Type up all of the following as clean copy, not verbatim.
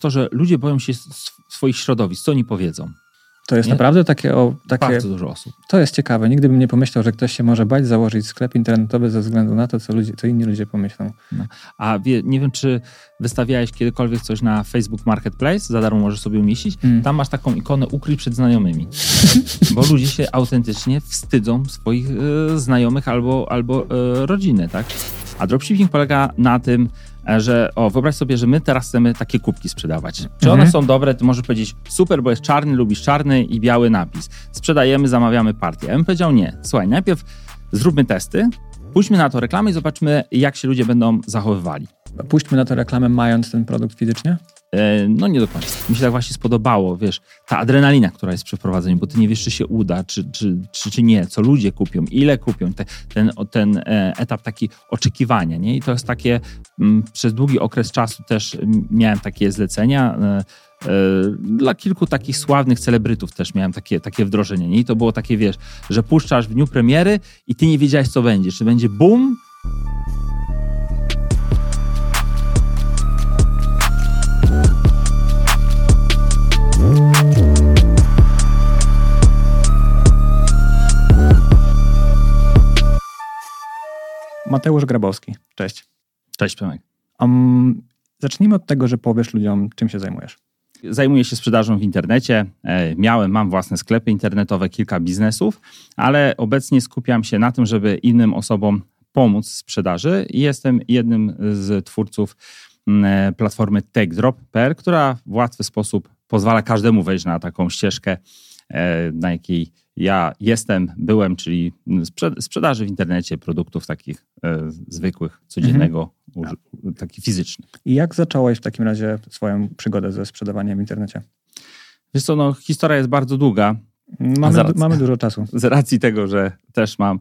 to, że ludzie boją się swoich środowisk, co oni powiedzą. To jest naprawdę takie... Bardzo dużo osób. To jest ciekawe. Nigdy bym nie pomyślał, że ktoś się może bać założyć sklep internetowy ze względu na to, co inni ludzie pomyślą. No. A nie wiem, czy wystawiałeś kiedykolwiek coś na Facebook Marketplace, za darmo możesz sobie umieścić. Tam masz taką ikonę ukryj przed znajomymi. Bo ludzie się autentycznie wstydzą swoich znajomych albo rodziny, tak? A dropshipping polega na tym, że wyobraź sobie, że my teraz chcemy takie kubki sprzedawać. Czy one są dobre? Ty możesz powiedzieć super, bo jest czarny, lubisz czarny i biały napis. Sprzedajemy, zamawiamy partię. Ja bym powiedział nie. Słuchaj, najpierw zróbmy testy, puśćmy na to reklamę i zobaczmy, jak się ludzie będą zachowywali. Puśćmy na to reklamę, mając ten produkt fizycznie? No nie do końca. Mi się tak właśnie spodobało, wiesz, ta adrenalina, która jest przy wprowadzeniu, bo ty nie wiesz, czy się uda, czy nie, co ludzie kupią, ile kupią, ten etap taki oczekiwania, nie? I to jest takie, przez długi okres czasu też miałem takie zlecenia, dla kilku takich sławnych celebrytów też miałem takie wdrożenie, nie? I to było takie, wiesz, że puszczasz w dniu premiery i ty nie wiedziałeś, co będzie, czy będzie boom. Mateusz Grabowski. Cześć. Cześć, Przemek. Zacznijmy od tego, że powiesz ludziom, czym się zajmujesz. Zajmuję się sprzedażą w internecie. Mam własne sklepy internetowe, kilka biznesów, ale obecnie skupiam się na tym, żeby innym osobom pomóc w sprzedaży i jestem jednym z twórców platformy TakeDrop.pl, która w łatwy sposób pozwala każdemu wejść na taką ścieżkę, na jakiej ja byłem, czyli sprzedaży w internecie produktów takich zwykłych, codziennego, takich fizycznych. I jak zacząłeś w takim razie swoją przygodę ze sprzedawaniem w internecie? Wiesz co, historia jest bardzo długa. Mamy dużo czasu. Z racji tego, że też mam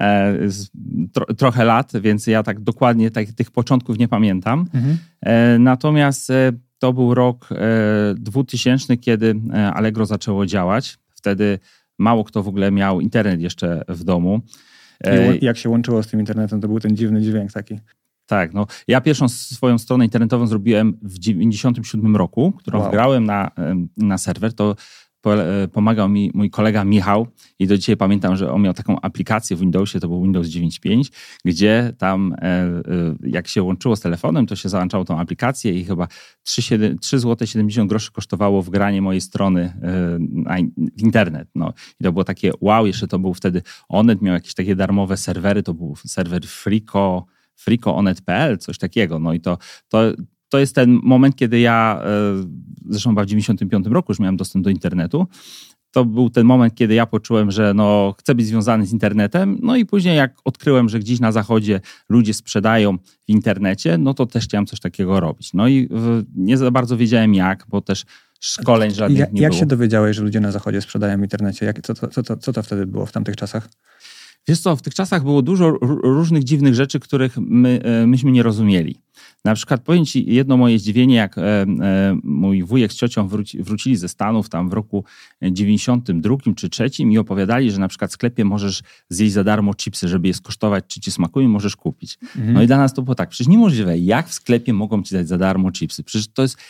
trochę lat, więc ja tak dokładnie tych początków nie pamiętam. Natomiast to był rok 2000, kiedy Allegro zaczęło działać. Wtedy mało kto w ogóle miał internet jeszcze w domu. I jak się łączyło z tym internetem, to był ten dziwny dźwięk taki. Tak, ja pierwszą swoją stronę internetową zrobiłem w 1997 roku, którą wgrałem na serwer. To pomagał mi mój kolega Michał i do dzisiaj pamiętam, że on miał taką aplikację w Windowsie, to był Windows 9.5, gdzie tam jak się łączyło z telefonem, to się załączało tą aplikację i chyba 3,70 zł kosztowało wgranie mojej strony w internet. I to było takie wow, jeszcze to był wtedy Onet, miał jakieś takie darmowe serwery, to był serwer Frico.onet.pl, coś takiego. I to jest ten moment, kiedy ja, zresztą chyba w 1995 roku już miałem dostęp do internetu. To był ten moment, kiedy ja poczułem, że chcę być związany z internetem. I później jak odkryłem, że gdzieś na zachodzie ludzie sprzedają w internecie, to też chciałem coś takiego robić. I nie za bardzo wiedziałem jak, bo też szkoleń żadnych nie było. Jak się dowiedziałeś, że ludzie na zachodzie sprzedają w internecie? Co to wtedy było w tamtych czasach? Wiesz co, w tych czasach było dużo różnych dziwnych rzeczy, których myśmy nie rozumieli. Na przykład powiem ci jedno moje zdziwienie, jak mój wujek z ciocią wrócili ze Stanów tam w roku 92 czy 3 i opowiadali, że na przykład w sklepie możesz zjeść za darmo chipsy, żeby je skosztować, czy ci smakują, możesz kupić. I dla nas to było tak, przecież niemożliwe, jak w sklepie mogą ci dać za darmo chipsy? Przecież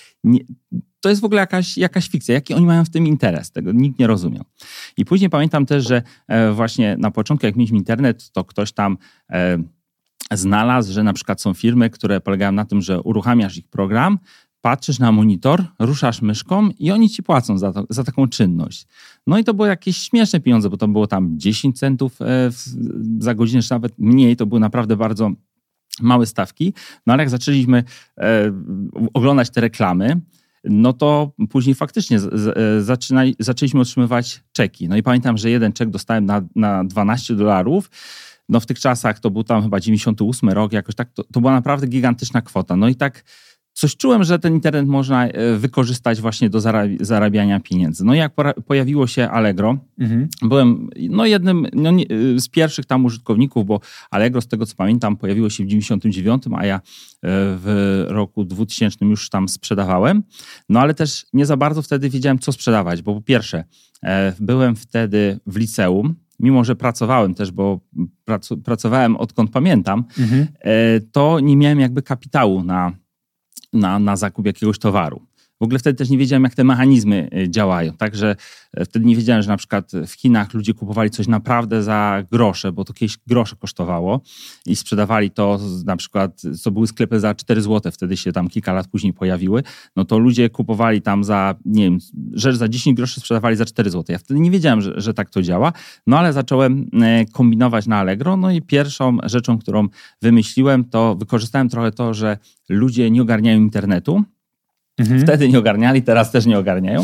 to jest w ogóle jakaś fikcja. Jaki oni mają w tym interes? Tego nikt nie rozumiał. I później pamiętam też, że właśnie na początku, jak mieliśmy internet, to ktoś tam znalazł, że na przykład są firmy, które polegają na tym, że uruchamiasz ich program, patrzysz na monitor, ruszasz myszką i oni ci płacą za taką czynność. I to były jakieś śmieszne pieniądze, bo to było tam 10 centów za godzinę, czy nawet mniej. To były naprawdę bardzo małe stawki. Ale jak zaczęliśmy oglądać te reklamy, to później faktycznie zaczęliśmy otrzymywać czeki. I pamiętam, że jeden czek dostałem na $12. W tych czasach to był tam chyba 98 rok, jakoś tak, to była naprawdę gigantyczna kwota. I tak coś czułem, że ten internet można wykorzystać właśnie do zarabiania pieniędzy. Jak pojawiło się Allegro, byłem jednym z pierwszych tam użytkowników, bo Allegro, z tego co pamiętam, pojawiło się w 99, a ja w roku 2000 już tam sprzedawałem. Ale też nie za bardzo wtedy wiedziałem, co sprzedawać, bo po pierwsze byłem wtedy w liceum, mimo że pracowałem też, bo pracowałem odkąd pamiętam, to nie miałem jakby kapitału na zakup jakiegoś towaru. W ogóle wtedy też nie wiedziałem, jak te mechanizmy działają. Także wtedy nie wiedziałem, że na przykład w Chinach ludzie kupowali coś naprawdę za grosze, bo to kiedyś grosze kosztowało i sprzedawali to na przykład, co były sklepy za 4 zł, wtedy się tam kilka lat później pojawiły, no to ludzie kupowali tam za, nie wiem, rzecz za 10 groszy sprzedawali za 4 zł. Ja wtedy nie wiedziałem, że tak to działa, no ale zacząłem kombinować na Allegro, no i pierwszą rzeczą, którą wymyśliłem, to wykorzystałem trochę to, że ludzie nie ogarniają internetu. Wtedy nie ogarniali, teraz też nie ogarniają.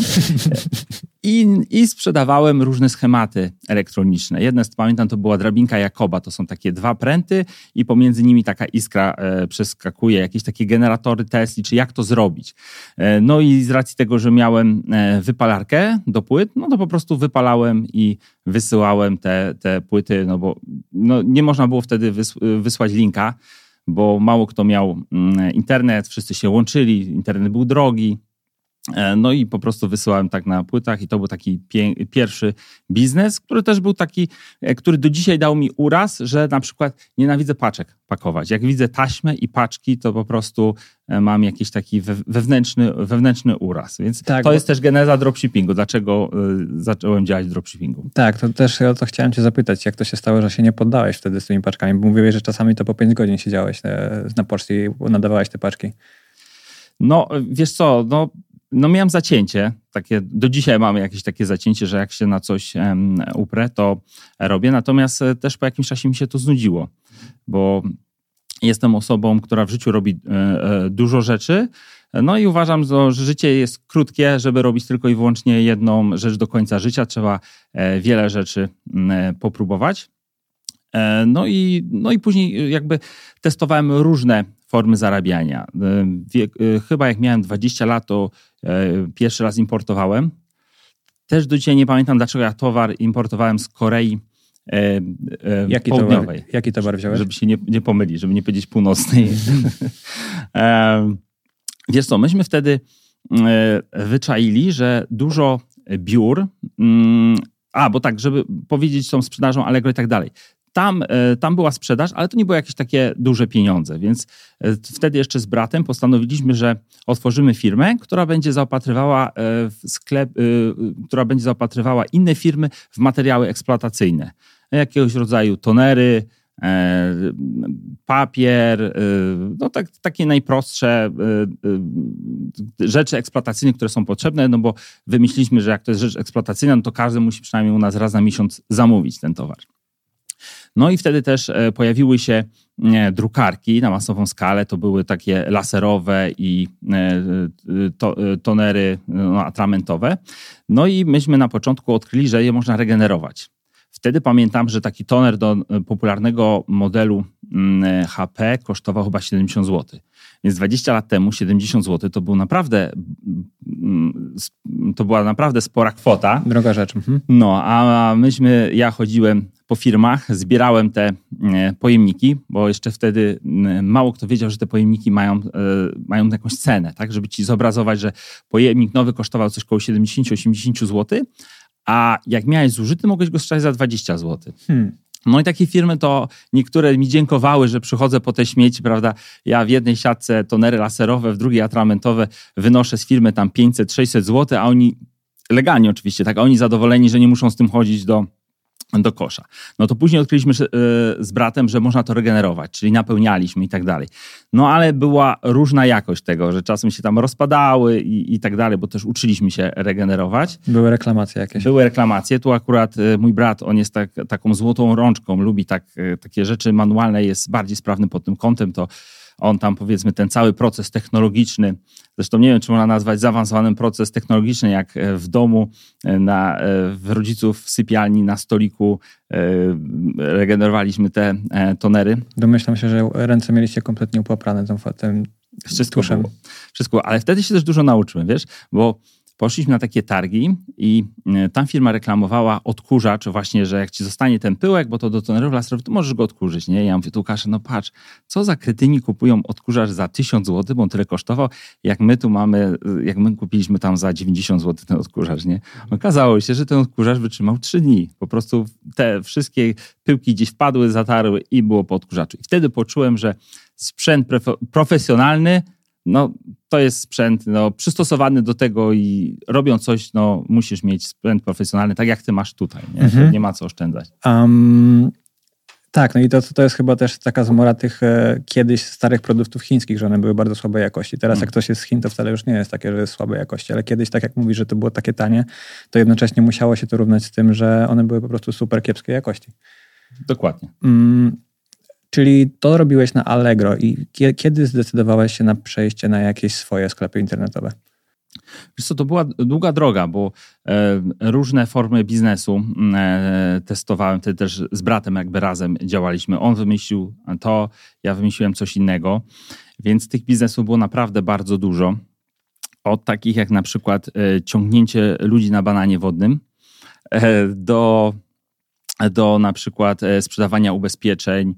I sprzedawałem różne schematy elektroniczne. Jedne, pamiętam, to była drabinka Jakoba. To są takie 2 pręty i pomiędzy nimi taka iskra przeskakuje. Jakieś takie generatory Tesli, czy jak to zrobić. No i z racji tego, że miałem wypalarkę do płyt, no to po prostu wypalałem i wysyłałem te płyty, no bo nie można było wtedy wysłać linka, bo mało kto miał internet, wszyscy się łączyli, internet był drogi. No i po prostu wysyłałem tak na płytach i to był taki pierwszy biznes, który też był taki, który do dzisiaj dał mi uraz, że na przykład nienawidzę paczek pakować. Jak widzę taśmę i paczki, to po prostu mam jakiś taki wewnętrzny uraz. Więc tak, to jest też geneza dropshippingu. Dlaczego zacząłem działać w dropshippingu? Tak, to też o to chciałem cię zapytać, jak to się stało, że się nie poddałeś wtedy z tymi paczkami, bo mówiłeś, że czasami to po 5 godzin siedziałeś na poczcie i nadawałeś te paczki. No, wiesz co, no miałem zacięcie, takie, do dzisiaj mamy jakieś takie zacięcie, że jak się na coś uprę, to robię. Natomiast też po jakimś czasie mi się to znudziło, bo jestem osobą, która w życiu robi dużo rzeczy. No i uważam, że życie jest krótkie, żeby robić tylko i wyłącznie jedną rzecz do końca życia. Trzeba wiele rzeczy popróbować. No i później jakby testowałem różne formy zarabiania. Chyba jak miałem 20 lat, to pierwszy raz importowałem. Też do dzisiaj nie pamiętam, dlaczego ja towar importowałem z Korei Południowej. Jaki towar wziąłeś? Żeby się nie pomylić, żeby nie powiedzieć północnej. Wiesz co, myśmy wtedy wyczaili, że dużo biur, bo tak, żeby powiedzieć tą sprzedażą Allegro i tak dalej. Tam była sprzedaż, ale to nie były jakieś takie duże pieniądze, więc wtedy jeszcze z bratem postanowiliśmy, że otworzymy firmę, która będzie zaopatrywała która będzie zaopatrywała inne firmy w materiały eksploatacyjne. Jakiegoś rodzaju tonery, papier, no takie najprostsze rzeczy eksploatacyjne, które są potrzebne, no bo wymyśliliśmy, że jak to jest rzecz eksploatacyjna, no to każdy musi przynajmniej u nas raz na miesiąc zamówić ten towar. No i wtedy też pojawiły się drukarki na masową skalę. To były takie laserowe i tonery atramentowe. No i myśmy na początku odkryli, że je można regenerować. Wtedy pamiętam, że taki toner do popularnego modelu HP kosztował chyba 70 zł. Więc 20 lat temu 70 zł to była naprawdę spora kwota. Droga rzecz. No, ja chodziłem po firmach, zbierałem te pojemniki, bo jeszcze wtedy mało kto wiedział, że te pojemniki mają jakąś cenę, tak? Żeby ci zobrazować, że pojemnik nowy kosztował coś koło 70-80 zł, a jak miałeś zużyty, mogłeś go sprzedać za 20 zł. No i takie firmy to niektóre mi dziękowały, że przychodzę po te śmieci, prawda? Ja w jednej siatce tonery laserowe, w drugiej atramentowe wynoszę z firmy tam 500-600 zł, a oni, legalnie oczywiście, tak, a oni zadowoleni, że nie muszą z tym chodzić do kosza. No to później odkryliśmy z bratem, że można to regenerować, czyli napełnialiśmy i tak dalej. No ale była różna jakość tego, że czasem się tam rozpadały i tak dalej, bo też uczyliśmy się regenerować. Były reklamacje jakieś. Były reklamacje. Tu akurat mój brat, on jest taką złotą rączką, lubi takie rzeczy manualne, jest bardziej sprawny pod tym kątem, to on tam powiedzmy ten cały proces technologiczny, zresztą nie wiem, czy można nazwać zaawansowanym proces technologiczny, jak w domu, w rodziców w sypialni na stoliku regenerowaliśmy te tonery. Domyślam się, że ręce mieliście kompletnie upaprane tym tuszem. Wszystko, ale wtedy się też dużo nauczyłem, wiesz, bo poszliśmy na takie targi i tam firma reklamowała odkurzacz właśnie, że jak ci zostanie ten pyłek, bo to do tonerów laserowych, to możesz go odkurzyć, nie? Ja mówię, tu Łukasz, no patrz, co za kretyni kupują odkurzacz za 1000 zł, bo on tyle kosztował, jak my kupiliśmy tam za 90 zł ten odkurzacz, nie? Okazało się, że ten odkurzacz wytrzymał 3 dni. Po prostu te wszystkie pyłki gdzieś wpadły, zatarły i było po odkurzaczu. I wtedy poczułem, że sprzęt profesjonalny no to jest sprzęt przystosowany do tego i robiąc coś, musisz mieć sprzęt profesjonalny, tak jak ty masz tutaj. Nie, nie ma co oszczędzać. Tak, no i to jest chyba też taka zmora tych kiedyś starych produktów chińskich, że one były bardzo słabej jakości. Teraz jak ktoś jest z Chin, to wcale już nie jest takie, że jest słabej jakości, ale kiedyś, tak jak mówisz, że to było takie tanie, to jednocześnie musiało się to równać z tym, że one były po prostu super kiepskiej jakości. Dokładnie. Czyli to robiłeś na Allegro i kiedy zdecydowałeś się na przejście na jakieś swoje sklepy internetowe? Wiesz co, to była długa droga, bo różne formy biznesu testowałem, wtedy też z bratem jakby razem działaliśmy. On wymyślił to, ja wymyśliłem coś innego, więc tych biznesów było naprawdę bardzo dużo. Od takich jak na przykład ciągnięcie ludzi na bananie wodnym do na przykład sprzedawania ubezpieczeń.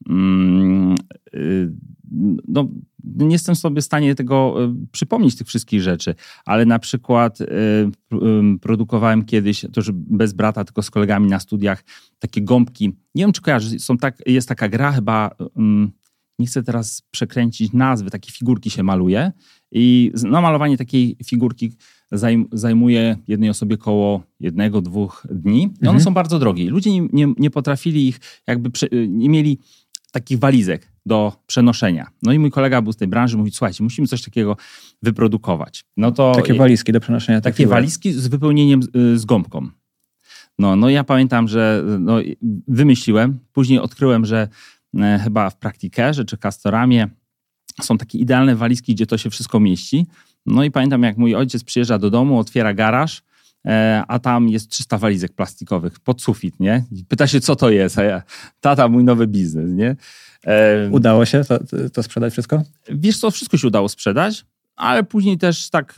No, nie jestem sobie w stanie tego przypomnieć, tych wszystkich rzeczy, ale na przykład produkowałem kiedyś, to już bez brata, tylko z kolegami na studiach, takie gąbki. Nie wiem, czy kojarzysz, jest taka gra chyba, nie chcę teraz przekręcić nazwy, takie figurki się maluje i malowanie takiej figurki zajmuje jednej osobie około 1-2 dni i one są bardzo drogie. Ludzie nie potrafili ich, nie mieli takich walizek do przenoszenia. No i mój kolega był z tej branży, mówi, słuchajcie, musimy coś takiego wyprodukować. No to takie walizki do przenoszenia. Takie walizki z wypełnieniem z gąbką. No ja pamiętam, że wymyśliłem, później odkryłem, że chyba w Praktikerze czy Castoramie są takie idealne walizki, gdzie to się wszystko mieści. No i pamiętam, jak mój ojciec przyjeżdża do domu, otwiera garaż, a tam jest 300 walizek plastikowych pod sufit, nie? I pyta się, co to jest, a ja, tata, mój nowy biznes, nie? Udało się to sprzedać wszystko? Wiesz co, wszystko się udało sprzedać, ale później też tak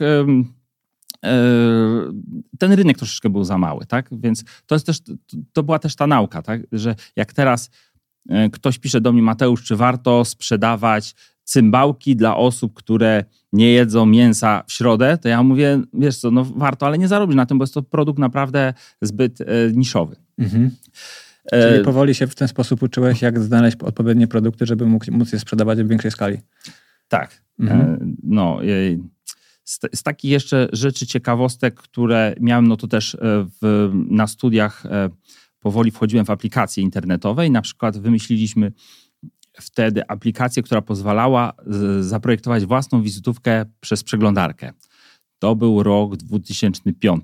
ten rynek troszeczkę był za mały, tak? Więc to była też ta nauka, tak? Że jak teraz ktoś pisze do mnie, Mateusz, czy warto sprzedawać cymbałki dla osób, które nie jedzą mięsa w środę, to ja mówię, wiesz co, warto, ale nie zarobisz na tym, bo jest to produkt naprawdę zbyt niszowy. Czyli powoli się w ten sposób uczyłeś, jak znaleźć odpowiednie produkty, żeby móc je sprzedawać w większej skali. Tak. Z takich jeszcze rzeczy, ciekawostek, które miałem, to też na studiach powoli wchodziłem w aplikacje internetowe i na przykład wymyśliliśmy wtedy aplikację, która pozwalała zaprojektować własną wizytówkę przez przeglądarkę. To był rok 2005.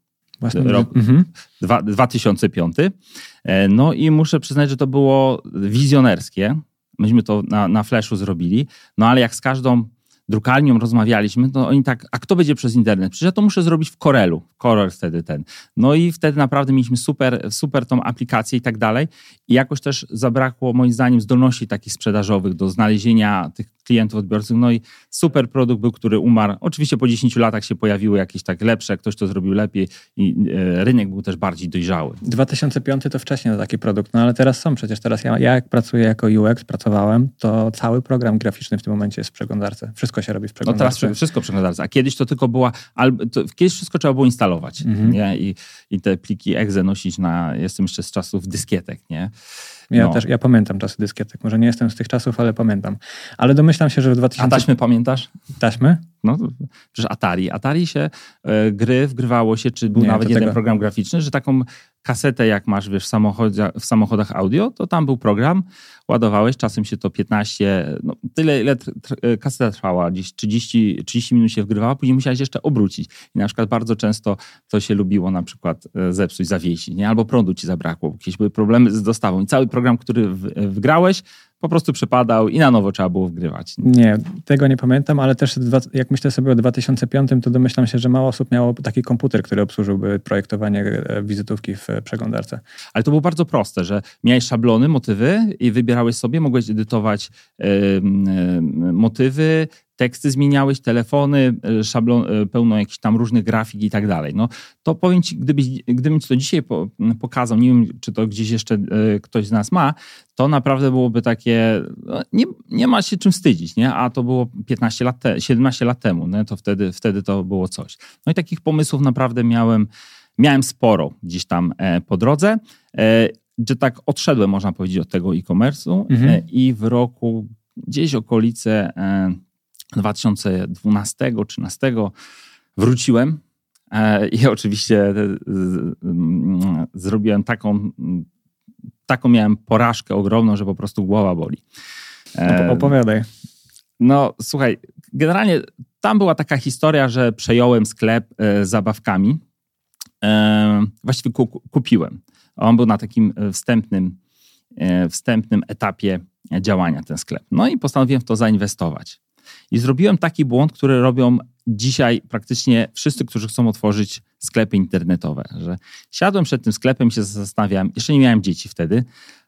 2005. No i muszę przyznać, że to było wizjonerskie. Myśmy to na Flashu zrobili, no ale jak z każdą drukarnią rozmawialiśmy, to oni tak, a kto będzie przez internet? Przecież ja to muszę zrobić w Corelu. Corel wtedy ten. No i wtedy naprawdę mieliśmy super tą aplikację i tak dalej. I jakoś też zabrakło, moim zdaniem, zdolności takich sprzedażowych do znalezienia tych klientów, odbiorców. No i super produkt był, który umarł. Oczywiście po 10 latach się pojawiły jakieś tak lepsze, ktoś to zrobił lepiej i rynek był też bardziej dojrzały. 2005 to wcześniej na taki produkt, no ale teraz są przecież. Teraz ja jak pracuję jako UX, pracowałem, to cały program graficzny w tym momencie jest w przeglądarce. Wszystko się robi w przeglądarce. No teraz wszystko w przeglądarce, a kiedyś to tylko była, kiedyś wszystko trzeba było instalować, nie? I te pliki exe nosić jestem jeszcze z czasów dyskietek, nie? Ja pamiętam czasy dyskietek. Może nie jestem z tych czasów, ale pamiętam. Ale domyślam się, że w 2000... A taśmy pamiętasz? Taśmy? No, przecież Atari się wgrywało się, czy był nawet jeden program graficzny, że taką kasetę jak masz, wiesz, w samochodach audio, to tam był program, ładowałeś, czasem się to 15, tyle ile kaseta trwała, gdzieś 30 minut się wgrywała, później musiałeś jeszcze obrócić. I na przykład bardzo często to się lubiło na przykład zepsuć, zawiesić, nie? Albo prądu ci zabrakło, jakieś były problemy z dostawą i cały program, który wgrałeś, po prostu przepadał i na nowo trzeba było wgrywać. Nie, tego nie pamiętam, ale też jak myślę sobie o 2005, to domyślam się, że mało osób miało taki komputer, który obsłużyłby projektowanie wizytówki w przeglądarce. Ale to było bardzo proste, że miałeś szablony, motywy i wybierałeś sobie, mogłeś edytować motywy, teksty zmieniałeś, telefony, pełno jakichś tam różnych grafik i tak dalej. No to powiem ci, gdybym ci to dzisiaj pokazał, nie wiem, czy to gdzieś jeszcze ktoś z nas ma, to naprawdę byłoby takie, nie ma się czym wstydzić, nie? A to było 17 lat temu, nie? To wtedy to było coś. No i takich pomysłów naprawdę miałem sporo gdzieś tam po drodze, że tak odszedłem, można powiedzieć, od tego e-commerce'u i w roku gdzieś okolice 2012-2013 wróciłem i oczywiście zrobiłem taką miałem porażkę ogromną, że po prostu głowa boli. Opowiadaj. No słuchaj, generalnie tam była taka historia, że przejąłem sklep z zabawkami. Właściwie kupiłem. On był na takim wstępnym etapie działania, ten sklep. No i postanowiłem w to zainwestować. I zrobiłem taki błąd, który robią dzisiaj praktycznie wszyscy, którzy chcą otworzyć sklepy internetowe. Że siadłem przed tym sklepem i się zastanawiałem, jeszcze nie miałem dzieci wtedy,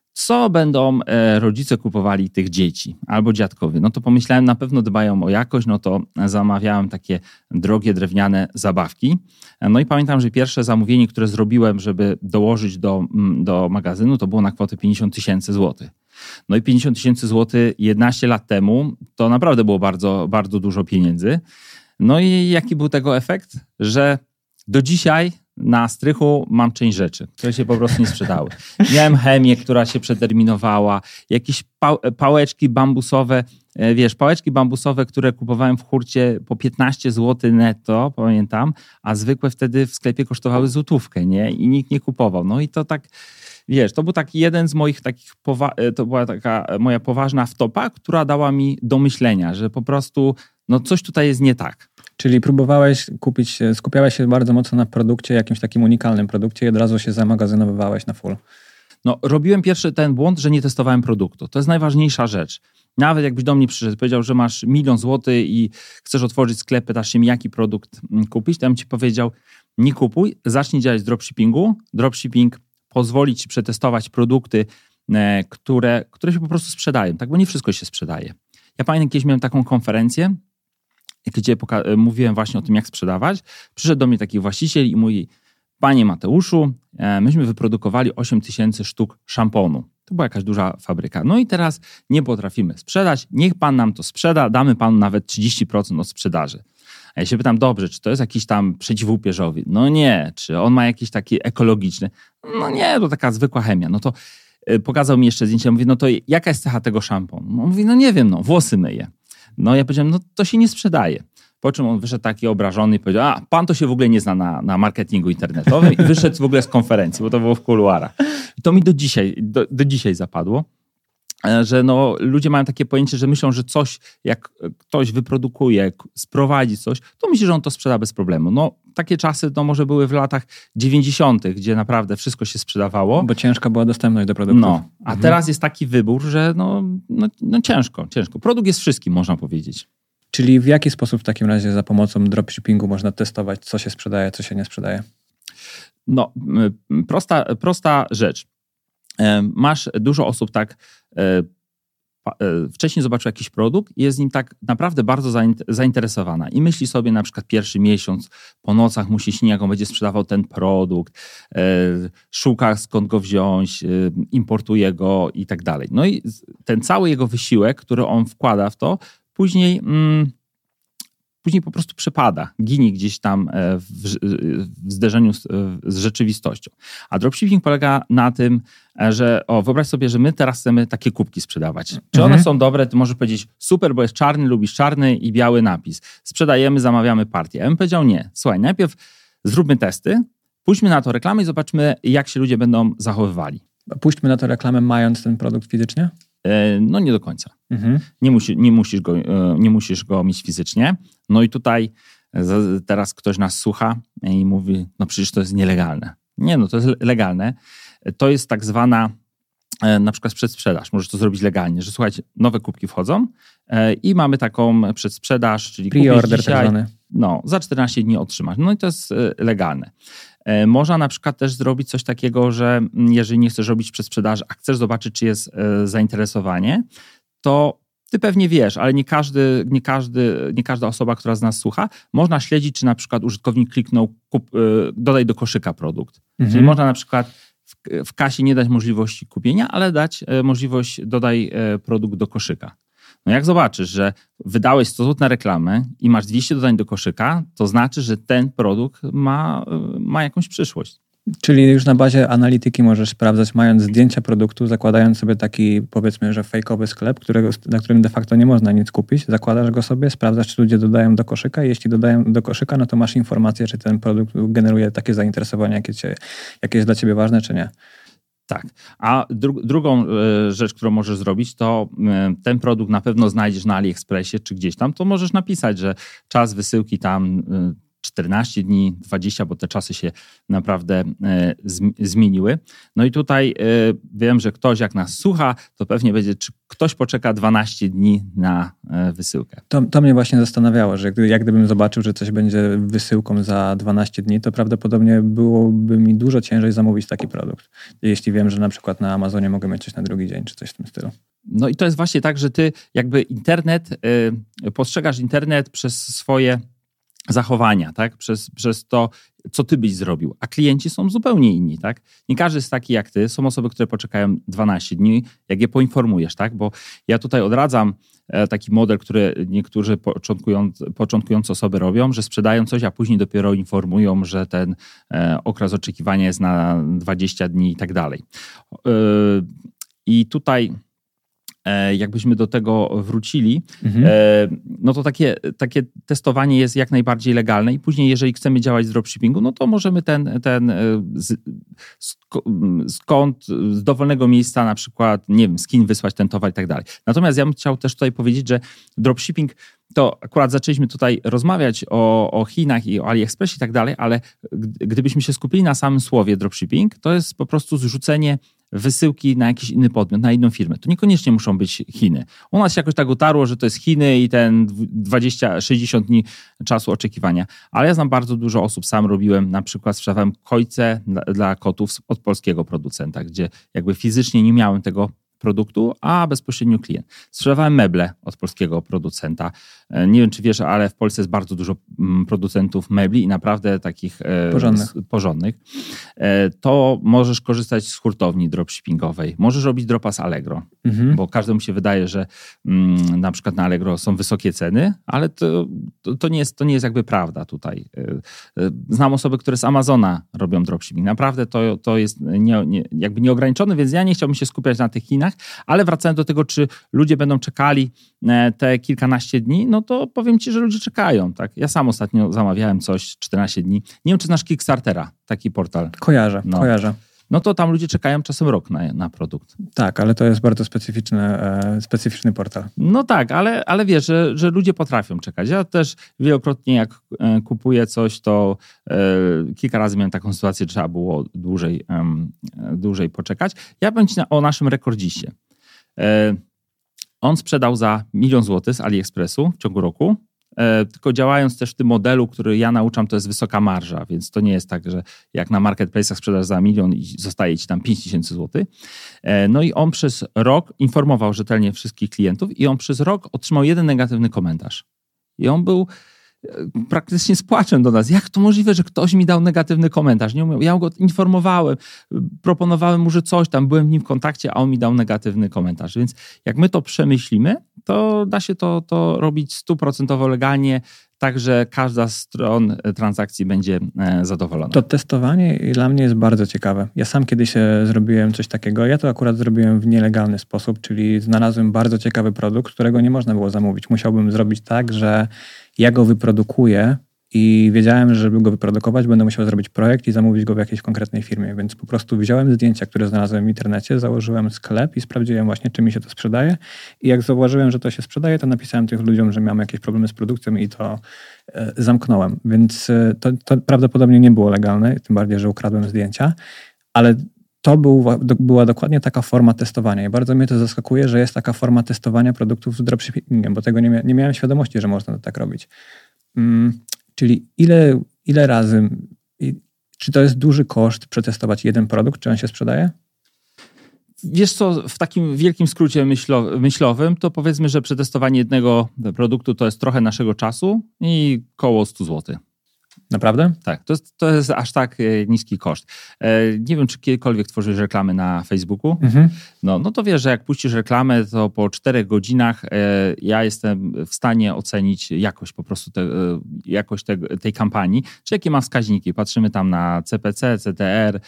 co będą rodzice kupowali tych dzieci albo dziadkowie. No to pomyślałem, na pewno dbają o jakość, no to zamawiałem takie drogie, drewniane zabawki. No i pamiętam, że pierwsze zamówienie, które zrobiłem, żeby dołożyć do magazynu, to było na kwotę 50 000 złotych. No i 50 000 złotych 11 lat temu to naprawdę było bardzo, bardzo dużo pieniędzy. No i jaki był tego efekt? Że do dzisiaj na strychu mam część rzeczy, które się po prostu nie sprzedały. Miałem chemię, która się przeterminowała, jakieś pałeczki bambusowe, pałeczki bambusowe, które kupowałem w hurcie po 15 zł netto, pamiętam, a zwykłe wtedy w sklepie kosztowały złotówkę, nie? I nikt nie kupował. No i to tak, to był taki jeden z moich takich, to była taka moja poważna wtopa, która dała mi do myślenia, że po prostu coś tutaj jest nie tak. Czyli próbowałeś skupiałeś się bardzo mocno na produkcie, jakimś takim unikalnym produkcie i od razu się zamagazynowywałeś na full. No, robiłem pierwszy ten błąd, że nie testowałem produktu. To jest najważniejsza rzecz. Nawet jakbyś do mnie przyszedł, powiedział, że masz 1 000 000 złotych i chcesz otworzyć sklep, pytasz się, jaki produkt kupić, to ja bym ci powiedział, nie kupuj, zacznij działać z dropshippingu. Dropshipping pozwoli ci przetestować produkty, które się po prostu sprzedają, tak? Bo nie wszystko się sprzedaje. Ja pamiętam, kiedyś miałem taką konferencję, gdzie mówiłem właśnie o tym, jak sprzedawać. Przyszedł do mnie taki właściciel i mówi, panie Mateuszu, myśmy wyprodukowali 8 000 sztuk szamponu. To była jakaś duża fabryka. No i teraz nie potrafimy sprzedać, niech pan nam to sprzeda, damy panu nawet 30% od sprzedaży. A ja się pytam, dobrze, czy to jest jakiś tam przeciwłupieżowy? No nie. Czy on ma jakiś taki ekologiczny? No nie, to taka zwykła chemia. No to pokazał mi jeszcze zdjęcie, mówi, no to jaka jest cecha tego szamponu? No mówi, no nie wiem, włosy myje. No ja powiedziałem, no to się nie sprzedaje. Po czym on wyszedł taki obrażony i powiedział, pan to się w ogóle nie zna na marketingu internetowym i wyszedł w ogóle z konferencji, bo to było w kuluarach. I to mi do dzisiaj zapadło, że ludzie mają takie pojęcie, że myślą, że coś, jak ktoś wyprodukuje, sprowadzi coś, to myśli, że on to sprzeda bez problemu. No takie czasy to może były w latach 90., gdzie naprawdę wszystko się sprzedawało. Bo ciężka była dostępność do produktów. A teraz jest taki wybór, że ciężko. Produkt jest wszystkim, można powiedzieć. Czyli w jaki sposób w takim razie za pomocą dropshippingu można testować, co się sprzedaje, co się nie sprzedaje? No, prosta rzecz. Masz dużo osób wcześniej zobaczył jakiś produkt i jest nim tak naprawdę bardzo zainteresowana i myśli sobie na przykład pierwszy miesiąc po nocach musi śnić, jak on będzie sprzedawał ten produkt, szuka skąd go wziąć, importuje go i tak dalej. No i ten cały jego wysiłek, który on wkłada w to, później po prostu przepada, ginie gdzieś tam w zderzeniu z rzeczywistością. A dropshipping polega na tym, że wyobraź sobie, że my teraz chcemy takie kubki sprzedawać. Czy one są dobre? Ty możesz powiedzieć super, bo jest czarny, lubisz czarny i biały napis. Sprzedajemy, zamawiamy partię. Ja bym powiedział nie. Słuchaj, najpierw zróbmy testy, pójdźmy na to reklamę i zobaczmy, jak się ludzie będą zachowywali. Pójdźmy na to reklamę, mając ten produkt fizycznie? No nie do końca. Nie musisz go mieć fizycznie. No i tutaj teraz ktoś nas słucha i mówi, no przecież to jest nielegalne. Nie, no to jest legalne. To jest tak zwana na przykład przedsprzedaż. Możesz to zrobić legalnie, że słuchajcie, nowe kubki wchodzą i mamy taką przedsprzedaż, czyli pre-order tak zwany. No, za 14 dni otrzymasz. No i to jest legalne. Można na przykład też zrobić coś takiego, że jeżeli nie chcesz robić przedsprzedaży, a chcesz zobaczyć, czy jest zainteresowanie, to ty pewnie wiesz, ale nie każda osoba, która z nas słucha, można śledzić, czy na przykład użytkownik kliknął dodaj do koszyka produkt. Czyli można na przykład w kasie nie dać możliwości kupienia, ale dać możliwość dodaj produkt do koszyka. No jak zobaczysz, że wydałeś 100 zł na reklamę i masz 200 dodań do koszyka, to znaczy, że ten produkt ma jakąś przyszłość. Czyli już na bazie analityki możesz sprawdzać, mając zdjęcia produktu, zakładając sobie taki, powiedzmy, że fejkowy sklep, na którym de facto nie można nic kupić, zakładasz go sobie, sprawdzasz, czy ludzie dodają do koszyka i jeśli dodają do koszyka, no to masz informację, czy ten produkt generuje takie zainteresowanie, jakie jest dla ciebie ważne, czy nie. Tak. A drugą rzecz, którą możesz zrobić, to ten produkt na pewno znajdziesz na AliExpressie czy gdzieś tam, to możesz napisać, że czas wysyłki tam 14 dni, 20, bo te czasy się naprawdę zmieniły. No i tutaj wiem, że ktoś jak nas słucha, to pewnie będzie, czy ktoś poczeka 12 dni na wysyłkę. To mnie właśnie zastanawiało, że jak gdybym zobaczył, że coś będzie wysyłką za 12 dni, to prawdopodobnie byłoby mi dużo ciężej zamówić taki produkt. Jeśli wiem, że na przykład na Amazonie mogę mieć coś na drugi dzień, czy coś w tym stylu. No i to jest właśnie tak, że ty jakby postrzegasz internet przez swoje zachowania, tak? Przez to, co ty byś zrobił. A klienci są zupełnie inni, tak? Nie każdy jest taki jak ty. Są osoby, które poczekają 12 dni, jak je poinformujesz, tak? Bo ja tutaj odradzam taki model, który niektórzy początkujące osoby robią, że sprzedają coś, a później dopiero informują, że ten okres oczekiwania jest na 20 dni i tak dalej. I tutaj jakbyśmy do tego wrócili, no to takie testowanie jest jak najbardziej legalne i później, jeżeli chcemy działać w dropshippingu, no to możemy z dowolnego miejsca na przykład, nie wiem, z Chin wysłać ten towar i tak dalej. Natomiast ja bym chciał też tutaj powiedzieć, że dropshipping, to akurat zaczęliśmy tutaj rozmawiać o Chinach i o AliExpress i tak dalej, ale gdybyśmy się skupili na samym słowie dropshipping, to jest po prostu zrzucenie wysyłki na jakiś inny podmiot, na inną firmę. To niekoniecznie muszą być Chiny. U nas się jakoś tak utarło, że to jest Chiny i ten 60 dni czasu oczekiwania. Ale ja znam bardzo dużo osób, sam robiłem, na przykład sprzedawałem kojce dla kotów od polskiego producenta, gdzie jakby fizycznie nie miałem tego produktu, a bezpośrednio klient. Sprzedawałem meble od polskiego producenta. Nie wiem, czy wiesz, ale w Polsce jest bardzo dużo producentów mebli i naprawdę takich porządnych. To możesz korzystać z hurtowni dropshippingowej. Możesz robić dropa z Allegro, bo każdemu się wydaje, że na przykład na Allegro są wysokie ceny, ale to nie jest jakby prawda tutaj. Znam osoby, które z Amazona robią dropshipping. Naprawdę to jest jakby nieograniczone, więc ja nie chciałbym się skupiać na tych Chinach, ale wracając do tego, czy ludzie będą czekali te kilkanaście dni, no to powiem ci, że ludzie czekają. Tak? Ja sam ostatnio zamawiałem coś 14 dni. Nie wiem, czy znasz Kickstartera, taki portal. Kojarzę. No to tam ludzie czekają czasem rok na produkt. Tak, ale to jest bardzo specyficzny portal. No tak, ale wiesz, że ludzie potrafią czekać. Ja też wielokrotnie jak kupuję coś, to kilka razy miałem taką sytuację, że trzeba było dłużej poczekać. Ja powiem ci o naszym rekordziście. On sprzedał za 1 000 000 złotych z AliExpressu w ciągu roku. Tylko działając też w tym modelu, który ja nauczam, to jest wysoka marża, więc to nie jest tak, że jak na marketplace'ach sprzedasz za 1 000 000 i zostaje ci tam 5 000 złotych. No i on przez rok informował rzetelnie wszystkich klientów i on przez rok otrzymał 1 negatywny komentarz. I on był praktycznie z płaczem do nas. Jak to możliwe, że ktoś mi dał negatywny komentarz? Nie umiał. Ja go informowałem, proponowałem mu, że coś tam, byłem z nim w kontakcie, a on mi dał negatywny komentarz. Więc jak my to przemyślimy, to da się to robić 100% legalnie, tak, że każda z stron transakcji będzie zadowolona. To testowanie dla mnie jest bardzo ciekawe. Ja sam kiedyś zrobiłem coś takiego. Ja to akurat zrobiłem w nielegalny sposób, czyli znalazłem bardzo ciekawy produkt, którego nie można było zamówić. Musiałbym zrobić tak, że ja go wyprodukuję i wiedziałem, że żeby go wyprodukować, będę musiał zrobić projekt i zamówić go w jakiejś konkretnej firmie. Więc po prostu wziąłem zdjęcia, które znalazłem w internecie, założyłem sklep i sprawdziłem właśnie, czy mi się to sprzedaje. I jak zauważyłem, że to się sprzedaje, to napisałem tych ludziom, że miałem jakieś problemy z produkcją i to zamknąłem. Więc to prawdopodobnie nie było legalne, tym bardziej, że ukradłem zdjęcia, ale to była dokładnie taka forma testowania i bardzo mnie to zaskakuje, że jest taka forma testowania produktów z dropshippingiem, bo tego nie miałem świadomości, że można to tak robić. Czyli ile razy, czy to jest duży koszt przetestować jeden produkt, czy on się sprzedaje? Wiesz co, w takim wielkim skrócie myślowym, to powiedzmy, że przetestowanie jednego produktu to jest trochę naszego czasu i koło 100 zł. Naprawdę? Tak, to jest aż tak niski koszt. Nie wiem, czy kiedykolwiek tworzyłeś reklamy na Facebooku. No to wiesz, że jak puścisz reklamę, to po 4 godzinach ja jestem w stanie ocenić jakość po prostu tej kampanii, czy jakie ma wskaźniki. Patrzymy tam na CPC, CTR.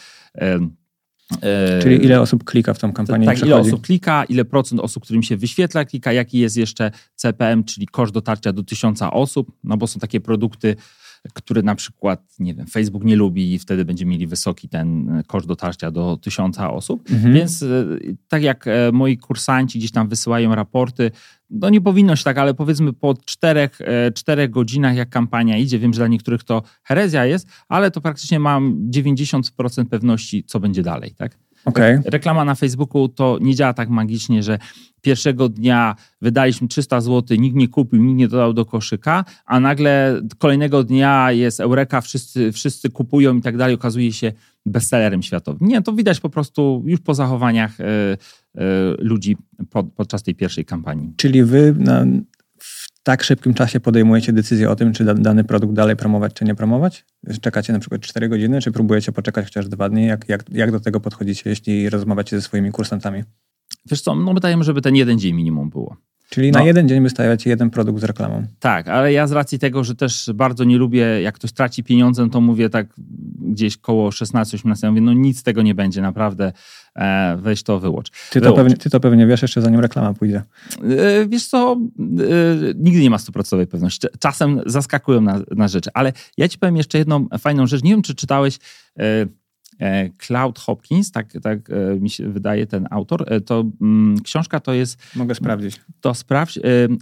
Czyli ile osób klika w tą kampanię? Tak, ile osób klika, ile procent osób, którym się wyświetla klika, jaki jest jeszcze CPM, czyli koszt dotarcia do 1000 osób, no bo są takie produkty, które na przykład, nie wiem, Facebook nie lubi i wtedy będziemy mieli wysoki ten koszt dotarcia do 1000 osób. Więc tak jak moi kursanci gdzieś tam wysyłają raporty, no nie powinno się tak, ale powiedzmy po 4 godzinach jak kampania idzie, wiem, że dla niektórych to herezja jest, ale to praktycznie mam 90% pewności, co będzie dalej, tak? Okay. Reklama na Facebooku to nie działa tak magicznie, że pierwszego dnia wydaliśmy 300 zł, nikt nie kupił, nikt nie dodał do koszyka, a nagle kolejnego dnia jest eureka, wszyscy kupują i tak dalej, okazuje się bestsellerem światowym. Nie, to widać po prostu już po zachowaniach ludzi podczas tej pierwszej kampanii. Czyli wy w tak szybkim czasie podejmujecie decyzję o tym, czy dany produkt dalej promować, czy nie promować? Czekacie na przykład 4 godziny, czy próbujecie poczekać chociaż 2 dni? Jak do tego podchodzicie, jeśli rozmawiacie ze swoimi kursantami? Wiesz co, no my dajemy, żeby ten 1 dzień minimum było. Czyli na 1 dzień wystawiacie 1 produkt z reklamą. Tak, ale ja z racji tego, że też bardzo nie lubię, jak ktoś traci pieniądze, to mówię tak gdzieś koło 16-18, mówię, no nic z tego nie będzie, naprawdę weź to wyłącz. Ty to pewnie wiesz jeszcze zanim reklama pójdzie. Wiesz co, nigdy nie ma 100% pewności. Czasem zaskakują na rzeczy, ale ja ci powiem jeszcze jedną fajną rzecz. Nie wiem, czy czytałeś Cloud Hopkins, tak mi się wydaje ten autor. To książka to jest... Mogę sprawdzić. To sprawdź.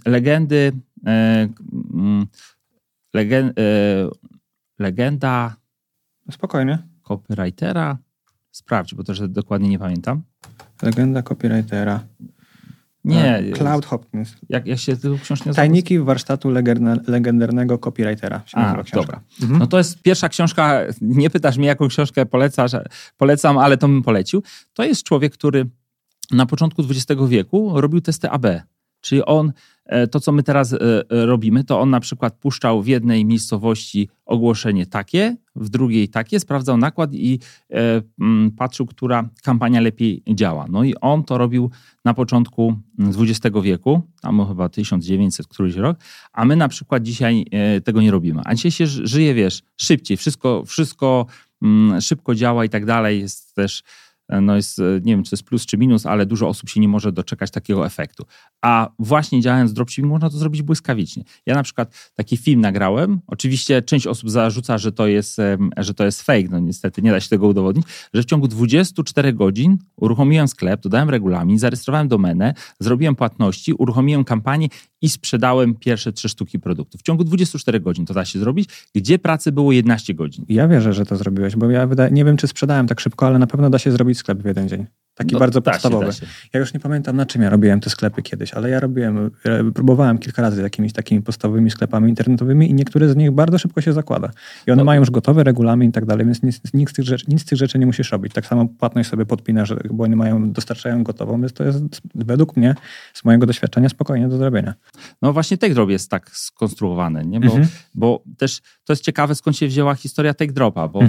Legenda... Spokojnie. Copywritera. Sprawdź, bo też dokładnie nie pamiętam. Legenda copywritera. Nie. Cloud Hopkins. Jak się tytuł książki nazywa? Tajniki warsztatu legendarnego copywritera. Dobra. No to jest pierwsza książka, nie pytasz mnie, jaką książkę polecam, ale to bym polecił. To jest człowiek, który na początku XX wieku robił testy AB. Czyli on, to co my teraz robimy, to on na przykład puszczał w jednej miejscowości ogłoszenie takie, w drugiej takie, sprawdzał nakład i patrzył, która kampania lepiej działa. No i on to robił na początku XX wieku, tam chyba 1900 któryś rok, a my na przykład dzisiaj tego nie robimy. A dzisiaj się żyje, wiesz, szybciej, wszystko szybko działa i tak dalej, jest też... No jest, nie wiem, czy to jest plus czy minus, ale dużo osób się nie może doczekać takiego efektu. A właśnie działając w dropshipping można to zrobić błyskawicznie. Ja na przykład taki film nagrałem. Oczywiście część osób zarzuca, że to jest fake. No niestety nie da się tego udowodnić, że w ciągu 24 godzin uruchomiłem sklep, dodałem regulamin, zarejestrowałem domenę, zrobiłem płatności, uruchomiłem kampanię i sprzedałem pierwsze 3 sztuki produktów. W ciągu 24 godzin to da się zrobić, gdzie pracy było 11 godzin. Ja wierzę, że to zrobiłeś, bo ja nie wiem, czy sprzedałem tak szybko, ale na pewno da się zrobić sklep w 1 dzień. Taki bardzo podstawowy. Da się. Ja już nie pamiętam, na czym ja robiłem te sklepy kiedyś, ale ja próbowałem kilka razy z jakimiś takimi podstawowymi sklepami internetowymi i niektóre z nich bardzo szybko się zakłada. I one mają już gotowy regulamin i tak dalej, więc nic z tych rzeczy nie musisz robić. Tak samo płatność sobie podpinasz, bo oni dostarczają gotową, więc to jest według mnie, z mojego doświadczenia, spokojnie do zrobienia. No właśnie TakeDrop jest tak skonstruowany, nie? Bo też to jest ciekawe, skąd się wzięła historia TakeDropa, bo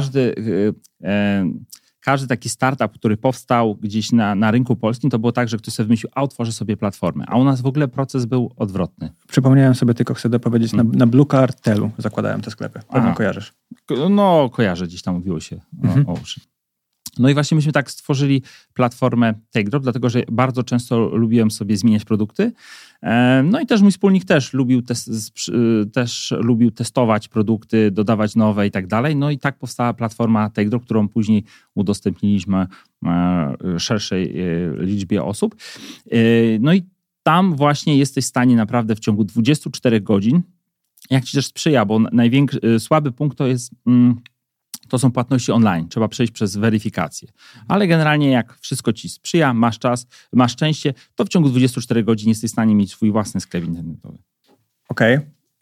każdy taki startup, który powstał gdzieś na rynku polskim, to było tak, że ktoś sobie wymyślił, a otworzy sobie platformę. A u nas w ogóle proces był odwrotny. Przypomniałem sobie, tylko chcę dopowiedzieć, na Blue Cartelu zakładałem te sklepy. Pewnie kojarzysz. No, kojarzę, gdzieś tam mówiło się o uszy. No i właśnie myśmy tak stworzyli platformę TakeDrop, dlatego że bardzo często lubiłem sobie zmieniać produkty. No i też mój wspólnik też lubił testować produkty, dodawać nowe i tak dalej. No i tak powstała platforma TakeDrop, którą później udostępniliśmy szerszej liczbie osób. No i tam właśnie jesteś w stanie naprawdę w ciągu 24 godzin, jak ci też sprzyja, bo słaby punkt to są płatności online. Trzeba przejść przez weryfikację. Ale generalnie jak wszystko ci sprzyja, masz czas, masz szczęście, to w ciągu 24 godzin jesteś w stanie mieć swój własny sklep internetowy. Okej.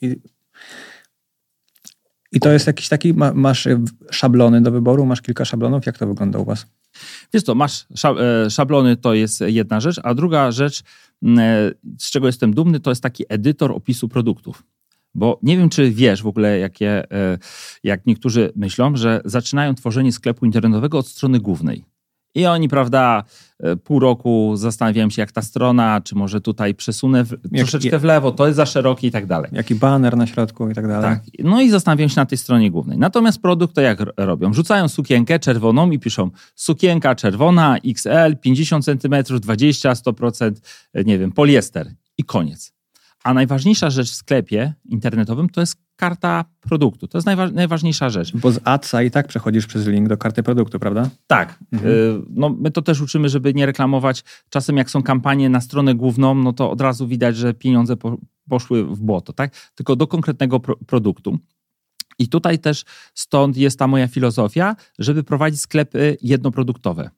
I to jest jakiś taki, masz szablony do wyboru, masz kilka szablonów. Jak to wygląda u was? Wiesz co, masz szablony, to jest jedna rzecz, a druga rzecz, z czego jestem dumny, to jest taki edytor opisu produktów. Bo nie wiem, czy wiesz w ogóle, jak niektórzy myślą, że zaczynają tworzenie sklepu internetowego od strony głównej. I oni, prawda, pół roku zastanawiają się, jak ta strona, czy może tutaj przesunę troszeczkę w lewo, to jest za szerokie i tak dalej. Jaki baner na środku i tak dalej. Tak. No i zastanawiają się na tej stronie głównej. Natomiast produkt to jak robią? Rzucają sukienkę czerwoną i piszą sukienka czerwona, XL, 50 cm, 20, 100%, nie wiem, poliester i koniec. A najważniejsza rzecz w sklepie internetowym to jest karta produktu. To jest najważniejsza rzecz. Bo z Adsa i tak przechodzisz przez link do karty produktu, prawda? Tak. No, my to też uczymy, żeby nie reklamować. Czasem jak są kampanie na stronę główną, no to od razu widać, że pieniądze poszły w błoto, tak? Tylko do konkretnego produktu. I tutaj też stąd jest ta moja filozofia, żeby prowadzić sklepy jednoproduktowe.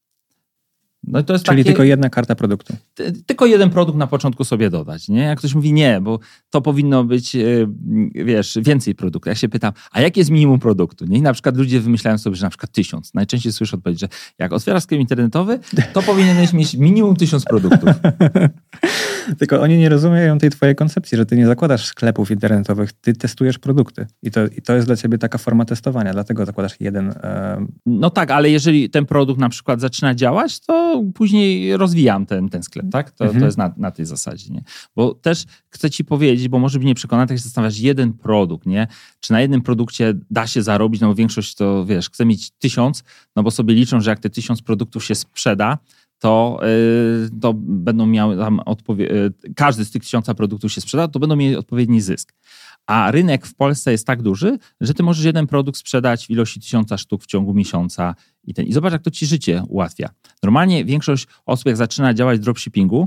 No to jest Czyli tylko jedna karta produktu. Tylko jeden produkt na początku sobie dodać. Nie? Jak ktoś mówi nie, bo to powinno być, wiesz, więcej produktów. Ja się pytam, a jakie jest minimum produktu? Nie? I na przykład ludzie wymyślają sobie, że na przykład 1000. Najczęściej słyszę odpowiedź, że jak otwierasz sklep internetowy, to powinieneś mieć minimum 1000 produktów. Tylko oni nie rozumieją tej twojej koncepcji, że ty nie zakładasz sklepów internetowych, ty testujesz produkty. I to jest dla ciebie taka forma testowania, dlatego zakładasz jeden... No tak, ale jeżeli ten produkt na przykład zaczyna działać, to później rozwijam ten sklep, tak? To jest na tej zasadzie, nie? Bo też chcę ci powiedzieć, bo może być nieprzekonany, jak się zastanawiasz, jeden produkt, nie? Czy na jednym produkcie da się zarobić, no bo większość to, wiesz, chce mieć 1000, no bo sobie liczą, że jak te 1000 produktów się sprzeda, to będą miały tam każdy z tych 1000 produktów się sprzeda, to będą mieli odpowiedni zysk. A rynek w Polsce jest tak duży, że ty możesz jeden produkt sprzedać w ilości 1000 sztuk w ciągu miesiąca i zobacz, jak to ci życie ułatwia. Normalnie większość osób, jak zaczyna działać w dropshippingu,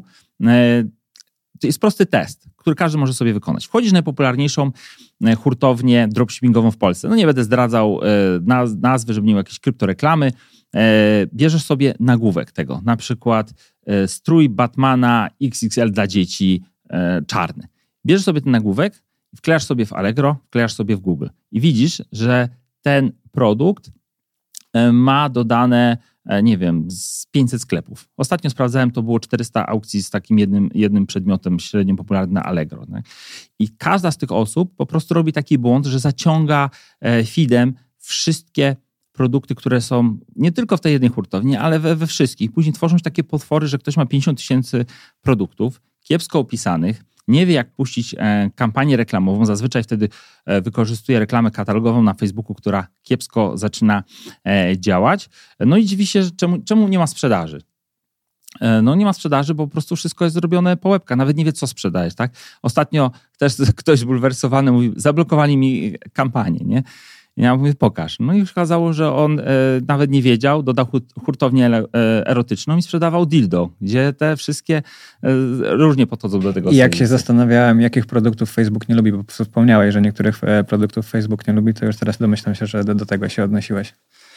to jest prosty test, który każdy może sobie wykonać. Wchodzisz w najpopularniejszą hurtownię dropshippingową w Polsce. No nie będę zdradzał nazwy, żeby nie było jakieś kryptoreklamy. Bierzesz sobie nagłówek tego, na przykład strój Batmana XXL dla dzieci czarny. Bierzesz sobie ten nagłówek, wklejasz sobie w Allegro, wklejasz sobie w Google i widzisz, że ten produkt ma dodane, nie wiem, z 500 sklepów. Ostatnio sprawdzałem, to było 400 aukcji z takim jednym przedmiotem średnio popularnym na Allegro. Tak? I każda z tych osób po prostu robi taki błąd, że zaciąga feedem wszystkie produkty, które są nie tylko w tej jednej hurtowni, ale we wszystkich. Później tworzą się takie potwory, że ktoś ma 50 000 produktów, kiepsko opisanych, nie wie, jak puścić kampanię reklamową. Zazwyczaj wtedy wykorzystuje reklamę katalogową na Facebooku, która kiepsko zaczyna działać. No i dziwi się, że czemu nie ma sprzedaży. No nie ma sprzedaży, bo po prostu wszystko jest zrobione po łebkach. Nawet nie wie, co sprzedajesz, tak? Ostatnio też ktoś zbulwersowany mówi, zablokowali mi kampanię, nie? Ja mówię, pokaż. No i już okazało, że on nawet nie wiedział, dodał hurtownię erotyczną i sprzedawał dildo, gdzie te wszystkie różnie podchodzą do tego. I jak się zastanawiałem, jakich produktów Facebook nie lubi, bo wspomniałeś, że niektórych produktów Facebook nie lubi, to już teraz domyślam się, że do tego się odnosiłeś.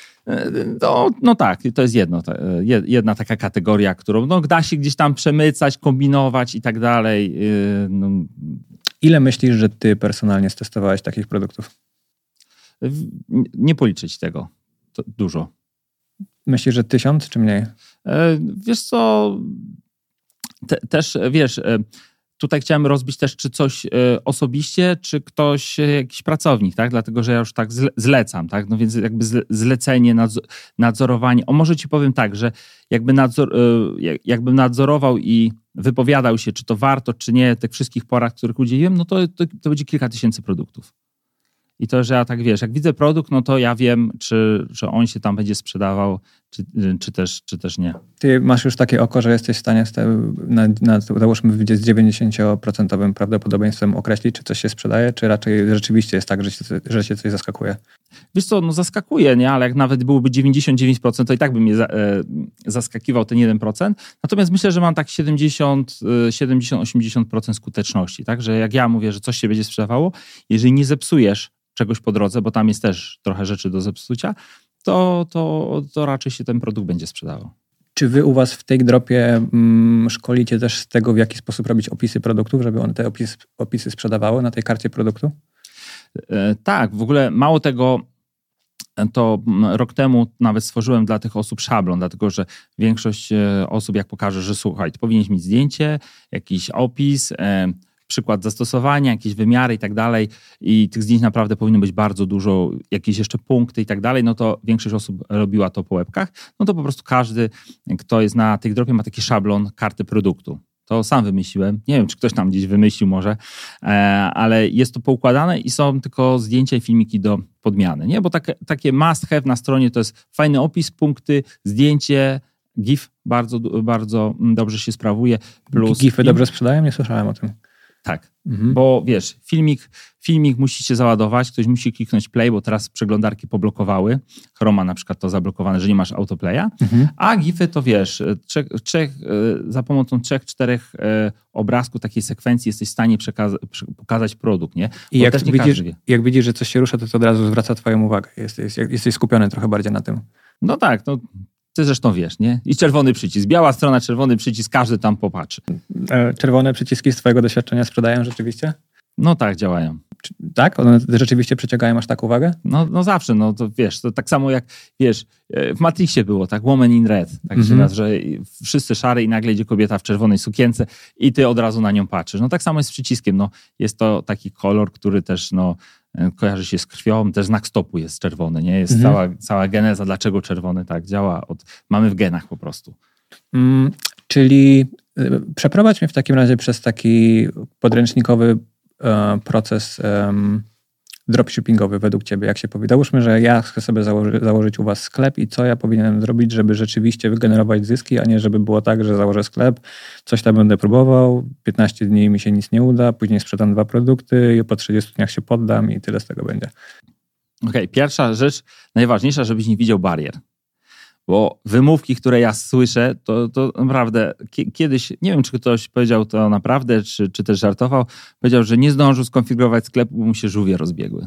No tak, to jest jedna taka kategoria, którą da się gdzieś tam przemycać, kombinować i tak dalej. No. Ile myślisz, że ty personalnie stestowałeś takich produktów? Nie policzyć tego. To dużo. Myślisz, że 1000 czy mniej? Wiesz co, też wiesz, tutaj chciałem rozbić też, czy coś osobiście, czy ktoś, jakiś pracownik, tak? Dlatego, że ja już tak zlecam, tak? No więc jakby zlecenie, nadzorowanie. Może ci powiem tak, że jakbym nadzorował i wypowiadał się, czy to warto, czy nie, tych wszystkich porad, których udzieliłem, no to będzie kilka tysięcy produktów. I to, że ja tak wiesz, jak widzę produkt, no to ja wiem, czy on się tam będzie sprzedawał, czy też nie. Ty masz już takie oko, że jesteś w stanie załóżmy widzieć z 90% prawdopodobieństwem określić, czy coś się sprzedaje, czy raczej rzeczywiście jest tak, że cię coś zaskakuje? Wiesz co, no zaskakuje, nie? Ale jak nawet byłoby 99%, to i tak by mnie zaskakiwał ten 1%. Natomiast myślę, że mam tak 70-80% skuteczności, tak? Że jak ja mówię, że coś się będzie sprzedawało, jeżeli nie zepsujesz czegoś po drodze, bo tam jest też trochę rzeczy do zepsucia, to raczej się ten produkt będzie sprzedawał. Czy wy u was w Take Dropie szkolicie też z tego, w jaki sposób robić opisy produktów, żeby one te opisy sprzedawały na tej karcie produktu? Tak, w ogóle mało tego, to rok temu nawet stworzyłem dla tych osób szablon, dlatego że większość osób jak pokaże, że słuchaj, to powinieneś mieć zdjęcie, jakiś opis, przykład zastosowania, jakieś wymiary i tak dalej i tych zdjęć naprawdę powinno być bardzo dużo, jakieś jeszcze punkty i tak dalej, no to większość osób robiła to po łebkach, no to po prostu każdy, kto jest na TakeDropie, ma taki szablon karty produktu. To sam wymyśliłem. Nie wiem, czy ktoś tam gdzieś wymyślił może, ale jest to poukładane i są tylko zdjęcia i filmiki do podmiany, nie? Bo takie must have na stronie to jest fajny opis, punkty, zdjęcie, GIF bardzo, bardzo dobrze się sprawuje. Plus GIFy dobrze sprzedają? Nie słyszałem o tym. Tak, bo wiesz, filmik musicie załadować, ktoś musi kliknąć play, bo teraz przeglądarki poblokowały. Chroma na przykład to zablokowane, że nie masz autoplaya, a GIFy to wiesz, za pomocą 3-4 obrazków takiej sekwencji jesteś w stanie pokazać produkt, nie? I jak widzisz, że coś się rusza, to od razu zwraca twoją uwagę. Jesteś skupiony trochę bardziej na tym. No tak, no. Ty zresztą wiesz, nie? I czerwony przycisk. Biała strona, czerwony przycisk, każdy tam popatrzy. Czerwone przyciski z twojego doświadczenia sprzedają rzeczywiście? No tak, działają. Tak? One rzeczywiście przyciągają aż tak uwagę? No zawsze, no to wiesz, to tak samo jak, wiesz, w Matrixie było, tak, Woman in Red, tak się nazywa, że wszyscy szary i nagle idzie kobieta w czerwonej sukience i ty od razu na nią patrzysz. No tak samo jest z przyciskiem, no jest to taki kolor, który też, no, kojarzy się z krwią, też znak stopu jest czerwony, nie? Jest cała geneza, dlaczego czerwony tak działa, mamy w genach po prostu. Czyli przeprowadź mnie w takim razie przez taki podręcznikowy proces dropshippingowy według ciebie, jak się powie. Załóżmy, że ja chcę sobie założyć u was sklep i co ja powinienem zrobić, żeby rzeczywiście wygenerować zyski, a nie żeby było tak, że założę sklep, coś tam będę próbował, 15 dni mi się nic nie uda, później sprzedam 2 produkty i po 30 dniach się poddam i tyle z tego będzie. Okej, pierwsza rzecz, najważniejsza, żebyś nie widział barier. Bo wymówki, które ja słyszę, to naprawdę kiedyś, nie wiem, czy ktoś powiedział to naprawdę, czy też żartował, powiedział, że nie zdążył skonfigurować sklepu, bo mu się żółwie rozbiegły.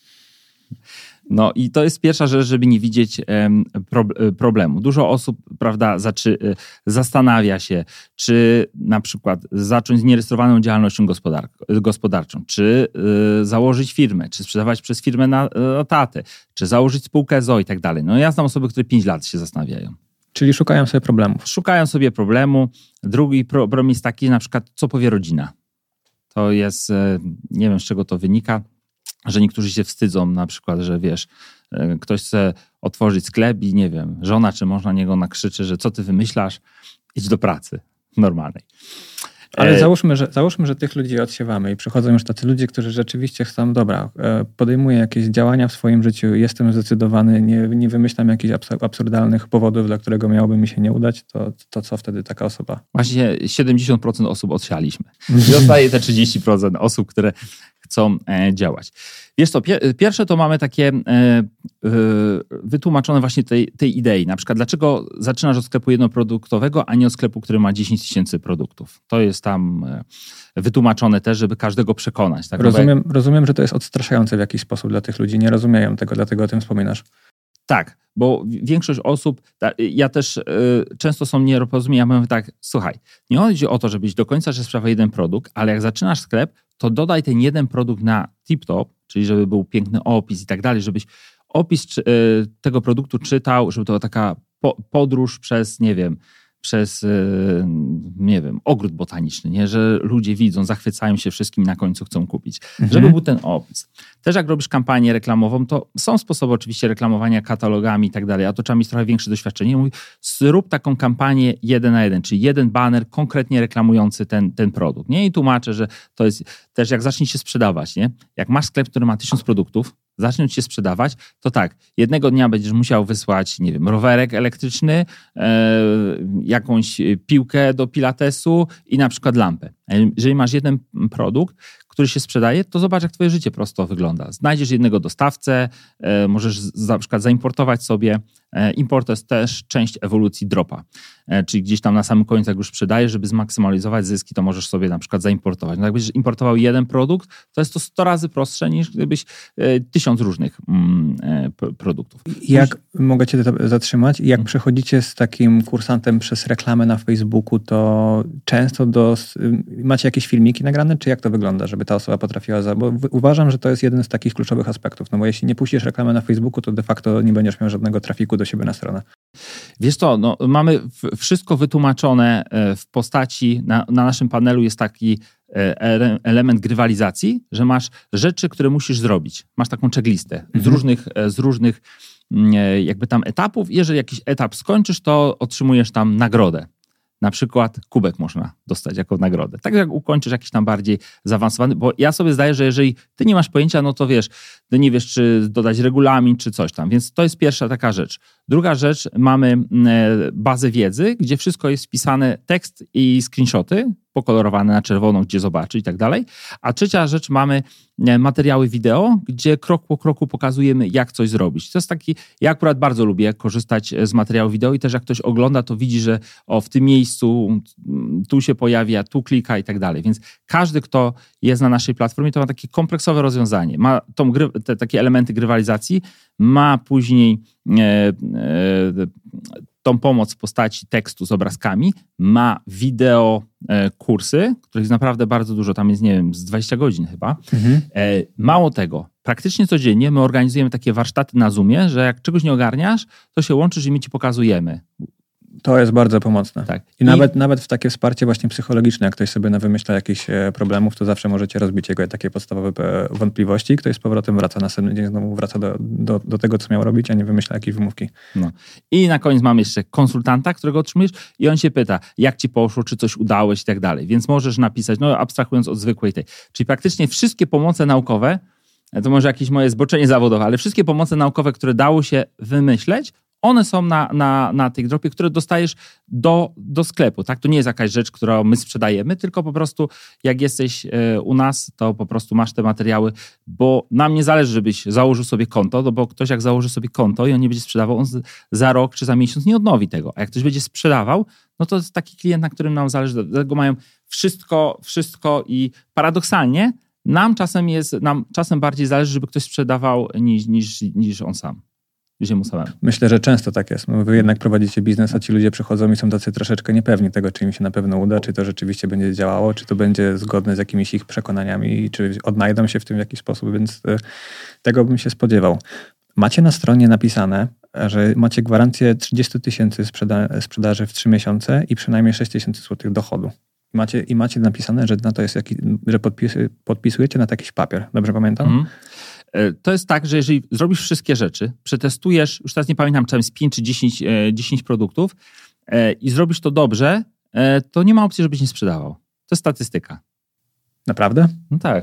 No i to jest pierwsza rzecz, żeby nie widzieć problemu. Dużo osób, prawda, zastanawia się, czy na przykład zacząć z nierejestrowaną działalnością gospodarczą, czy założyć firmę, czy sprzedawać przez firmę na tatę, czy założyć spółkę ZO i tak dalej. No ja znam osoby, które 5 lat się zastanawiają. Czyli szukają sobie problemów. Szukają sobie problemu. Drugi problem jest taki, na przykład, co powie rodzina. To jest, nie wiem z czego to wynika, że niektórzy się wstydzą na przykład, że wiesz, ktoś chce otworzyć sklep i nie wiem, żona czy mąż na niego nakrzyczy, że co ty wymyślasz, idź do pracy normalnej. Ale załóżmy, że tych ludzi odsiewamy i przychodzą już tacy ludzie, którzy rzeczywiście chcą, dobra, podejmuję jakieś działania w swoim życiu, jestem zdecydowany, nie wymyślam jakichś absurdalnych powodów, dla którego miałoby mi się nie udać, to co wtedy taka osoba? Właśnie 70% osób odsialiśmy. I zostaje te 30% osób, które chcą działać. Wiesz co, pierwsze to mamy takie wytłumaczone właśnie tej idei. Na przykład, dlaczego zaczynasz od sklepu jednoproduktowego, a nie od sklepu, który ma 10 000 produktów. To jest tam wytłumaczone też, żeby każdego przekonać. Tak? Rozumiem, że to jest odstraszające w jakiś sposób dla tych ludzi. Nie rozumieją tego, dlatego o tym wspominasz. Tak, bo większość osób, ja też często są nieporozumienia, ja mówię tak, słuchaj, nie chodzi o to, żebyś do końca sprzedał jeden produkt, ale jak zaczynasz sklep, to dodaj ten jeden produkt na tip-top, czyli żeby był piękny opis i tak dalej, żebyś opis tego produktu czytał, żeby to była taka podróż przez, nie wiem, ogród botaniczny, nie? Że ludzie widzą, zachwycają się wszystkim i na końcu chcą kupić. Żeby był ten opis. Też jak robisz kampanię reklamową, to są sposoby oczywiście reklamowania katalogami i tak dalej, a to trzeba mieć trochę większe doświadczenie. Mówi, zrób taką kampanię 1 na 1, czyli jeden baner konkretnie reklamujący ten produkt. Nie? I tłumaczę, że to jest też jak zacznie się sprzedawać, nie? Jak masz sklep, który ma 1000 produktów, zacznie się sprzedawać, to tak, jednego dnia będziesz musiał wysłać, nie wiem, rowerek elektryczny, jakąś piłkę do pilatesu i na przykład lampę. Jeżeli masz jeden produkt, który się sprzedaje, to zobacz, jak twoje życie prosto wygląda. Znajdziesz jednego dostawcę, możesz na przykład zaimportować sobie. Import to jest też część ewolucji dropa. Czyli gdzieś tam na samym końcu, jak już sprzedajesz, żeby zmaksymalizować zyski, to możesz sobie na przykład zaimportować. No jak będziesz importował jeden produkt, to jest to 100 razy prostsze niż gdybyś 1000 różnych produktów. Jak mogę cię zatrzymać? Jak przechodzicie z takim kursantem przez reklamę na Facebooku, to często macie jakieś filmiki nagrane, czy jak to wygląda, żeby ta osoba potrafiła... Bo uważam, że to jest jeden z takich kluczowych aspektów, no bo jeśli nie puścisz reklamy na Facebooku, to de facto nie będziesz miał żadnego trafiku do siebie na stronę. Wiesz co, no, mamy wszystko wytłumaczone w postaci, na naszym panelu jest taki element grywalizacji, że masz rzeczy, które musisz zrobić. Masz taką checklistę z różnych jakby tam etapów. Jeżeli jakiś etap skończysz, to otrzymujesz tam nagrodę. Na przykład kubek można dostać jako nagrodę. Tak jak ukończysz jakiś tam bardziej zaawansowany, bo ja sobie zdaję, że jeżeli ty nie masz pojęcia, no to wiesz, ty nie wiesz, czy dodać regulamin, czy coś tam. Więc to jest pierwsza taka rzecz. Druga rzecz, mamy bazę wiedzy, gdzie wszystko jest wpisane, tekst i screenshoty, pokolorowane na czerwono, gdzie zobaczyć i tak dalej. A trzecia rzecz, mamy materiały wideo, gdzie krok po kroku pokazujemy, jak coś zrobić. To jest taki, ja akurat bardzo lubię korzystać z materiału wideo i też jak ktoś ogląda, to widzi, że w tym miejscu tu się pojawia, tu klika i tak dalej. Więc każdy, kto jest na naszej platformie, to ma takie kompleksowe rozwiązanie. Ma takie elementy grywalizacji, ma później tą pomoc w postaci tekstu z obrazkami, ma wideo kursy, których jest naprawdę bardzo dużo, tam jest, nie wiem, z 20 godzin chyba. Mało tego, praktycznie codziennie my organizujemy takie warsztaty na Zoomie, że jak czegoś nie ogarniasz, to się łączysz i my ci pokazujemy. To jest bardzo pomocne. Tak. I nawet w takie wsparcie właśnie psychologiczne, jak ktoś sobie wymyśla jakichś problemów, to zawsze możecie rozbić jego takie podstawowe wątpliwości i ktoś z powrotem wraca następny dzień, znowu wraca do tego, co miał robić, a nie wymyśla jakiejś wymówki. No. I na koniec mamy jeszcze konsultanta, którego otrzymujesz i on się pyta, jak ci poszło, czy coś udało się i tak dalej. Więc możesz napisać, no abstrahując od zwykłej tej. Czyli praktycznie wszystkie pomoce naukowe, to może jakieś moje zboczenie zawodowe, ale wszystkie pomoce naukowe, które dało się wymyśleć, one są na tej dropie, które dostajesz do sklepu. Tak? To nie jest jakaś rzecz, którą my sprzedajemy, tylko po prostu jak jesteś u nas, to po prostu masz te materiały, bo nam nie zależy, żebyś założył sobie konto, no bo ktoś jak założy sobie konto i on nie będzie sprzedawał, on za rok czy za miesiąc nie odnowi tego. A jak ktoś będzie sprzedawał, no to jest taki klient, na którym nam zależy. Dlatego mają wszystko i paradoksalnie nam czasem bardziej zależy, żeby ktoś sprzedawał niż on sam. Myślę, że często tak jest. Wy jednak prowadzicie biznes, a ci ludzie przychodzą i są tacy troszeczkę niepewni tego, czy im się na pewno uda, czy to rzeczywiście będzie działało, czy to będzie zgodne z jakimiś ich przekonaniami, czy odnajdą się w tym w jakiś sposób, więc tego bym się spodziewał. Macie na stronie napisane, że macie gwarancję 30 000 sprzedaży w 3 miesiące i przynajmniej 6 000 złotych dochodu. I macie napisane, że na to jest że podpisujecie na jakiś papier. Dobrze pamiętam? To jest tak, że jeżeli zrobisz wszystkie rzeczy, przetestujesz, już teraz nie pamiętam, czy tam jest 5 czy 10 produktów i zrobisz to dobrze, to nie ma opcji, żebyś nie sprzedawał. To jest statystyka. Naprawdę? No tak.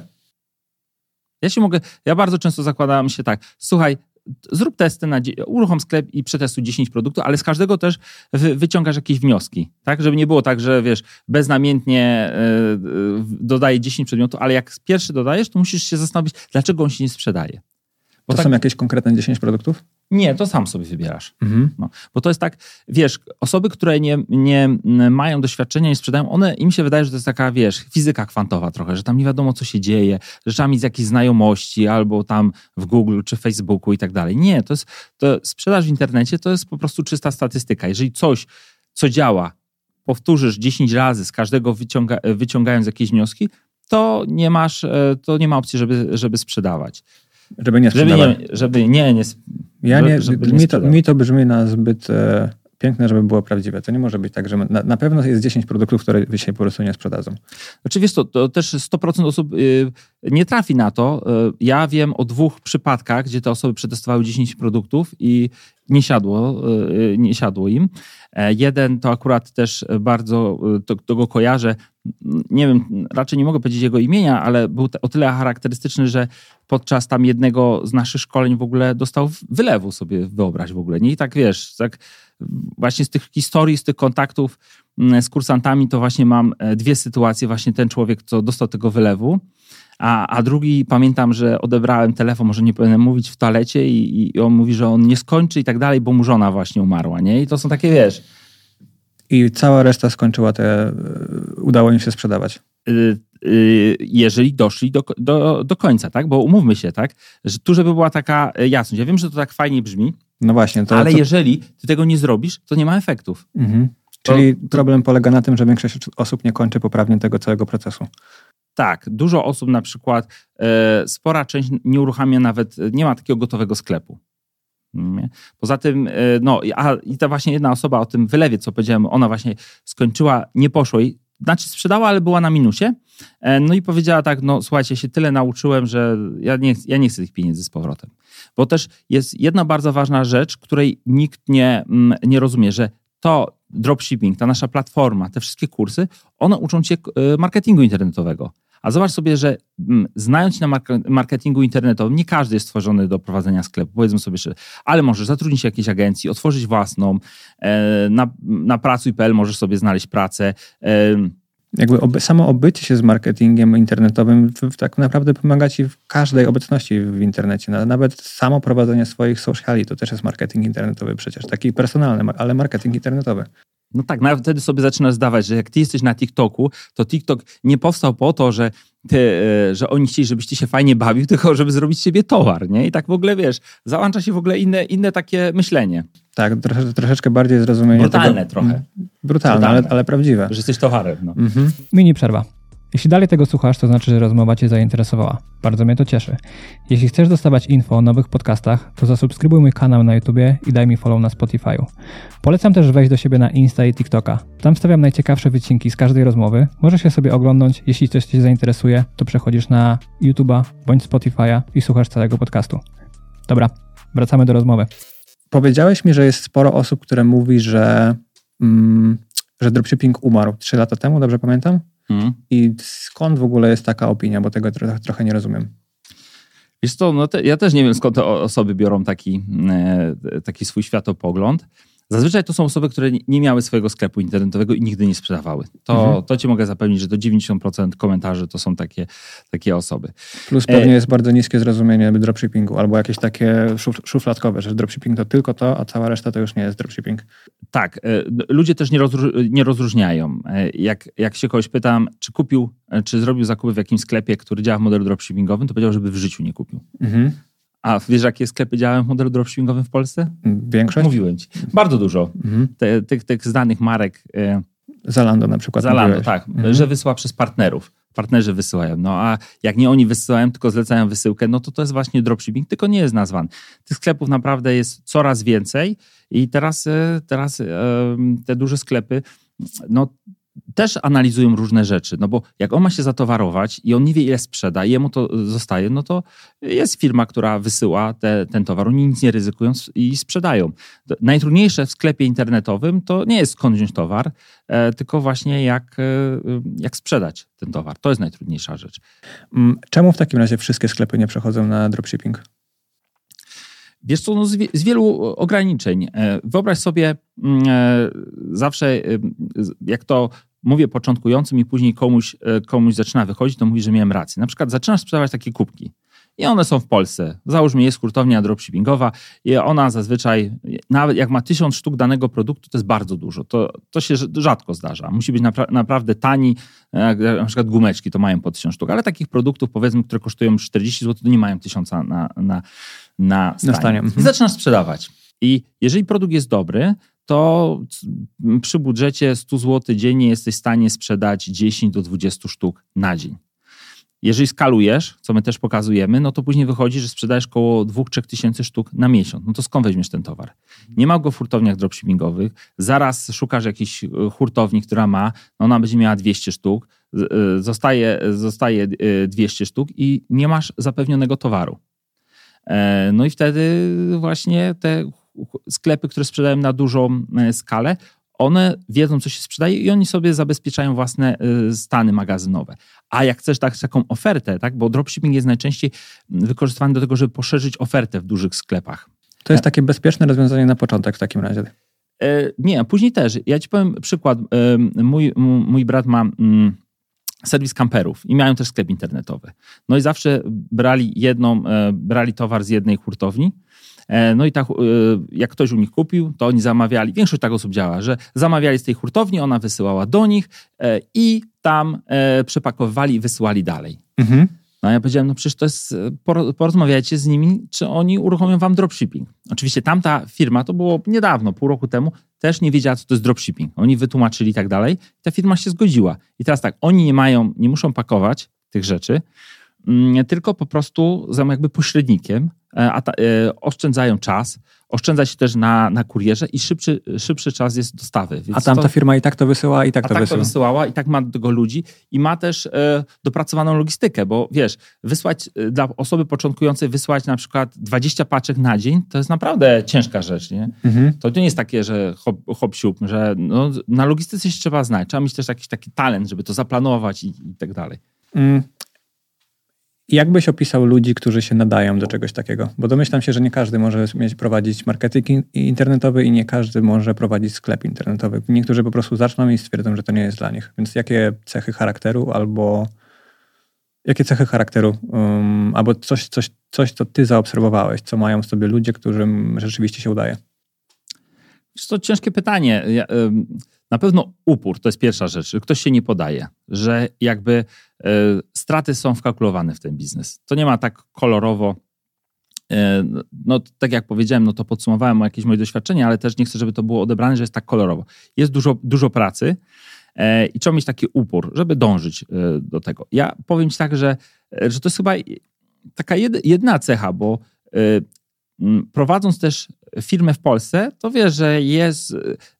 Ja bardzo często zakładam się tak, słuchaj, zrób testy, uruchom sklep i przetestuj 10 produktów, ale z każdego też wyciągasz jakieś wnioski, tak? Żeby nie było tak, że wiesz, beznamiętnie dodaję 10 przedmiotów, ale jak pierwszy dodajesz, to musisz się zastanowić, dlaczego on się nie sprzedaje. Bo to są jakieś konkretne 10 produktów? Nie, to sam sobie wybierasz. No, bo to jest tak, wiesz, osoby, które nie mają doświadczenia, nie sprzedają, im się wydaje, że to jest taka, wiesz, fizyka kwantowa trochę, że tam nie wiadomo, co się dzieje, że trzeba mieć jakieś znajomości albo tam w Google czy Facebooku i tak dalej. Nie, to sprzedaż w internecie to jest po prostu czysta statystyka. Jeżeli coś, co działa, powtórzysz 10 razy, z każdego wyciągając jakieś wnioski, to nie ma opcji, żeby sprzedawać. Żeby nie sprzedawać. Mi to brzmi na zbyt piękne, żeby było prawdziwe. To nie może być tak, że na pewno jest 10 produktów, które się po prostu nie sprzedadzą. Oczywiście to też 100% osób nie trafi na to. Ja wiem o 2 przypadkach, gdzie te osoby przetestowały 10 produktów i nie siadło im. Jeden to akurat też bardzo, to go kojarzę, nie wiem, raczej nie mogę powiedzieć jego imienia, ale był o tyle charakterystyczny, że podczas tam jednego z naszych szkoleń w ogóle dostał wylewu, sobie wyobraź w ogóle. Nie? I tak wiesz, tak właśnie z tych historii, z tych kontaktów z kursantami, to właśnie mam 2 sytuacje. Właśnie ten człowiek, co dostał tego wylewu, a drugi, pamiętam, że odebrałem telefon, może nie powinienem mówić, w toalecie i on mówi, że on nie skończy i tak dalej, bo mu żona właśnie umarła, nie? I to są takie, wiesz... I cała reszta skończyła udało im się sprzedawać. Jeżeli doszli do końca, tak? Bo umówmy się, tak? Że tu, żeby była taka jasność. Ja wiem, że to tak fajnie brzmi, no właśnie, ale jeżeli ty tego nie zrobisz, to nie ma efektów. Czyli problem polega na tym, że większość osób nie kończy poprawnie tego całego procesu. Tak, dużo osób na przykład, spora część nie uruchamia nawet, nie ma takiego gotowego sklepu. Poza tym, i ta właśnie jedna osoba o tym wylewie, co powiedziałem, ona właśnie skończyła, nie poszło jej, znaczy sprzedała, ale była na minusie. No i powiedziała tak, słuchajcie, ja się tyle nauczyłem, że ja nie chcę tych pieniędzy z powrotem. Bo też jest jedna bardzo ważna rzecz, której nikt nie rozumie, że to dropshipping, ta nasza platforma, te wszystkie kursy, one uczą cię marketingu internetowego. A zobacz sobie, że znając się na marketingu internetowym, nie każdy jest stworzony do prowadzenia sklepu. Powiedzmy sobie, ale możesz zatrudnić się jakiejś agencji, otworzyć własną, na pracuj.pl możesz sobie znaleźć pracę. Jakby samo obycie się z marketingiem internetowym tak naprawdę pomaga ci w każdej obecności w internecie. Nawet samo prowadzenie swoich sociali to też jest marketing internetowy przecież. Taki personalny, ale marketing internetowy. No tak, nawet wtedy sobie zaczynasz zdawać, że jak ty jesteś na TikToku, to TikTok nie powstał po to, że oni chcieli, żebyś ty się fajnie bawił, tylko żeby zrobić z siebie towar, nie? I tak w ogóle, załącza się w ogóle inne takie myślenie. Tak, troszeczkę bardziej zrozumienie brutalne tego. Trochę. Brutalne, ale prawdziwe. Że jesteś towarem. No. Mini przerwa. Jeśli dalej tego słuchasz, to znaczy, że rozmowa cię zainteresowała. Bardzo mnie to cieszy. Jeśli chcesz dostawać info o nowych podcastach, to zasubskrybuj mój kanał na YouTubie i daj mi follow na Spotify'u. Polecam też wejść do siebie na Insta i TikToka. Tam wstawiam najciekawsze wycinki z każdej rozmowy. Możesz się sobie oglądnąć. Jeśli coś cię zainteresuje, to przechodzisz na YouTube'a bądź Spotify'a i słuchasz całego podcastu. Dobra, wracamy do rozmowy. Powiedziałeś mi, że jest sporo osób, które mówi, że dropshipping umarł 3 lata temu, dobrze pamiętam? I skąd w ogóle jest taka opinia, bo tego trochę nie rozumiem. Wiesz co, ja też nie wiem, skąd te osoby biorą taki swój światopogląd. Zazwyczaj to są osoby, które nie miały swojego sklepu internetowego i nigdy nie sprzedawały. To ci mogę zapewnić, że do 90% komentarzy to są takie osoby. Plus pewnie jest bardzo niskie zrozumienie dropshippingu albo jakieś takie szufladkowe, że dropshipping to tylko to, a cała reszta to już nie jest dropshipping. Tak. Ludzie też nie rozróżniają. Jak się kogoś pytam, czy zrobił zakupy w jakimś sklepie, który działa w modelu dropshippingowym, to powiedział, żeby w życiu nie kupił. A wiesz, jakie sklepy działają w modelu dropshippingowym w Polsce? Większość? Mówiłem ci. Bardzo dużo. Tych znanych marek. Zalando na przykład. Zalando, tak. Że wysyła przez partnerów. Partnerzy wysyłają. A jak nie oni wysyłają, tylko zlecają wysyłkę, to jest właśnie dropshipping, tylko nie jest nazwany. Tych sklepów naprawdę jest coraz więcej i teraz te duże sklepy, też analizują różne rzeczy, bo jak on ma się zatowarować i on nie wie, ile sprzeda i jemu to zostaje, to jest firma, która wysyła ten towar, oni nic nie ryzykują i sprzedają. Najtrudniejsze w sklepie internetowym to nie jest skąd wziąć towar, tylko właśnie jak sprzedać ten towar. To jest najtrudniejsza rzecz. Czemu w takim razie wszystkie sklepy nie przechodzą na dropshipping? Wiesz co, z wielu ograniczeń. Wyobraź sobie zawsze, jak to mówię początkującym i później komuś zaczyna wychodzić, to mówi, że miałem rację. Na przykład zaczynasz sprzedawać takie kubki i one są w Polsce. Załóżmy, jest hurtownia dropshippingowa i ona zazwyczaj, nawet jak ma 1000 sztuk danego produktu, to jest bardzo dużo. To się rzadko zdarza. Musi być naprawdę tani, na przykład gumeczki to mają po 1000 sztuk, ale takich produktów, powiedzmy, które kosztują 40 zł, to nie mają 1000 na stanie. I zaczynasz sprzedawać. I jeżeli produkt jest dobry, to przy budżecie 100 zł dziennie jesteś w stanie sprzedać 10 do 20 sztuk na dzień. Jeżeli skalujesz, co my też pokazujemy, to później wychodzi, że sprzedajesz około 2-3 tysięcy sztuk na miesiąc. To skąd weźmiesz ten towar? Nie ma go w hurtowniach dropshippingowych. Zaraz szukasz jakiejś hurtowni, która ma, ona będzie miała 200 sztuk, zostaje 200 sztuk i nie masz zapewnionego towaru. I wtedy właśnie te sklepy, które sprzedają na dużą skalę, one wiedzą, co się sprzedaje i oni sobie zabezpieczają własne stany magazynowe. A jak chcesz taką ofertę, bo dropshipping jest najczęściej wykorzystywany do tego, żeby poszerzyć ofertę w dużych sklepach. To jest takie bezpieczne rozwiązanie na początek w takim razie. Nie, później też. Ja ci powiem przykład. Mój brat ma serwis kamperów i miałem też sklep internetowy. I zawsze brali towar z jednej hurtowni. I tak, jak ktoś u nich kupił, to oni zamawiali, większość tak osób działa, że zamawiali z tej hurtowni, ona wysyłała do nich i tam przepakowywali i wysyłali dalej. Ja powiedziałem, przecież to jest, porozmawiajcie z nimi, czy oni uruchomią wam dropshipping. Oczywiście tamta firma, to było niedawno, pół roku temu, też nie wiedziała, co to jest dropshipping. Oni wytłumaczyli i tak dalej i ta firma się zgodziła. I teraz tak, oni nie muszą pakować tych rzeczy, tylko po prostu są jakby pośrednikiem, oszczędzają czas, oszczędza się też na kurierze i szybszy czas jest dostawy. Więc a tamta firma i tak to wysyła, i tak to wysyła. to wysyłała, i tak ma do tego ludzi i ma też dopracowaną logistykę, bo wiesz, wysłać dla osoby początkującej, wysłać na przykład 20 paczek na dzień, to jest naprawdę ciężka rzecz, nie? To nie jest takie, że hop siup, że no, na logistyce się trzeba znać. Trzeba mieć też jakiś taki talent, żeby to zaplanować i tak dalej. Jak byś opisał ludzi, którzy się nadają do czegoś takiego? Bo domyślam się, że nie każdy może prowadzić marketing internetowy i nie każdy może prowadzić sklep internetowy. Niektórzy po prostu zaczną i stwierdzą, że to nie jest dla nich. Więc jakie cechy charakteru albo coś, co ty zaobserwowałeś, co mają w sobie ludzie, którym rzeczywiście się udaje? To ciężkie pytanie. Na pewno upór, to jest pierwsza rzecz, że ktoś się nie podaje, że jakby straty są wkalkulowane w ten biznes. To nie ma tak kolorowo, no tak jak powiedziałem, no to podsumowałem jakieś moje doświadczenia, ale też nie chcę, żeby to było odebrane, że jest tak kolorowo. Jest dużo pracy i trzeba mieć taki upór, żeby dążyć do tego. Ja powiem ci tak, że to jest chyba taka jedna cecha, bo prowadząc też firmę w Polsce, to wiesz, że jest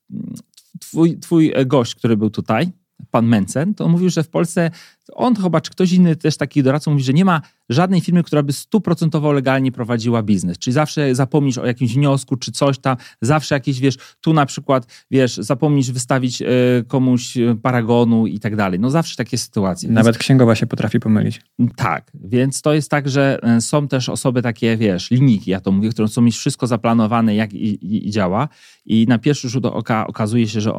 twój gość, który był tutaj, pan Mencen, to on mówił, że w Polsce, on chyba, czy ktoś inny też taki doradca mówi, że nie ma żadnej firmy, która by 100% legalnie prowadziła biznes. Czyli zawsze zapomnisz o jakimś wniosku, czy coś tam, zawsze jakieś, wiesz, tu na przykład, wiesz, zapomnisz wystawić komuś paragonu i tak dalej. No zawsze takie sytuacje. Nawet księgowa się potrafi pomylić. Tak, więc to jest tak, że są też osoby takie, wiesz, linijki, ja to mówię, które chcą mieć wszystko zaplanowane, jak i działa i na pierwszy rzut oka okazuje się, że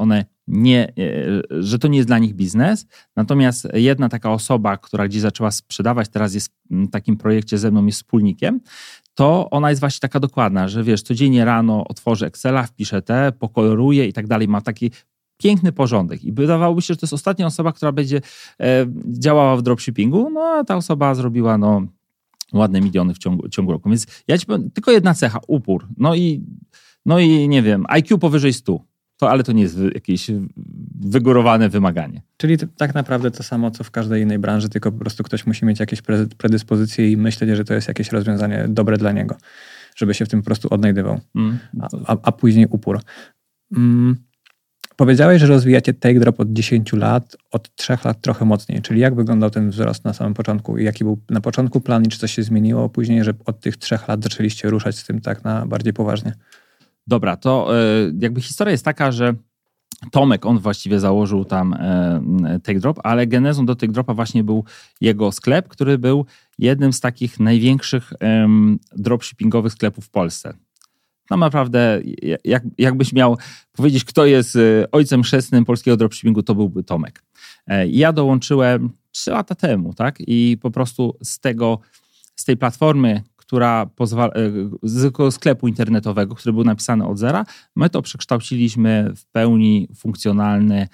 że to nie jest dla nich biznes. Natomiast jedna taka osoba, która gdzieś zaczęła sprzedawać, teraz jest w takim projekcie ze mną, jest wspólnikiem, to ona jest właśnie taka dokładna, że wiesz, codziennie rano otworzy Excela, wpisze pokoloruje i tak dalej, ma taki piękny porządek i wydawałoby się, że to jest ostatnia osoba, która będzie działała w dropshippingu, no a ta osoba zrobiła ładne miliony w ciągu roku. Więc ja ci powiem, tylko jedna cecha, upór. No i nie wiem, IQ powyżej 100. Ale to nie jest jakieś wygórowane wymaganie. Czyli tak naprawdę to samo, co w każdej innej branży, tylko po prostu ktoś musi mieć jakieś predyspozycje i myśleć, że to jest jakieś rozwiązanie dobre dla niego, żeby się w tym po prostu odnajdywał. A później upór. Powiedziałeś, że rozwijacie TakeDrop od 10 lat, od 3 lat trochę mocniej. Czyli jak wyglądał ten wzrost na samym początku? I jaki był na początku plan i czy coś się zmieniło później, że od tych 3 lat zaczęliście ruszać z tym tak na bardziej poważnie? Dobra, to jakby historia jest taka, że Tomek, on właściwie założył tam TakeDrop, ale genezą do TakeDropa właśnie był jego sklep, który był jednym z takich największych dropshippingowych sklepów w Polsce. No naprawdę, jakbyś miał powiedzieć, kto jest ojcem chrzestnym polskiego dropshippingu, to byłby Tomek. Ja dołączyłem 3 lata temu, tak? I po prostu z tej platformy, która z sklepu internetowego, który był napisany od zera, my to przekształciliśmy w pełni funkcjonalny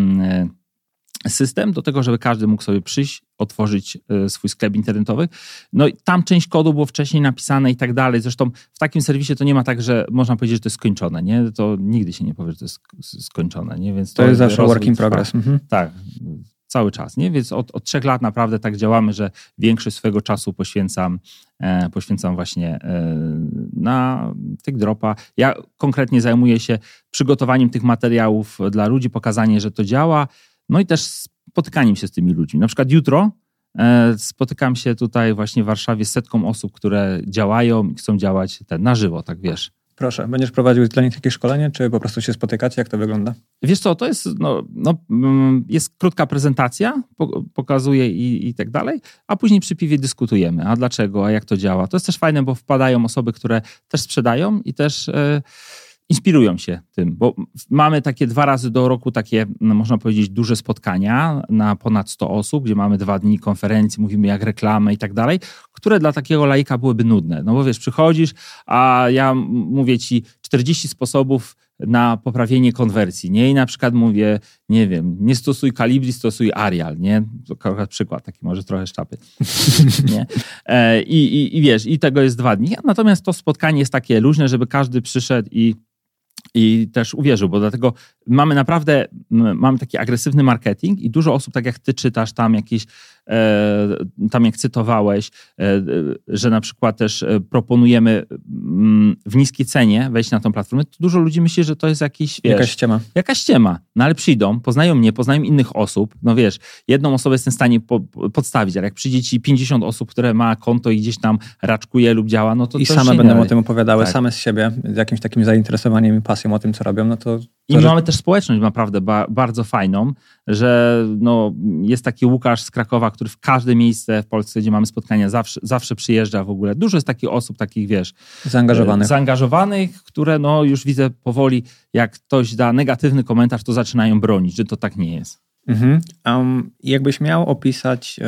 system do tego, żeby każdy mógł sobie przyjść, otworzyć swój sklep internetowy. No i tam część kodu było wcześniej napisane i tak dalej. Zresztą w takim serwisie to nie ma tak, że można powiedzieć, że to jest skończone, nie? To nigdy się nie powie, że to jest skończone, nie? Więc to jest zawsze work in progress. Tak, cały czas, nie? Więc od 3 lat naprawdę tak działamy, że większość swojego czasu poświęcam właśnie na TakeDropa. Ja konkretnie zajmuję się przygotowaniem tych materiałów dla ludzi, pokazanie, że to działa, no i też spotykaniem się z tymi ludźmi. Na przykład jutro spotykam się tutaj właśnie w Warszawie z 100 osób, które działają i chcą działać na żywo, tak wiesz. Proszę, będziesz prowadził dla nich jakieś szkolenie, czy po prostu się spotykacie? Jak to wygląda? Wiesz co, to jest, jest krótka prezentacja, pokazuję i tak dalej, a później przy piwie dyskutujemy. A dlaczego, a jak to działa? To jest też fajne, bo wpadają osoby, które też sprzedają i też inspirują się tym, bo mamy takie 2 razy do roku takie, można powiedzieć, duże spotkania na ponad 100 osób, gdzie mamy 2 dni konferencji, mówimy jak reklamę i tak dalej, które dla takiego laika byłyby nudne. No bo wiesz, przychodzisz, a ja mówię ci 40 sposobów na poprawienie konwersji, nie? I na przykład mówię, nie wiem, nie stosuj Calibri, stosuj Arial, nie? To przykład taki może trochę szczapy. Nie? I wiesz, i tego jest 2 dni. Natomiast to spotkanie jest takie luźne, żeby każdy przyszedł i też uwierzył, bo dlatego mamy taki agresywny marketing i dużo osób, tak jak ty czytasz tam jakieś, tam jak cytowałeś, że na przykład też proponujemy w niskiej cenie wejść na tą platformę, to dużo ludzi myśli, że to jest jakaś ściema. No ale przyjdą, poznają mnie, poznają innych osób, no wiesz, jedną osobę jestem w stanie podstawić, ale jak przyjdzie ci 50 osób, które ma konto i gdzieś tam raczkuje lub działa, no to i same będą o tym opowiadały, same z siebie, z jakimś takim zainteresowaniem i pasją o tym, co robią, no to... I mamy też społeczność naprawdę bardzo fajną, że no, jest taki Łukasz z Krakowa, który w każde miejsce w Polsce, gdzie mamy spotkania, zawsze przyjeżdża w ogóle. Dużo jest takich osób, takich wiesz... Zaangażowanych, które no już widzę powoli, jak ktoś da negatywny komentarz, to zaczynają bronić, że to tak nie jest. Jakbyś miał opisać...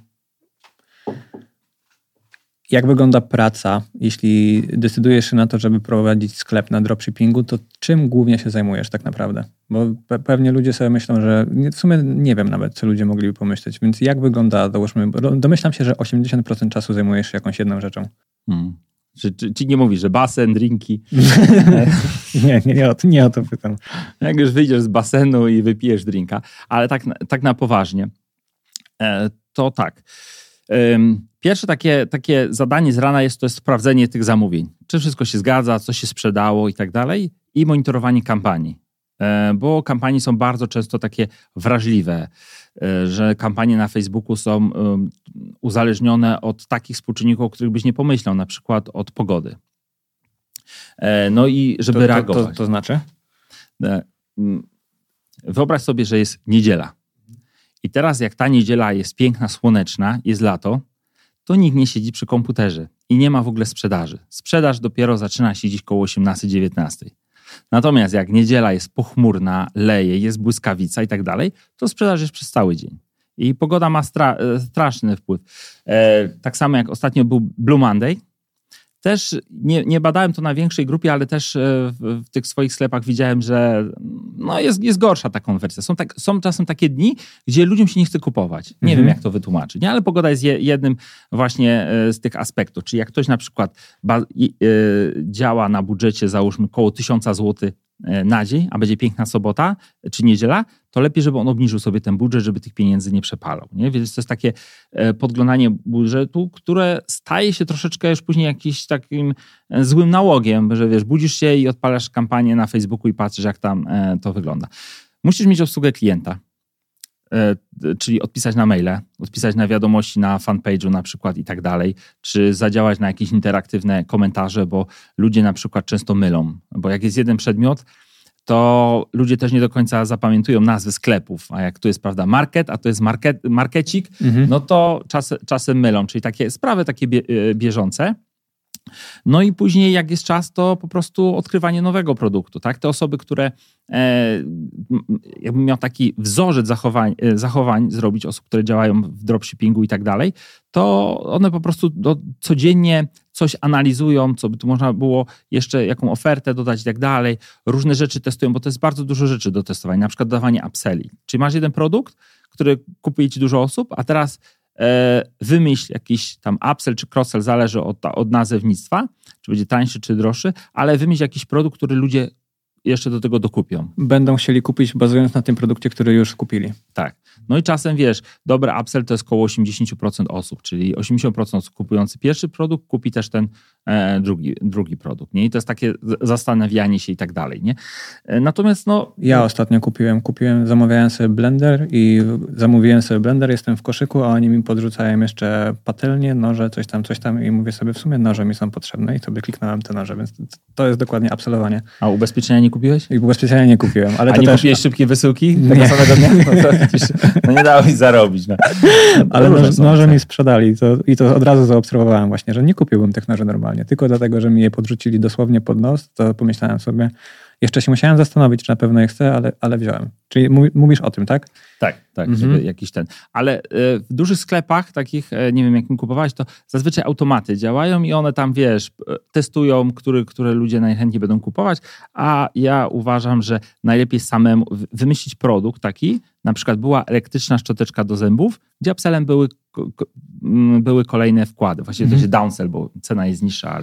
Jak wygląda praca, jeśli decydujesz się na to, żeby prowadzić sklep na dropshippingu, to czym głównie się zajmujesz tak naprawdę? Bo pewnie ludzie sobie myślą, że w sumie nie wiem nawet, co ludzie mogliby pomyśleć. Więc jak wygląda, domyślam się, że 80% czasu zajmujesz się jakąś jedną rzeczą. Czy nie mówisz, że basen, drinki? nie o to pytam. Jak już wyjdziesz z basenu i wypijesz drinka, ale tak na poważnie, to tak. Pierwsze takie zadanie z rana to jest sprawdzenie tych zamówień. Czy wszystko się zgadza, co się sprzedało i tak dalej. I monitorowanie kampanii. Bo kampanie są bardzo często takie wrażliwe, że kampanie na Facebooku są uzależnione od takich współczynników, o których byś nie pomyślał, na przykład od pogody. No i żeby reagować. To znaczy? Wyobraź sobie, że jest niedziela. I teraz jak ta niedziela jest piękna, słoneczna, jest lato, to nikt nie siedzi przy komputerze i nie ma w ogóle sprzedaży. Sprzedaż dopiero zaczyna się dziś koło 18-19. Natomiast jak niedziela jest pochmurna, leje, jest błyskawica i tak dalej, to sprzedaż jest przez cały dzień. I pogoda ma straszny wpływ. Tak samo jak ostatnio był Blue Monday. Też nie badałem to na większej grupie, ale też w tych swoich sklepach widziałem, że no jest gorsza ta konwersja. Są czasem takie dni, gdzie ludziom się nie chce kupować. Nie wiem, jak to wytłumaczyć, nie? Ale pogoda jest jednym właśnie z tych aspektów. Czyli jak ktoś na przykład działa na budżecie, załóżmy koło 1000 zł na dzień, a będzie piękna sobota czy niedziela, to lepiej, żeby on obniżył sobie ten budżet, żeby tych pieniędzy nie przepalał. Nie? Więc to jest takie podglądanie budżetu, które staje się troszeczkę już później jakimś takim złym nałogiem, że wiesz, budzisz się i odpalasz kampanię na Facebooku i patrzysz, jak tam to wygląda. Musisz mieć obsługę klienta, czyli odpisać na maile, odpisać na wiadomości na fanpage'u na przykład i tak dalej, czy zadziałać na jakieś interaktywne komentarze, bo ludzie na przykład często mylą, bo jak jest jeden przedmiot, to ludzie też nie do końca zapamiętują nazwy sklepów, a jak tu jest, prawda, market, a to jest markecik, no to czasem mylą, czyli takie sprawy takie bieżące. No i później jak jest czas, to po prostu odkrywanie nowego produktu. Tak? Te osoby, które jakbym miał taki wzorzec zachowań zrobić, osób, które działają w dropshippingu i tak dalej, to one po prostu codziennie coś analizują, co by tu można było jeszcze, jaką ofertę dodać i tak dalej. Różne rzeczy testują, bo to jest bardzo dużo rzeczy do testowania. Na przykład dawanie upselli. Czyli masz jeden produkt, który kupuje ci dużo osób, a teraz wymyśl jakiś tam upsell czy cross-sell, zależy od nazewnictwa, czy będzie tańszy, czy droższy, ale wymyśl jakiś produkt, który ludzie jeszcze do tego dokupią. Będą chcieli kupić bazując na tym produkcie, który już kupili. Tak. No i czasem wiesz, dobry upsell to jest około 80% osób, czyli 80% osób kupujący pierwszy produkt kupi też ten drugi produkt. Nie? I to jest takie zastanawianie się i tak dalej. Nie? Natomiast ja ostatnio zamawiałem sobie blender i zamówiłem sobie blender, jestem w koszyku, a oni mi podrzucają jeszcze patelnię, noże, coś tam i mówię sobie, w sumie noże mi są potrzebne i sobie kliknąłem te noże, więc to jest dokładnie upsellowanie. A ubezpieczenia nie kupiłeś? I ubezpieczenia nie kupiłem. Ale a to nie też... kupiłeś szybkiej wysyłki tego samego dnia? No nie dało mi zarobić. No. Ale noże mi sprzedali i to od razu zaobserwowałem właśnie, że nie kupiłbym tych noży normalnie. Tylko dlatego, że mi je podrzucili dosłownie pod nos, to pomyślałem sobie, jeszcze się musiałem zastanowić, czy na pewno je chcę, ale wziąłem. Czyli mówisz o tym, tak? Tak, żeby jakiś ten. Ale w dużych sklepach takich, nie wiem, jak mi kupowałeś, to zazwyczaj automaty działają i one tam, wiesz, testują, które ludzie najchętniej będą kupować, a ja uważam, że najlepiej samemu wymyślić produkt taki, na przykład była elektryczna szczoteczka do zębów, gdzie upsellem były kolejne wkłady. Właściwie to się downsell, bo cena jest niższa, ale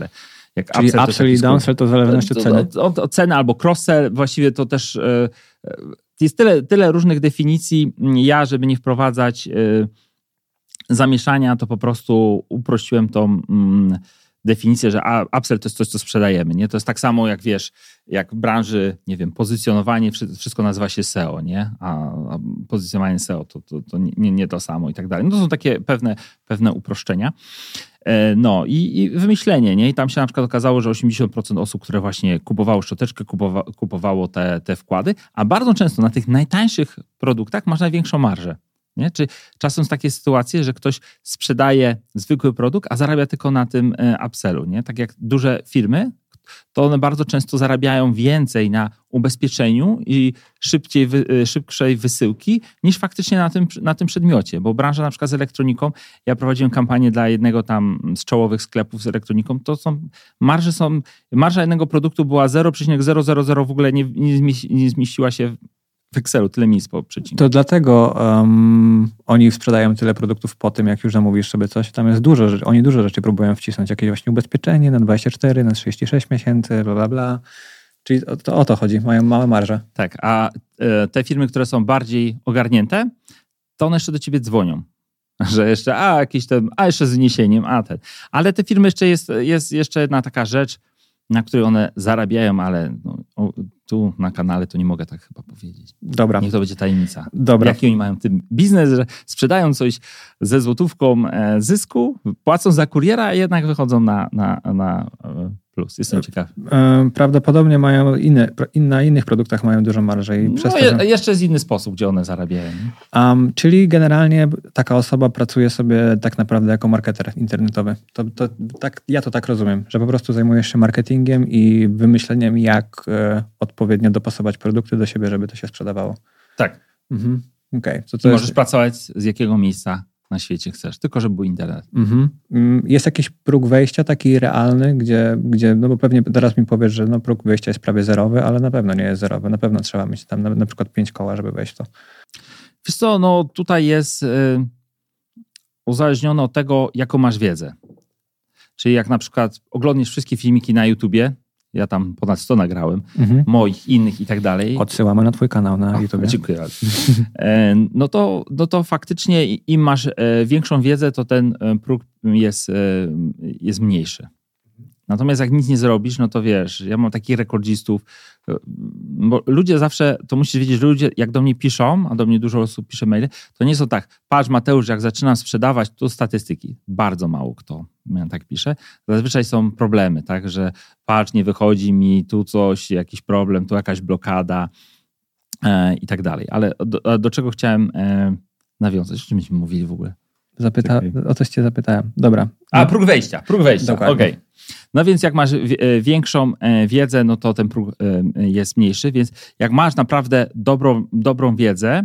Jak czyli upsell i downsell to w zależności od ceny? Od ceny albo cross-sell, właściwie to też jest tyle różnych definicji. Ja, żeby nie wprowadzać zamieszania, to po prostu uprościłem tą definicję, że upsell to jest coś, co sprzedajemy. Nie? To jest tak samo jak wiesz, jak w branży, nie wiem, pozycjonowanie, wszystko nazywa się SEO, nie? A pozycjonowanie SEO to nie to samo i tak dalej. No to są takie pewne uproszczenia. No i wymyślenie, nie? I tam się na przykład okazało, że 80% osób, które właśnie kupowało szczoteczkę, kupowało te wkłady, a bardzo często na tych najtańszych produktach masz największą marżę. Nie? Czy czasem są takie sytuacje, że ktoś sprzedaje zwykły produkt, a zarabia tylko na tym upsellu. Nie? Tak jak duże firmy, to one bardzo często zarabiają więcej na ubezpieczeniu i szybszej wysyłki niż faktycznie na tym przedmiocie. Bo branża na przykład z elektroniką, ja prowadziłem kampanię dla jednego tam z czołowych sklepów z elektroniką, to marża jednego produktu była 0,000 w ogóle nie zmieściła się w Excelu, tyle miejsc po przecinku. To dlatego oni sprzedają tyle produktów po tym, jak już zamówisz sobie coś. Tam jest dużo rzeczy, oni dużo rzeczy próbują wcisnąć. Jakieś właśnie ubezpieczenie na 24, na 36 miesięcy, bla, bla, bla. Czyli o to chodzi, mają małe marże. Tak, a te firmy, które są bardziej ogarnięte, to one jeszcze do ciebie dzwonią. Że jeszcze, jeszcze z wniesieniem, Ale te firmy jest jeszcze jedna taka rzecz, na której one zarabiają, ale tu na kanale to nie mogę tak chyba powiedzieć. Dobra. Niech to będzie tajemnica. Dobra. Jaki oni mają ten biznes, że sprzedają coś ze złotówką zysku, płacą za kuriera, a jednak wychodzą na plus. Jestem ciekawy. Prawdopodobnie mają na innych produktach mają dużą marżę. I przez to, jeszcze jest inny sposób, gdzie one zarabiają. Czyli generalnie taka osoba pracuje sobie tak naprawdę jako marketer internetowy. Ja to tak rozumiem, że po prostu zajmujesz się marketingiem i wymyśleniem, jak odpowiednio dopasować produkty do siebie, żeby to się sprzedawało. Tak. Mhm. Okay. Możesz pracować z jakiego miejsca na świecie chcesz, tylko żeby był internet. Jest jakiś próg wejścia taki realny, gdzie no bo pewnie teraz mi powiesz, że no próg wejścia jest prawie zerowy, ale na pewno nie jest zerowy. Na pewno trzeba mieć tam na przykład 5 koła, żeby wejść w to. Wiesz co, no tutaj jest uzależnione od tego, jaką masz wiedzę. Czyli jak na przykład oglądniesz wszystkie filmiki na YouTubie, ja tam ponad 100 nagrałem, moich, innych i tak dalej. Odsyłamy na twój kanał na YouTube. Dziękuję bardzo. No to faktycznie im masz większą wiedzę, to ten próg jest mniejszy. Natomiast jak nic nie zrobisz, no to wiesz, ja mam takich rekordzistów, bo ludzie zawsze, to musisz wiedzieć, że ludzie jak do mnie piszą, a do mnie dużo osób pisze maile, to nie są tak, patrz Mateusz, jak zaczynam sprzedawać, to statystyki. Bardzo mało kto tak pisze. Zazwyczaj są problemy, tak, że patrz, nie wychodzi mi, tu coś, jakiś problem, tu jakaś blokada i tak dalej. Ale do czego chciałem nawiązać? O czym myśmy mówili w ogóle? O coś cię zapytałem. Dobra. Próg wejścia. Okej. No więc jak masz większą wiedzę, no to ten próg jest mniejszy, więc jak masz naprawdę dobrą wiedzę,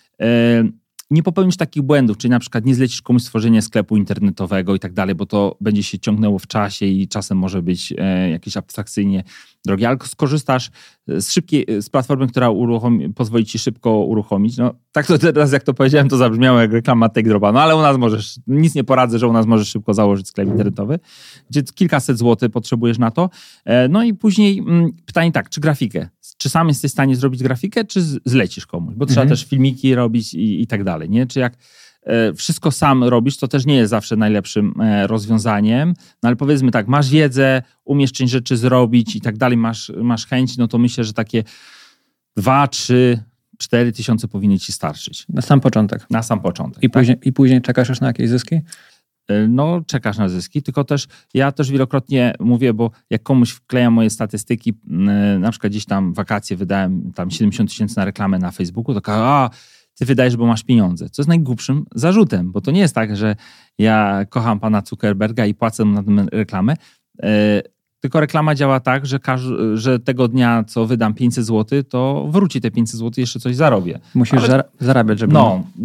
nie popełnisz takich błędów, czyli na przykład nie zlecisz komuś stworzenie sklepu internetowego i tak dalej, bo to będzie się ciągnęło w czasie i czasem może być jakieś abstrakcyjnie drogie, ale skorzystasz z platformy, która pozwoli ci szybko uruchomić. No tak to teraz jak to powiedziałem, to zabrzmiało jak reklama TakeDropa, no ale u nas możesz, nic nie poradzę, że u nas możesz szybko założyć sklep internetowy, gdzie kilkaset złotych potrzebujesz na to. No i później pytanie tak, czy grafikę? Czy sam jesteś w stanie zrobić grafikę, czy zlecisz komuś? Bo trzeba też filmiki robić i tak dalej, nie? Czy jak wszystko sam robisz, to też nie jest zawsze najlepszym rozwiązaniem, no ale powiedzmy tak, masz wiedzę, umiesz część rzeczy zrobić i tak dalej, masz chęć, no to myślę, że takie 2, 3, 4 tysiące powinny ci starczyć. Na sam początek. I później czekasz już na jakieś zyski? No, czekasz na zyski, tylko też ja też wielokrotnie mówię, bo jak komuś wklejam moje statystyki, na przykład gdzieś tam wakacje wydałem tam 70 tysięcy na reklamę na Facebooku, to ty wydajesz, bo masz pieniądze. Co jest najgłupszym zarzutem, bo to nie jest tak, że ja kocham pana Zuckerberga i płacę mu na tę reklamę, tylko reklama działa tak, że tego dnia, co wydam 500 zł, to wróci te 500 zł, jeszcze coś zarobię. Musisz zarabiać, żeby...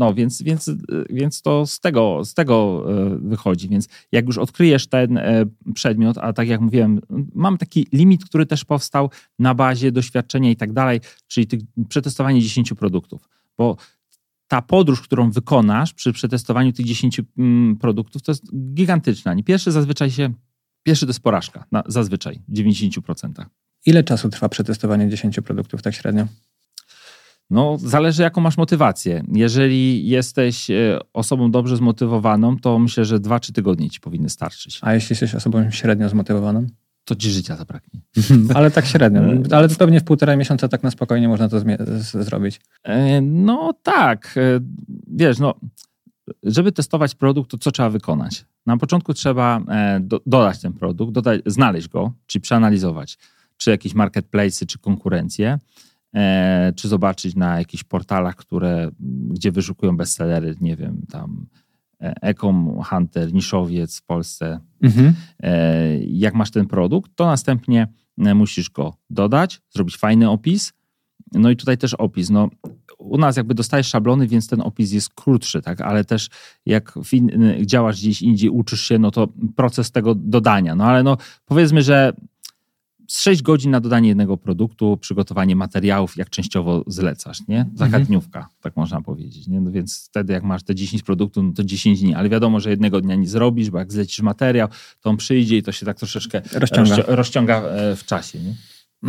Więc to z tego wychodzi. Więc jak już odkryjesz ten przedmiot, a tak jak mówiłem, mam taki limit, który też powstał na bazie doświadczenia i tak dalej, czyli przetestowanie 10 produktów. Bo ta podróż, którą wykonasz przy przetestowaniu tych 10 produktów, to jest gigantyczna. Pierwszy zazwyczaj się Pierwszy to jest porażka, zazwyczaj w 90%. Ile czasu trwa przetestowanie 10 produktów tak średnio? No, zależy jaką masz motywację. Jeżeli jesteś osobą dobrze zmotywowaną, to myślę, że 2-3 tygodnie ci powinny starczyć. A jeśli jesteś osobą średnio zmotywowaną? To ci życia zabraknie. Ale tak średnio. Ale to pewnie w 1,5 miesiąca tak na spokojnie można to zrobić. No tak. Wiesz, no, żeby testować produkt, to co trzeba wykonać? Na początku trzeba dodać ten produkt, znaleźć go, czyli przeanalizować, czy jakieś marketplace'y, czy konkurencje, czy zobaczyć na jakichś portalach, gdzie wyszukują bestsellery, nie wiem, tam Ecom Hunter, Niszowiec w Polsce. Jak masz ten produkt, to następnie musisz go dodać, zrobić fajny opis. No i tutaj też opis. No, u nas jakby dostajesz szablony, więc ten opis jest krótszy, tak? Ale też jak działasz gdzieś indziej, uczysz się, no to proces tego dodania. No ale no powiedzmy, że 6 godzin na dodanie jednego produktu, przygotowanie materiałów, jak częściowo zlecasz, nie? Taka dniówka, tak można powiedzieć, nie? No więc wtedy jak masz te 10 produktów, no to 10 dni, ale wiadomo, że jednego dnia nie zrobisz, bo jak zlecisz materiał, to on przyjdzie i to się tak troszeczkę rozciąga w czasie, nie?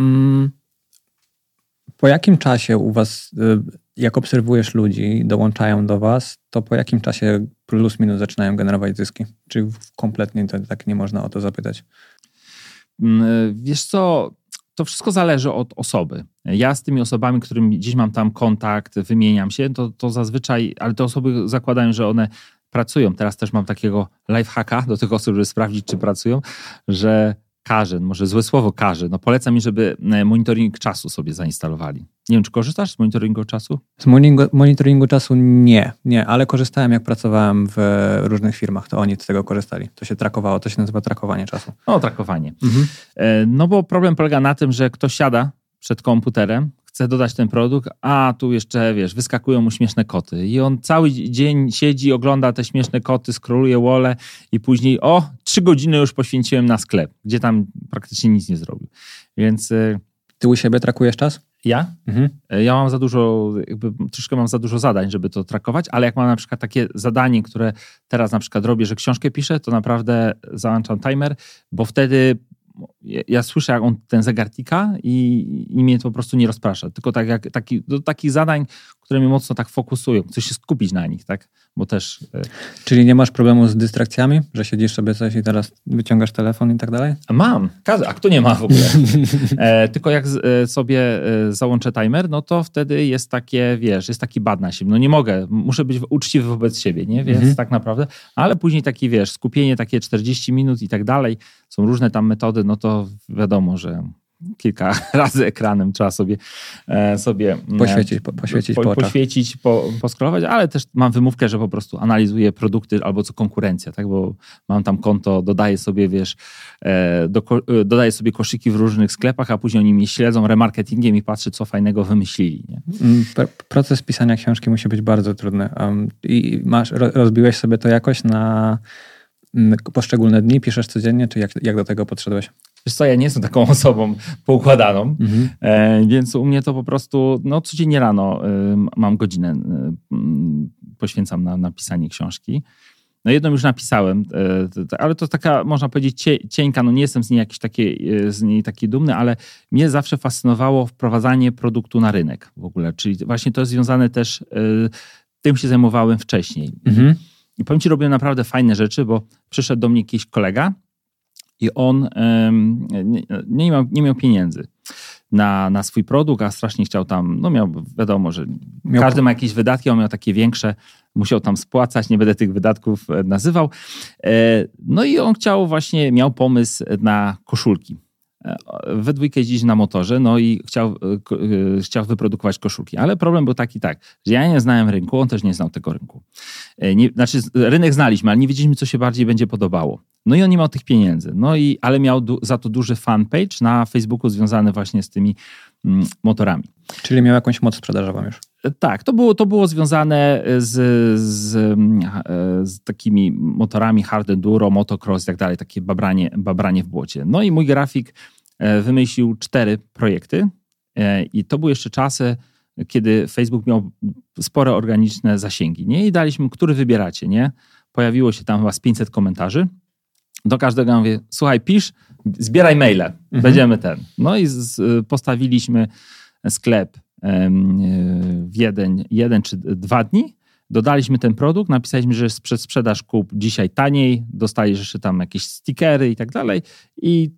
Po jakim czasie u was, jak obserwujesz ludzi, dołączają do was, to po jakim czasie plus minus zaczynają generować zyski? Czy kompletnie to tak nie można o to zapytać? Wiesz co, to wszystko zależy od osoby. Ja z tymi osobami, którymi gdzieś mam tam kontakt, wymieniam się, to zazwyczaj, ale te osoby zakładają, że one pracują. Teraz też mam takiego lifehacka do tych osób, żeby sprawdzić, czy pracują, że może złe słowo no polecam mi, żeby monitoring czasu sobie zainstalowali. Nie wiem, czy korzystasz z monitoringu czasu? Z monitoringu czasu nie, ale korzystałem, jak pracowałem w różnych firmach, to oni z tego korzystali. To się trakowało, to się nazywa trakowanie czasu. No, trakowanie. No bo problem polega na tym, że ktoś siada przed komputerem, chce dodać ten produkt, a tu jeszcze, wiesz, wyskakują mu śmieszne koty i on cały dzień siedzi, ogląda te śmieszne koty, scrolluje wall'e i później 3 godziny już poświęciłem na sklep, gdzie tam praktycznie nic nie zrobił. Więc... Ty u siebie trakujesz czas? Ja? Ja mam troszkę mam za dużo zadań, żeby to trakować, ale jak mam na przykład takie zadanie, które teraz na przykład robię, że książkę piszę, to naprawdę załączam timer, bo wtedy ja słyszę, jak on ten zegar tika i mnie to po prostu nie rozprasza. Tylko do takich zadań, które mnie mocno tak fokusują. Chcę się skupić na nich, tak? Bo też... Czyli nie masz problemu z dystrakcjami? Że siedzisz sobie coś i teraz wyciągasz telefon i tak dalej? Mam. A kto nie ma w ogóle? Tylko jak sobie załączę timer, no to wtedy jest takie, wiesz, jest taki bad na siebie. No nie mogę. Muszę być uczciwy wobec siebie, nie? Więc tak naprawdę. Ale później takie, wiesz, skupienie takie 40 minut i tak dalej. Są różne tam metody, no to wiadomo, że kilka razy ekranem trzeba sobie poświecić, poskrolować, ale też mam wymówkę, że po prostu analizuję produkty albo co konkurencja, tak? Bo mam tam konto, dodaję sobie, wiesz, dodaję sobie koszyki w różnych sklepach, a później oni mnie śledzą remarketingiem i patrzę, co fajnego wymyślili. Nie? Proces pisania książki musi być bardzo trudny. I rozbiłeś sobie to jakoś na poszczególne dni, piszesz codziennie, czy jak do tego podszedłeś? Wiesz co, ja nie jestem taką osobą poukładaną, więc u mnie to po prostu, no codziennie rano mam godzinę, poświęcam na pisanie książki. No jedną już napisałem, ale to taka, można powiedzieć, cienka, no nie jestem z niej taki dumny, ale mnie zawsze fascynowało wprowadzanie produktu na rynek w ogóle, czyli właśnie to jest związane też, tym się zajmowałem wcześniej. I powiem ci, robiłem naprawdę fajne rzeczy, bo przyszedł do mnie jakiś kolega i on nie miał pieniędzy na swój produkt, a strasznie chciał tam, no wiadomo, że każdy ma jakieś wydatki, on miał takie większe, musiał tam spłacać, nie będę tych wydatków nazywał. No i on miał pomysł na koszulki. We dwójkę jeździć na motorze, no i chciał wyprodukować koszulki. Ale problem był taki, że ja nie znałem rynku, on też nie znał tego rynku. Rynek znaliśmy, ale nie wiedzieliśmy, co się bardziej będzie podobało. No i on nie miał tych pieniędzy. Ale miał za to duży fanpage na Facebooku związany właśnie z tymi motorami. Czyli miał jakąś moc sprzedażową już. Tak, to było związane z takimi motorami hard enduro, motocross i tak dalej, takie babranie w błocie. No i mój grafik wymyślił 4 projekty i to były jeszcze czasy, kiedy Facebook miał spore organiczne zasięgi, nie? I daliśmy, który wybieracie, nie? Pojawiło się tam chyba z 500 komentarzy do każdego mówię, słuchaj, pisz, zbieraj maile, będziemy ten. No i postawiliśmy sklep w jeden czy 2 dni, dodaliśmy ten produkt, napisaliśmy, że sprzedaż kup dzisiaj taniej, dostajesz jeszcze tam jakieś stickery i tak dalej i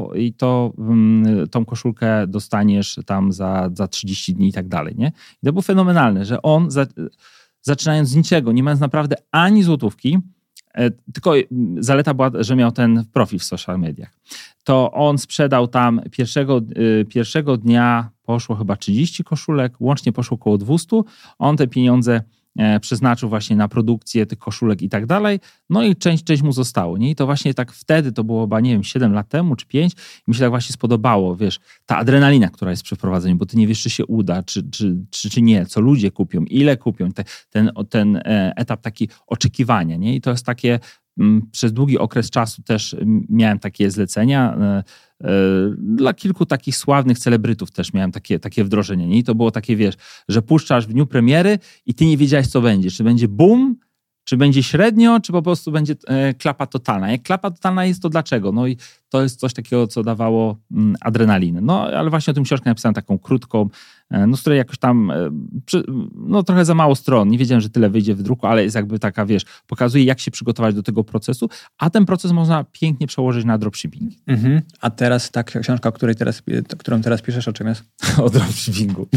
tą koszulkę dostaniesz tam za 30 dni i tak dalej, nie? I to było fenomenalne, że on zaczynając z niczego, nie mając naprawdę ani złotówki, tylko zaleta była, że miał ten profil w social mediach. To on sprzedał tam pierwszego dnia poszło chyba 30 koszulek, łącznie poszło około 200. On te pieniądze przeznaczył właśnie na produkcję tych koszulek i tak dalej. No i część mu zostało. Nie? I to właśnie tak wtedy, to było chyba, nie wiem, 7 lat temu czy 5, i mi się tak właśnie spodobało, wiesz, ta adrenalina, która jest przy prowadzeniu, bo ty nie wiesz, czy się uda, czy nie, co ludzie kupią, ile kupią, ten etap taki oczekiwania. Nie? I to jest takie, przez długi okres czasu też miałem takie zlecenia. Dla kilku takich sławnych celebrytów też miałem takie wdrożenie. Nie? I to było takie, wiesz, że puszczasz w dniu premiery i ty nie wiedziałeś, co będzie. Czy będzie boom, czy będzie średnio, czy po prostu będzie klapa totalna. Jak klapa totalna jest, to dlaczego? No i to jest coś takiego, co dawało adrenalinę. No, ale właśnie o tym książkę napisałem taką krótką, no z której jakoś tam, no trochę za mało stron. Nie wiedziałem, że tyle wyjdzie w druku, ale jest jakby taka, wiesz, pokazuje, jak się przygotować do tego procesu, a ten proces można pięknie przełożyć na dropshipping. A teraz ta książka, którą teraz piszesz, o czym jest? O dropshippingu.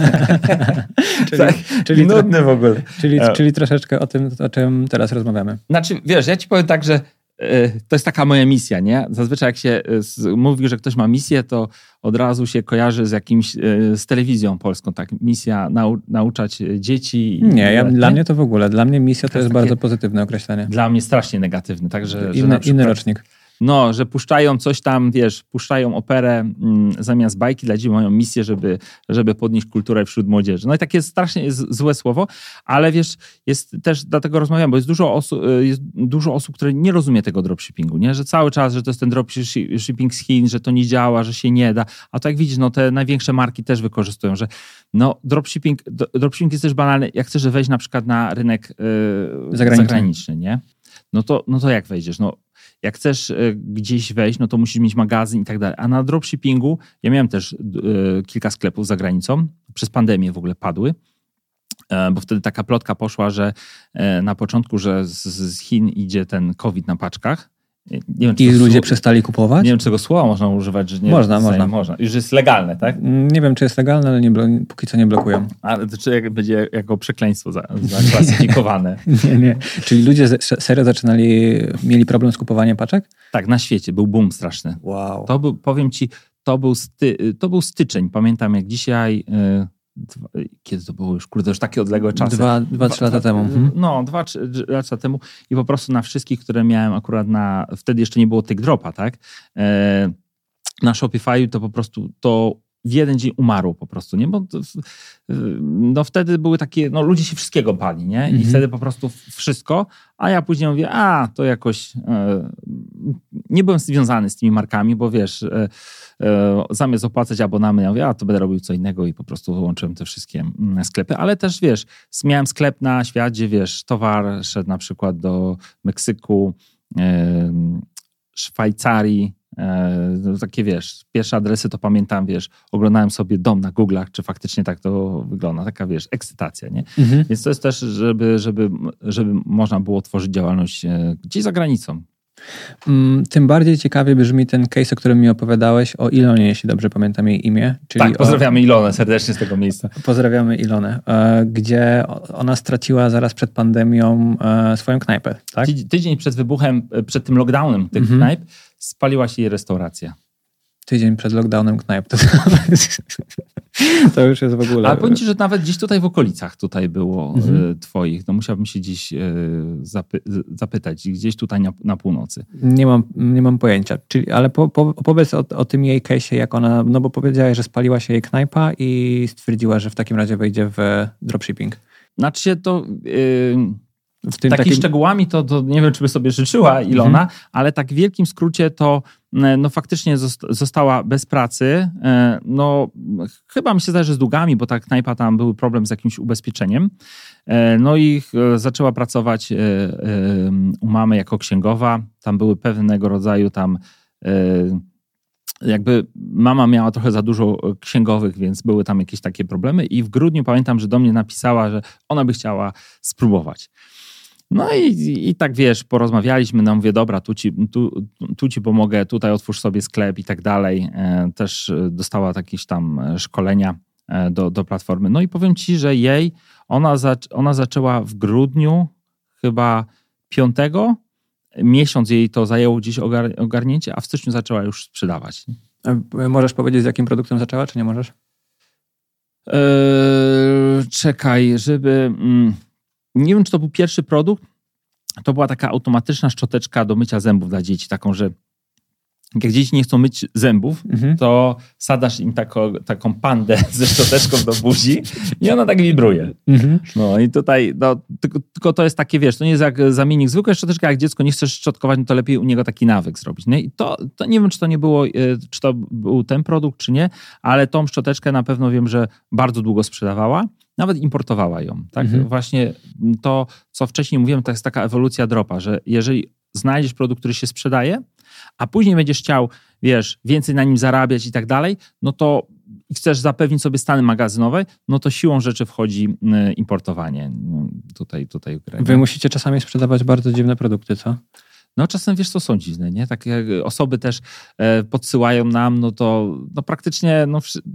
czyli nudny w ogóle. Czyli troszeczkę o tym, o czym teraz rozmawiamy. Znaczy, wiesz, ja ci powiem tak, że to jest taka moja misja, nie? Zazwyczaj jak się mówi, że ktoś ma misję, to od razu się kojarzy z telewizją polską, tak? Misja nauczać dzieci. Nie, dla mnie to w ogóle. Dla mnie misja to jest takie, bardzo pozytywne określenie. Dla mnie strasznie negatywne. Także, inny rocznik. No, że puszczają coś tam, wiesz, puszczają operę zamiast bajki dla dzieci, mają misję, żeby podnieść kulturę wśród młodzieży. No i takie strasznie jest złe słowo, ale wiesz, jest też, dlatego rozmawiam, bo jest dużo osób, które nie rozumie tego dropshippingu, nie? Że cały czas, że to jest ten dropshipping z Chin, że to nie działa, że się nie da, a to jak widzisz, no te największe marki też wykorzystują, że no dropshipping jest też banalny, jak chcesz wejść na przykład na rynek zagraniczny, nie? No to jak wejdziesz? No jak chcesz gdzieś wejść, no to musisz mieć magazyn i tak dalej. A na dropshippingu, ja miałem też kilka sklepów za granicą, przez pandemię w ogóle padły, bo wtedy taka plotka poszła, że na początku, że z Chin idzie ten COVID na paczkach. Nie wiem, i ludzie przestali kupować? Nie wiem, czy tego słowa można używać, że nie. Można. Już jest legalne, tak? Nie wiem, czy jest legalne, ale póki co nie blokują. Ale to czy będzie jako przekleństwo zaklasyfikowane? Nie. Czyli ludzie serio mieli problem z kupowaniem paczek? Tak, na świecie. Był boom straszny. Wow. Powiem ci, to był styczeń. Pamiętam jak dzisiaj... Kiedy to było już? Kurde, już takie odległe czasy. 2-3 lata temu. No, 2-3 lata temu i po prostu na wszystkich, które miałem akurat wtedy jeszcze nie było TakeDropa, tak? Na Shopify'u to po prostu w jeden dzień umarło po prostu, nie? Bo no wtedy były takie, no ludzie się wszystkiego bali, nie? I wtedy po prostu wszystko, a ja później mówię, to jakoś nie byłem związany z tymi markami, bo wiesz, zamiast opłacać abonament, ja mówię, to będę robił co innego i po prostu wyłączyłem te wszystkie sklepy, ale też wiesz, miałem sklep na świat, gdzie wiesz, towar szedł na przykład do Meksyku, Szwajcarii, takie wiesz, pierwsze adresy to pamiętam, wiesz, oglądałem sobie dom na Google'ach, czy faktycznie tak to wygląda, taka wiesz, ekscytacja, nie? Więc to jest też, żeby można było tworzyć działalność gdzieś za granicą. Tym bardziej ciekawie brzmi ten case, o którym mi opowiadałeś, o Ilonie, jeśli dobrze pamiętam jej imię. Czyli tak, pozdrawiamy Ilonę serdecznie z tego miejsca. Pozdrawiamy Ilonę, gdzie ona straciła zaraz przed pandemią swoją knajpę, tak? Tydzień przed wybuchem, przed tym lockdownem tych knajp, spaliła się jej restauracja. Tydzień przed lockdownem knajp. To już jest w ogóle... Ale powiem ci, że nawet gdzieś tutaj w okolicach tutaj było twoich. No musiałbym się gdzieś zapytać. Gdzieś tutaj na północy. Nie mam pojęcia. Ale opowiedz o tym jej case'ie, jak ona... No bo powiedziałeś, że spaliła się jej knajpa i stwierdziła, że w takim razie wejdzie w dropshipping. Znaczy się to... Takimi szczegółami to nie wiem, czy by sobie życzyła Ilona, ale tak w wielkim skrócie to no faktycznie została bez pracy. No chyba mi się zdaje, że z długami, bo ta knajpa tam był problem z jakimś ubezpieczeniem. No i zaczęła pracować u mamy jako księgowa. Tam były pewnego rodzaju tam jakby mama miała trochę za dużo księgowych, więc były tam jakieś takie problemy i w grudniu pamiętam, że do mnie napisała, że ona by chciała spróbować. No i tak wiesz, porozmawialiśmy, no mówię, dobra, tu ci pomogę, tutaj otwórz sobie sklep i tak dalej. Też dostała jakieś tam szkolenia do platformy. No i powiem ci, że ona zaczęła w grudniu chyba 5, miesiąc jej to zajęło gdzieś ogarnięcie, a w styczniu zaczęła już sprzedawać. Możesz powiedzieć, z jakim produktem zaczęła, czy nie możesz? Czekaj, nie wiem, czy to był pierwszy produkt. To była taka automatyczna szczoteczka do mycia zębów dla dzieci. Taką, że jak dzieci nie chcą myć zębów, to sadasz im taką pandę ze szczoteczką do buzi i ona tak wibruje. No i tutaj, no, tylko to jest takie, wiesz, to nie jest jak zamiennik zwykłej szczoteczki, jak dziecko nie chcesz szczotkować, no to lepiej u niego taki nawyk zrobić. No i to nie wiem, czy to był ten produkt, czy nie, ale tą szczoteczkę na pewno wiem, że bardzo długo sprzedawała. Nawet importowała ją. Tak? Właśnie to, co wcześniej mówiłem, to jest taka ewolucja dropa, że jeżeli znajdziesz produkt, który się sprzedaje, a później będziesz chciał, wiesz, więcej na nim zarabiać i tak dalej, no to chcesz zapewnić sobie stany magazynowe, no to siłą rzeczy wchodzi importowanie. Tutaj. Wy musicie czasami sprzedawać bardzo dziwne produkty, co? No czasem, wiesz, to są dziwne, nie? Takie osoby też podsyłają nam, no to no praktycznie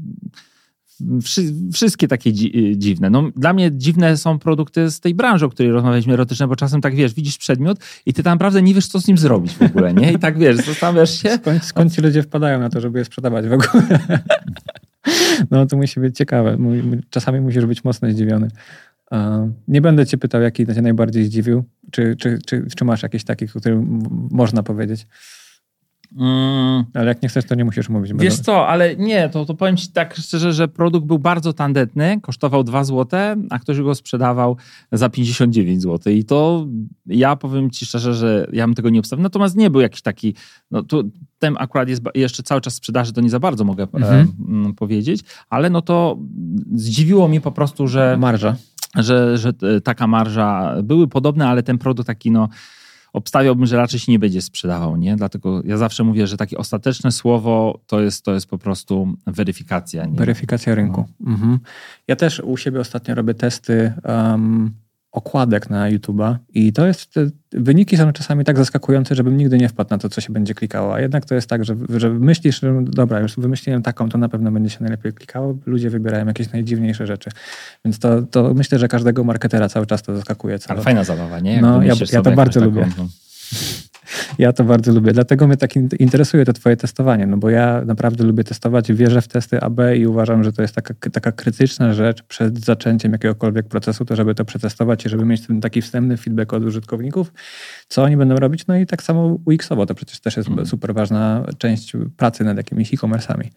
wszystkie takie dziwne. No, dla mnie dziwne są produkty z tej branży, o której rozmawialiśmy, erotyczne, bo czasem tak, wiesz, widzisz przedmiot i ty tam naprawdę nie wiesz, co z nim zrobić w ogóle, nie? I tak, wiesz, zastanawiasz się. Skąd ci ludzie wpadają na to, żeby je sprzedawać w ogóle? No to musi być ciekawe. Czasami musisz być mocno zdziwiony. Nie będę cię pytał, jaki cię najbardziej zdziwił. Czy masz jakieś takie, o którym można powiedzieć? Ale jak nie chcesz, to nie musisz mówić. Wiesz co, ale nie, to powiem ci tak szczerze, że produkt był bardzo tandetny, kosztował 2 zł, a ktoś go sprzedawał za 59 zł. I to ja powiem ci szczerze, że ja bym tego nie obstawił. Natomiast nie był jakiś taki, no tu ten akurat jest jeszcze cały czas w sprzedaży, to nie za bardzo mogę powiedzieć, ale no to zdziwiło mnie po prostu, że marża. Że taka marża były podobne, ale ten produkt taki, no obstawiałbym, że raczej się nie będzie sprzedawał, nie? Dlatego ja zawsze mówię, że takie ostateczne słowo to jest po prostu weryfikacja. Nie? Weryfikacja rynku. Ja też u siebie ostatnio robię testy okładek na YouTube'a i to jest, wyniki są czasami tak zaskakujące, żebym nigdy nie wpadł na to, co się będzie klikało. A jednak to jest tak, że myślisz, że dobra, już wymyśliłem taką, to na pewno będzie się najlepiej klikało. Ludzie wybierają jakieś najdziwniejsze rzeczy. Więc to myślę, że każdego marketera cały czas to zaskakuje. Ale fajna zabawa, nie? Jak no, ja to bardzo lubię. Ja to bardzo lubię. Dlatego mnie tak interesuje to twoje testowanie, no bo ja naprawdę lubię testować, wierzę w testy AB i uważam, że to jest taka krytyczna rzecz przed zaczęciem jakiegokolwiek procesu, to żeby to przetestować i żeby mieć ten taki wstępny feedback od użytkowników, co oni będą robić. No i tak samo UX-owo, to przecież też jest super ważna część pracy nad jakimiś e-commerce'ami.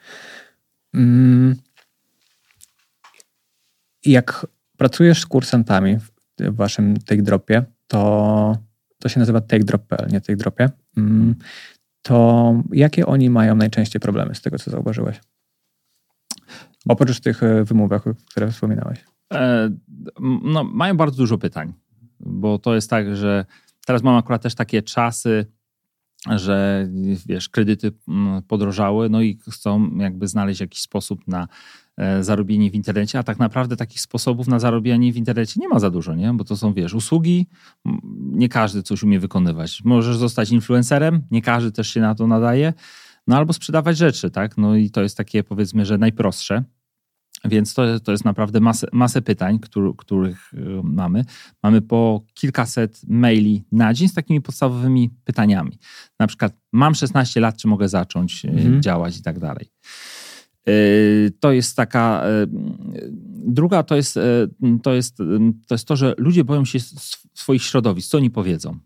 Jak pracujesz z kursantami w waszym TakeDropie, to się nazywa TakeDrop.pl, nie TakeDropie. To jakie oni mają najczęściej problemy z tego, co zauważyłeś? Oprócz tych wymówek, które wspominałeś. No, mają bardzo dużo pytań, bo to jest tak, że teraz mam akurat też takie czasy, że wiesz, kredyty podrożały, no i chcą jakby znaleźć jakiś sposób na zarobienie w internecie, a tak naprawdę takich sposobów na zarobienie w internecie nie ma za dużo, nie? Bo to są, wiesz, usługi, nie każdy coś umie wykonywać. Możesz zostać influencerem, nie każdy też się na to nadaje, no albo sprzedawać rzeczy, tak? No i to jest takie, powiedzmy, że najprostsze. Więc to jest naprawdę masę pytań, których mamy. Mamy po kilkaset maili na dzień z takimi podstawowymi pytaniami. Na przykład, mam 16 lat, czy mogę zacząć działać i tak dalej. To jest taka... Druga to jest to, że ludzie boją się swoich środowisk. Co oni powiedzą?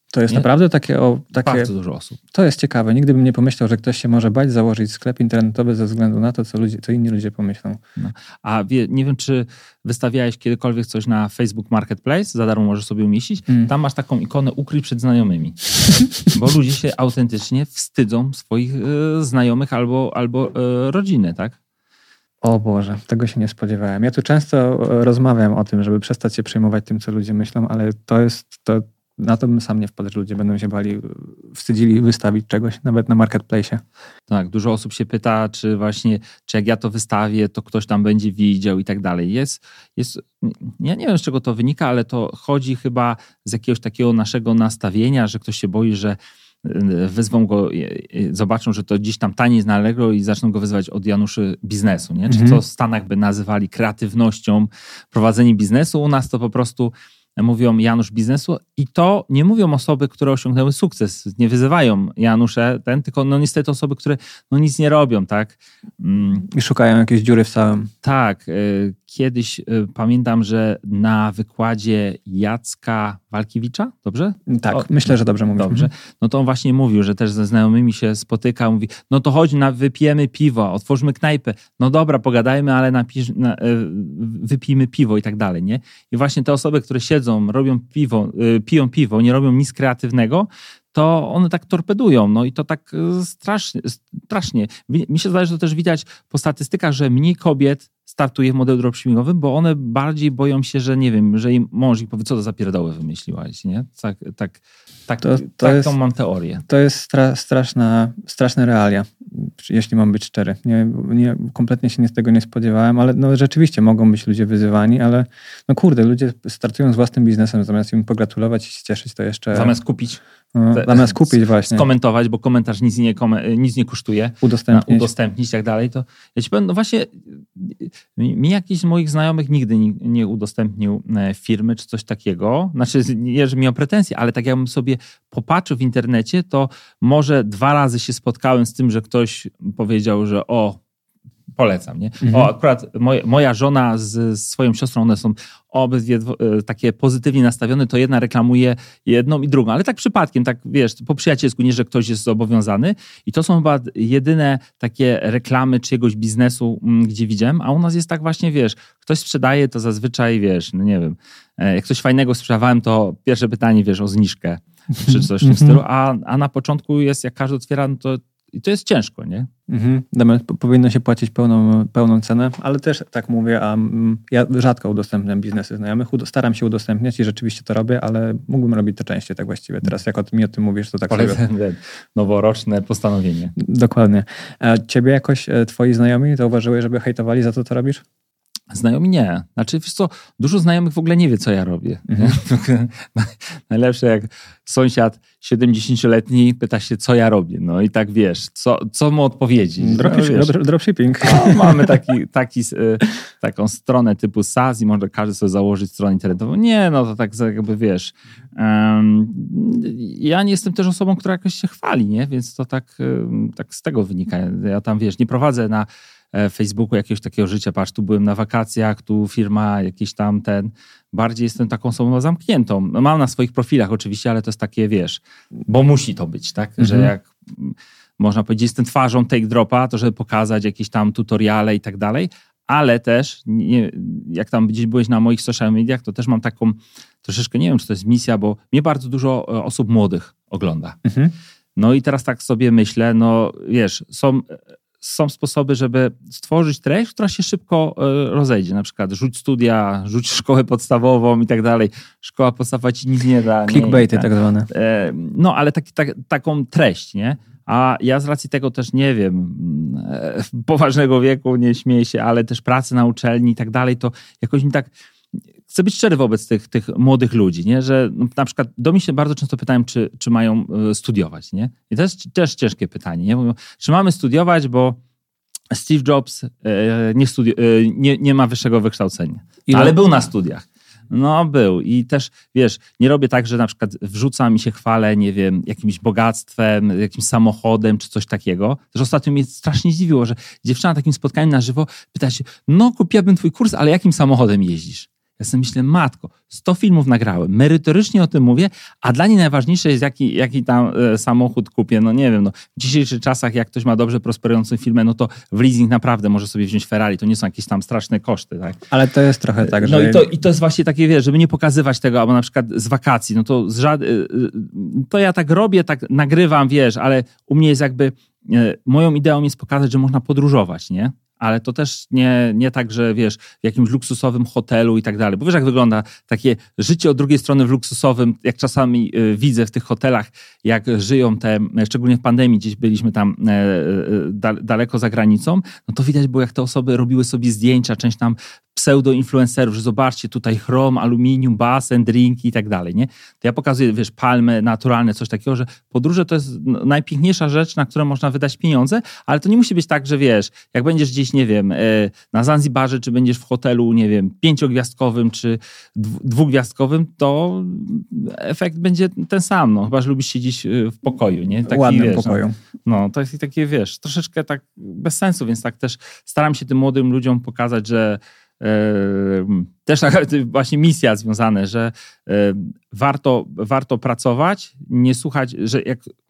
To jest nie? naprawdę takie... Bardzo dużo osób. To jest ciekawe. Nigdy bym nie pomyślał, że ktoś się może bać założyć sklep internetowy ze względu na to, co inni ludzie pomyślą. No. A nie wiem, czy wystawiałeś kiedykolwiek coś na Facebook Marketplace, za darmo możesz sobie umieścić. Tam masz taką ikonę ukryj przed znajomymi. Bo ludzie się autentycznie wstydzą swoich znajomych albo rodziny, tak? O Boże, tego się nie spodziewałem. Ja tu często rozmawiam o tym, żeby przestać się przejmować tym, co ludzie myślą, ale na to bym sam nie wpadł, że ludzie będą się wstydzili wystawić czegoś, nawet na marketplace. Tak, dużo osób się pyta, czy jak ja to wystawię, to ktoś tam będzie widział i tak dalej. Ja nie wiem, z czego to wynika, ale to chodzi chyba z jakiegoś takiego naszego nastawienia, że ktoś się boi, że wyzwą go, zobaczą, że to gdzieś tam taniej z Allegro i zaczną go wyzywać od Januszy biznesu, nie? Czy co w Stanach by nazywali kreatywnością, prowadzenie biznesu, u nas to po prostu mówią Janusz biznesu i to nie mówią osoby, które osiągnęły sukces, nie wyzywają Janusze, tylko niestety osoby, które nic nie robią, tak? I szukają jakiejś dziury w całym. Tak. Kiedyś pamiętam, że na wykładzie Jacka Walkiewicza, dobrze? Tak, myślę, że dobrze mówię. Dobrze. No to on właśnie mówił, że też ze znajomymi się spotyka, mówi, no to chodź, wypijemy piwo, otwórzmy knajpę. No dobra, pogadajmy, ale wypijmy piwo i tak dalej, nie? I właśnie te osoby, które siedzą, piją piwo, nie robią nic kreatywnego, to one tak torpedują. No i to tak strasznie. Mi się zdaje, że to też widać po statystykach, że mniej kobiet startuje w modelu dropshippingowym, bo one bardziej boją się, że nie wiem, że im mąż ich powie, co to za pierdołę wymyśliłaś, nie? Taką mam teorię. To jest straszne realia, jeśli mam być szczery. Kompletnie się tego nie spodziewałem, ale no rzeczywiście mogą być ludzie wyzywani, ale no kurde, ludzie startują z własnym biznesem, zamiast im pogratulować i się cieszyć, to jeszcze... Zamiast kupić. Zamiast kupić właśnie. Skomentować, bo komentarz nic nie kosztuje. Udostępnić i tak dalej. To ja ci powiem, no właśnie mi jakiś z moich znajomych nigdy nie udostępnił firmy czy coś takiego. Znaczy nie, że miał pretensje, ale tak jakbym sobie popatrzył w internecie, to może 2 razy się spotkałem z tym, że ktoś powiedział, że polecam, nie? Akurat moja żona z swoją siostrą, one są obydwie takie pozytywnie nastawione, to jedna reklamuje jedną i drugą, ale tak przypadkiem, tak wiesz, po przyjacielsku, nie, że ktoś jest zobowiązany i to są chyba jedyne takie reklamy czyjegoś biznesu, gdzie widziałem, a u nas jest tak właśnie, wiesz, ktoś sprzedaje, to zazwyczaj, wiesz, no nie wiem, jak coś fajnego sprzedawałem, to pierwsze pytanie, wiesz, o zniżkę, czy coś w tym stylu, a na początku jest, jak każdy otwiera, no to jest ciężko, nie? Powinno się płacić pełną cenę, ale też tak mówię, a ja rzadko udostępniam biznesy znajomych. Staram się udostępniać i rzeczywiście to robię, ale mógłbym robić to częściej tak właściwie. Teraz jak mi o tym mówisz, to tak sobie... Noworoczne postanowienie. Dokładnie. A ciebie jakoś twoi znajomi zauważyły, żeby hejtowali za to, co robisz? Znajomi nie. Znaczy, wiesz co, dużo znajomych w ogóle nie wie, co ja robię. Najlepsze, jak sąsiad 70-letni pyta się, co ja robię. No i tak wiesz, co mu odpowiedzieć? Dropshipping. Mamy taką stronę typu SaaS i może każdy sobie założyć stronę internetową. Nie, no to tak jakby wiesz. Ja nie jestem też osobą, która jakoś się chwali, nie? Więc to tak z tego wynika. Ja tam, wiesz, nie prowadzę na Facebooku jakiegoś takiego życia, patrz, tu byłem na wakacjach, tu firma jakiś tam bardziej jestem taką osobą zamkniętą. No, mam na swoich profilach oczywiście, ale to jest takie, wiesz, bo musi to być, tak, że jak można powiedzieć, jestem twarzą Take Dropa, to żeby pokazać jakieś tam tutoriale i tak dalej, ale też, jak tam gdzieś byłeś na moich social mediach, to też mam taką troszeczkę, nie wiem, czy to jest misja, bo mnie bardzo dużo osób młodych ogląda. No i teraz tak sobie myślę, no wiesz, są sposoby, żeby stworzyć treść, która się szybko rozejdzie. Na przykład rzuć studia, rzuć szkołę podstawową i tak dalej. Szkoła podstawowa ci nic nie da. Clickbaity tak zwane. No, ale taką treść, nie? A ja z racji tego też, nie wiem, poważnego wieku, nie śmieję się, ale też pracy na uczelni i tak dalej, to jakoś mi tak... Chcę być szczery wobec tych młodych ludzi, nie? Że na przykład do mnie się bardzo często pytają, czy mają studiować, nie? I to jest też ciężkie pytanie, nie? Mówią, czy mamy studiować, bo Steve Jobs nie ma wyższego wykształcenia. Ale był na studiach. No był i też, wiesz, nie robię tak, że na przykład wrzucam i się chwalę, nie wiem, jakimś bogactwem, jakimś samochodem czy coś takiego. Też ostatnio mnie strasznie zdziwiło, że dziewczyna na takim spotkaniu na żywo pyta się, no kupiłabym twój kurs, ale jakim samochodem jeździsz? Ja sobie myślę, matko, 100 filmów nagrałem, merytorycznie o tym mówię, a dla niej najważniejsze jest, jaki tam samochód kupię. No nie wiem, no, w dzisiejszych czasach, jak ktoś ma dobrze prosperującą firmę, no to w leasing naprawdę może sobie wziąć Ferrari. To nie są jakieś tam straszne koszty, tak? Ale to jest trochę tak, że... No i to jest właśnie takie, wiesz, żeby nie pokazywać tego, albo na przykład z wakacji, no to to ja tak robię, tak nagrywam, wiesz, ale u mnie jest jakby, moją ideą jest pokazać, że można podróżować, nie? Ale to też nie tak, że wiesz, w jakimś luksusowym hotelu i tak dalej. Bo wiesz, jak wygląda takie życie od drugiej strony w luksusowym, jak czasami widzę w tych hotelach, jak żyją szczególnie w pandemii, gdzieś byliśmy tam daleko za granicą, no to widać było, jak te osoby robiły sobie zdjęcia, część tam pseudo-influencerów, że zobaczcie, tutaj chrom, aluminium, basen, drinki i tak dalej, nie? To ja pokazuję, wiesz, palmy naturalne, coś takiego, że podróże to jest najpiękniejsza rzecz, na którą można wydać pieniądze, ale to nie musi być tak, że wiesz, jak będziesz gdzieś, nie wiem, na Zanzibarze, czy będziesz w hotelu, nie wiem, 5-gwiazdkowym, czy 2-gwiazdkowym, to efekt będzie ten sam, no, chyba że lubisz siedzieć w pokoju, nie? Taki, ładnym wiesz, pokoju. No, to jest takie, wiesz, troszeczkę tak bez sensu, więc tak też staram się tym młodym ludziom pokazać, że też taka właśnie misja związana, że warto pracować, nie słuchać, że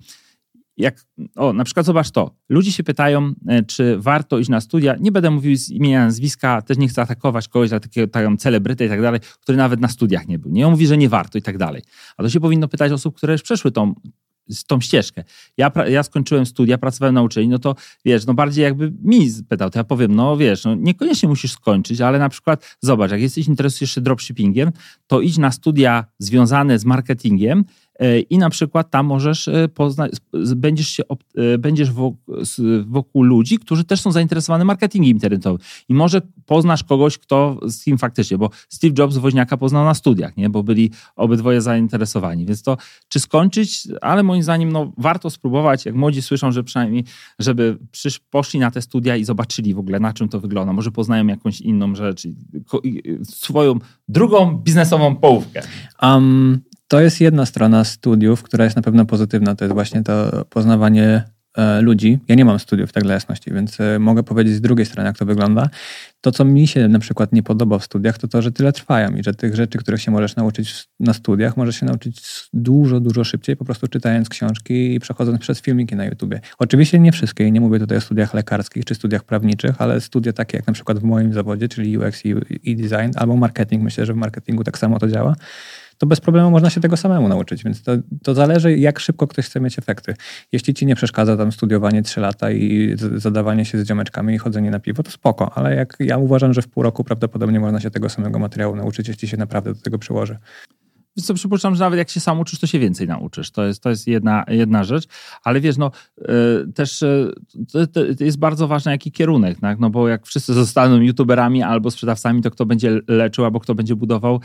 na przykład zobacz to, ludzie się pytają, czy warto iść na studia, nie będę mówił z imienia, nazwiska, też nie chcę atakować kogoś za taką celebrytę i tak dalej, który nawet na studiach nie był, nie? On mówi, że nie warto i tak dalej, a to się powinno pytać osób, które już przeszły tą ścieżkę. Ja skończyłem studia, pracowałem na uczelni, no to wiesz, no bardziej jakby mi pytał, to ja powiem, no wiesz, no niekoniecznie musisz skończyć, ale na przykład zobacz, jak interesujesz się dropshippingiem, to idź na studia związane z marketingiem i na przykład tam możesz poznać, będziesz wokół ludzi, którzy też są zainteresowani marketingiem internetowym i może poznasz kogoś, z kim faktycznie, bo Steve Jobs Woźniaka poznał na studiach, nie? Bo byli obydwoje zainteresowani, więc to czy skończyć, ale moim zdaniem no, warto spróbować, jak młodzi słyszą, że przynajmniej, żeby poszli na te studia i zobaczyli w ogóle, na czym to wygląda, może poznają jakąś inną rzecz, swoją drugą biznesową połówkę. To jest jedna strona studiów, która jest na pewno pozytywna, to jest właśnie to poznawanie ludzi. Ja nie mam studiów, tak dla jasności, więc mogę powiedzieć z drugiej strony, jak to wygląda. To, co mi się na przykład nie podoba w studiach, to, że tyle trwają i że tych rzeczy, których się możesz nauczyć na studiach, możesz się nauczyć dużo, dużo szybciej, po prostu czytając książki i przechodząc przez filmiki na YouTubie. Oczywiście nie wszystkie, nie mówię tutaj o studiach lekarskich czy studiach prawniczych, ale studia takie jak na przykład w moim zawodzie, czyli UX i design, albo marketing, myślę, że w marketingu tak samo to działa, to bez problemu można się tego samemu nauczyć, więc to zależy, jak szybko ktoś chce mieć efekty. Jeśli ci nie przeszkadza tam studiowanie 3 lata i zadawanie się z ziomeczkami i chodzenie na piwo, to spoko, ale ja uważam, że w pół roku prawdopodobnie można się tego samego materiału nauczyć, jeśli się naprawdę do tego przyłoży. Wiesz co, przypuszczam, że nawet jak się sam uczysz, to się więcej nauczysz. To jest jedna rzecz, ale wiesz, no też to jest bardzo ważny jaki kierunek, tak? No bo jak wszyscy zostaną youtuberami albo sprzedawcami, to kto będzie leczył albo kto będzie budował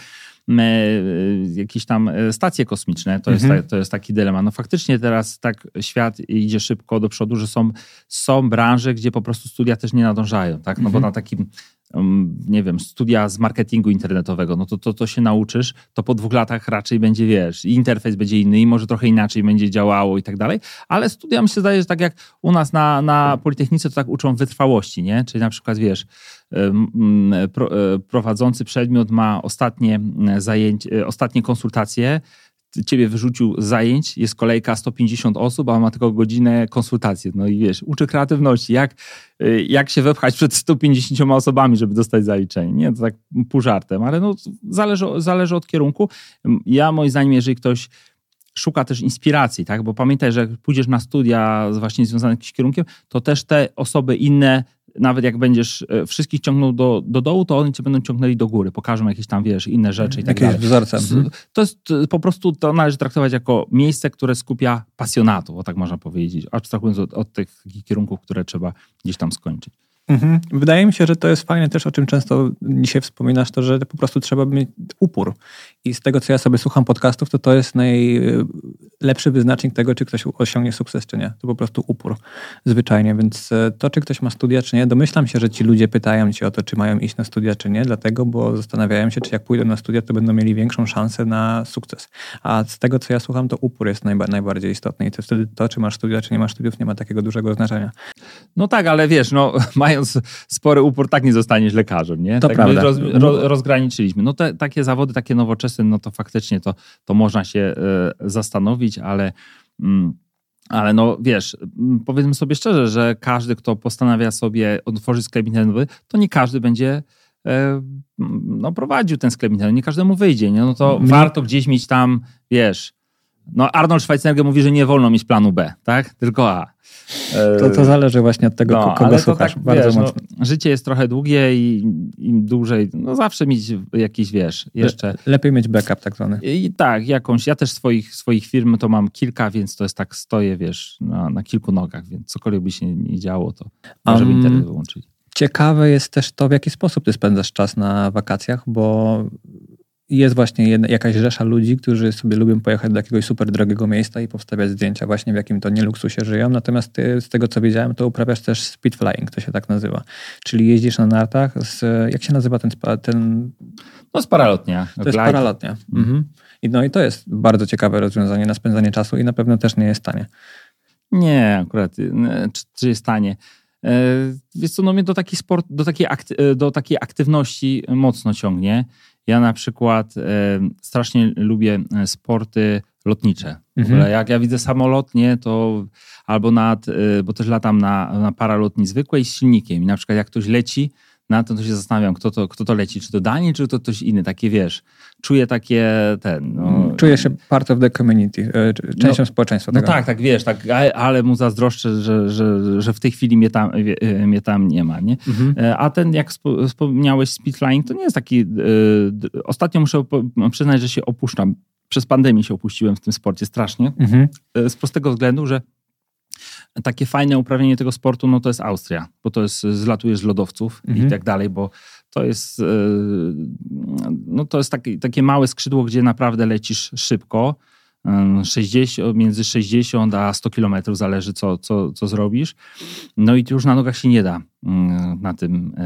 jakieś tam stacje kosmiczne. To jest taki dylemat. No faktycznie teraz tak świat idzie szybko do przodu, że są branże, gdzie po prostu studia też nie nadążają, tak? No bo na takim nie wiem, studia z marketingu internetowego, no to się nauczysz, to po 2 latach raczej będzie, wiesz, interfejs będzie inny i może trochę inaczej będzie działało i tak dalej, ale studia mi się zdaje, że tak jak u nas na Politechnice, to tak uczą wytrwałości, nie? Czyli na przykład, wiesz, prowadzący przedmiot ma ostatnie konsultacje, ciebie wyrzucił z zajęć, jest kolejka 150 osób, a on ma tylko godzinę konsultacji. No i wiesz, uczy kreatywności, jak się wepchać przed 150 osobami, żeby dostać zaliczenie. Nie, to tak pół żartem, ale no zależy od kierunku. Ja moim zdaniem, jeżeli ktoś szuka też inspiracji, tak, bo pamiętaj, że jak pójdziesz na studia właśnie związane z jakimś kierunkiem, to też te osoby inne, nawet jak będziesz wszystkich ciągnął do dołu, to oni cię będą ciągnęli do góry. Pokażą jakieś tam, wiesz, inne rzeczy i tak dalej. Wzorcem. To jest po prostu, to należy traktować jako miejsce, które skupia pasjonatów, o tak można powiedzieć, abstrahując od tych kierunków, które trzeba gdzieś tam skończyć. Wydaje mi się, że to jest fajne też, o czym często dzisiaj wspominasz, to, że po prostu trzeba mieć upór. I z tego, co ja sobie słucham podcastów, to jest najlepszy wyznacznik tego, czy ktoś osiągnie sukces, czy nie. To po prostu upór, zwyczajnie. Więc to, czy ktoś ma studia, czy nie, domyślam się, że ci ludzie pytają cię o to, czy mają iść na studia, czy nie, dlatego, bo zastanawiają się, czy jak pójdą na studia, to będą mieli większą szansę na sukces. A z tego, co ja słucham, to upór jest najbardziej istotny. I to wtedy to, czy masz studia, czy nie masz studiów, nie ma takiego dużego znaczenia. No tak, ale wiesz, no mając spory upór, tak nie zostaniesz lekarzem, nie? To tak prawda. Rozgraniczyliśmy. No takie zawody, takie nowoczesne, no to faktycznie to można się zastanowić, ale no wiesz, powiedzmy sobie szczerze, że każdy, kto postanawia sobie otworzyć sklep internetowy, to nie każdy będzie prowadził ten sklep internetowy, nie każdemu wyjdzie, nie? No to warto gdzieś mieć tam, wiesz, no Arnold Schwarzenegger mówi, że nie wolno mieć planu B, tak? Tylko A. To zależy właśnie od tego, kogo słuchasz. Tak, bardzo wiesz, mocno. Życie jest trochę długie i im dłużej, no zawsze mieć jakiś, wiesz, jeszcze... Lepiej mieć backup tak zwany. I tak, ja też swoich firm to mam kilka, więc to jest tak, stoję, wiesz, na kilku nogach, więc cokolwiek by się nie działo, to możemy internet wyłączyć. Ciekawe jest też to, w jaki sposób ty spędzasz czas na wakacjach, bo jest właśnie jakaś rzesza ludzi, którzy sobie lubią pojechać do jakiegoś super drogiego miejsca i powstawiać zdjęcia właśnie w jakim to nie luksusie żyją. Natomiast ty, z tego co wiedziałem, to uprawiasz też speed flying, to się tak nazywa. Czyli jeździsz na nartach jak się nazywa ten... No z paralotnia. To jest paralotnia. Mhm. I to jest bardzo ciekawe rozwiązanie na spędzanie czasu i na pewno też nie jest tanie. Nie, akurat. Czy jest tanie? Wiesz co, no mnie do takiej aktywności mocno ciągnie. Ja na przykład strasznie lubię sporty lotnicze. W ogóle jak ja widzę samolot, nie, to albo bo też latam na paralotni zwykłej z silnikiem i na przykład jak ktoś leci, na to się zastanawiam, kto to leci, czy to Daniel, czy to ktoś inny, takie wiesz, czuję takie Czuję się part of the community, częścią społeczeństwa. No tego. tak, wiesz, tak, ale mu zazdroszczę, że w tej chwili mnie tam nie ma, nie? A ten, jak wspomniałeś, speed flying, to nie jest taki, ostatnio muszę przyznać, że się opuszczam, przez pandemię się opuściłem w tym sporcie strasznie, z prostego względu, że takie fajne uprawianie tego sportu, no to jest Austria, bo to jest, zlatujesz z lodowców i tak dalej, bo to jest, takie małe skrzydło, gdzie naprawdę lecisz szybko, między 60 a 100 kilometrów, zależy co zrobisz. No i już na nogach się nie da na tym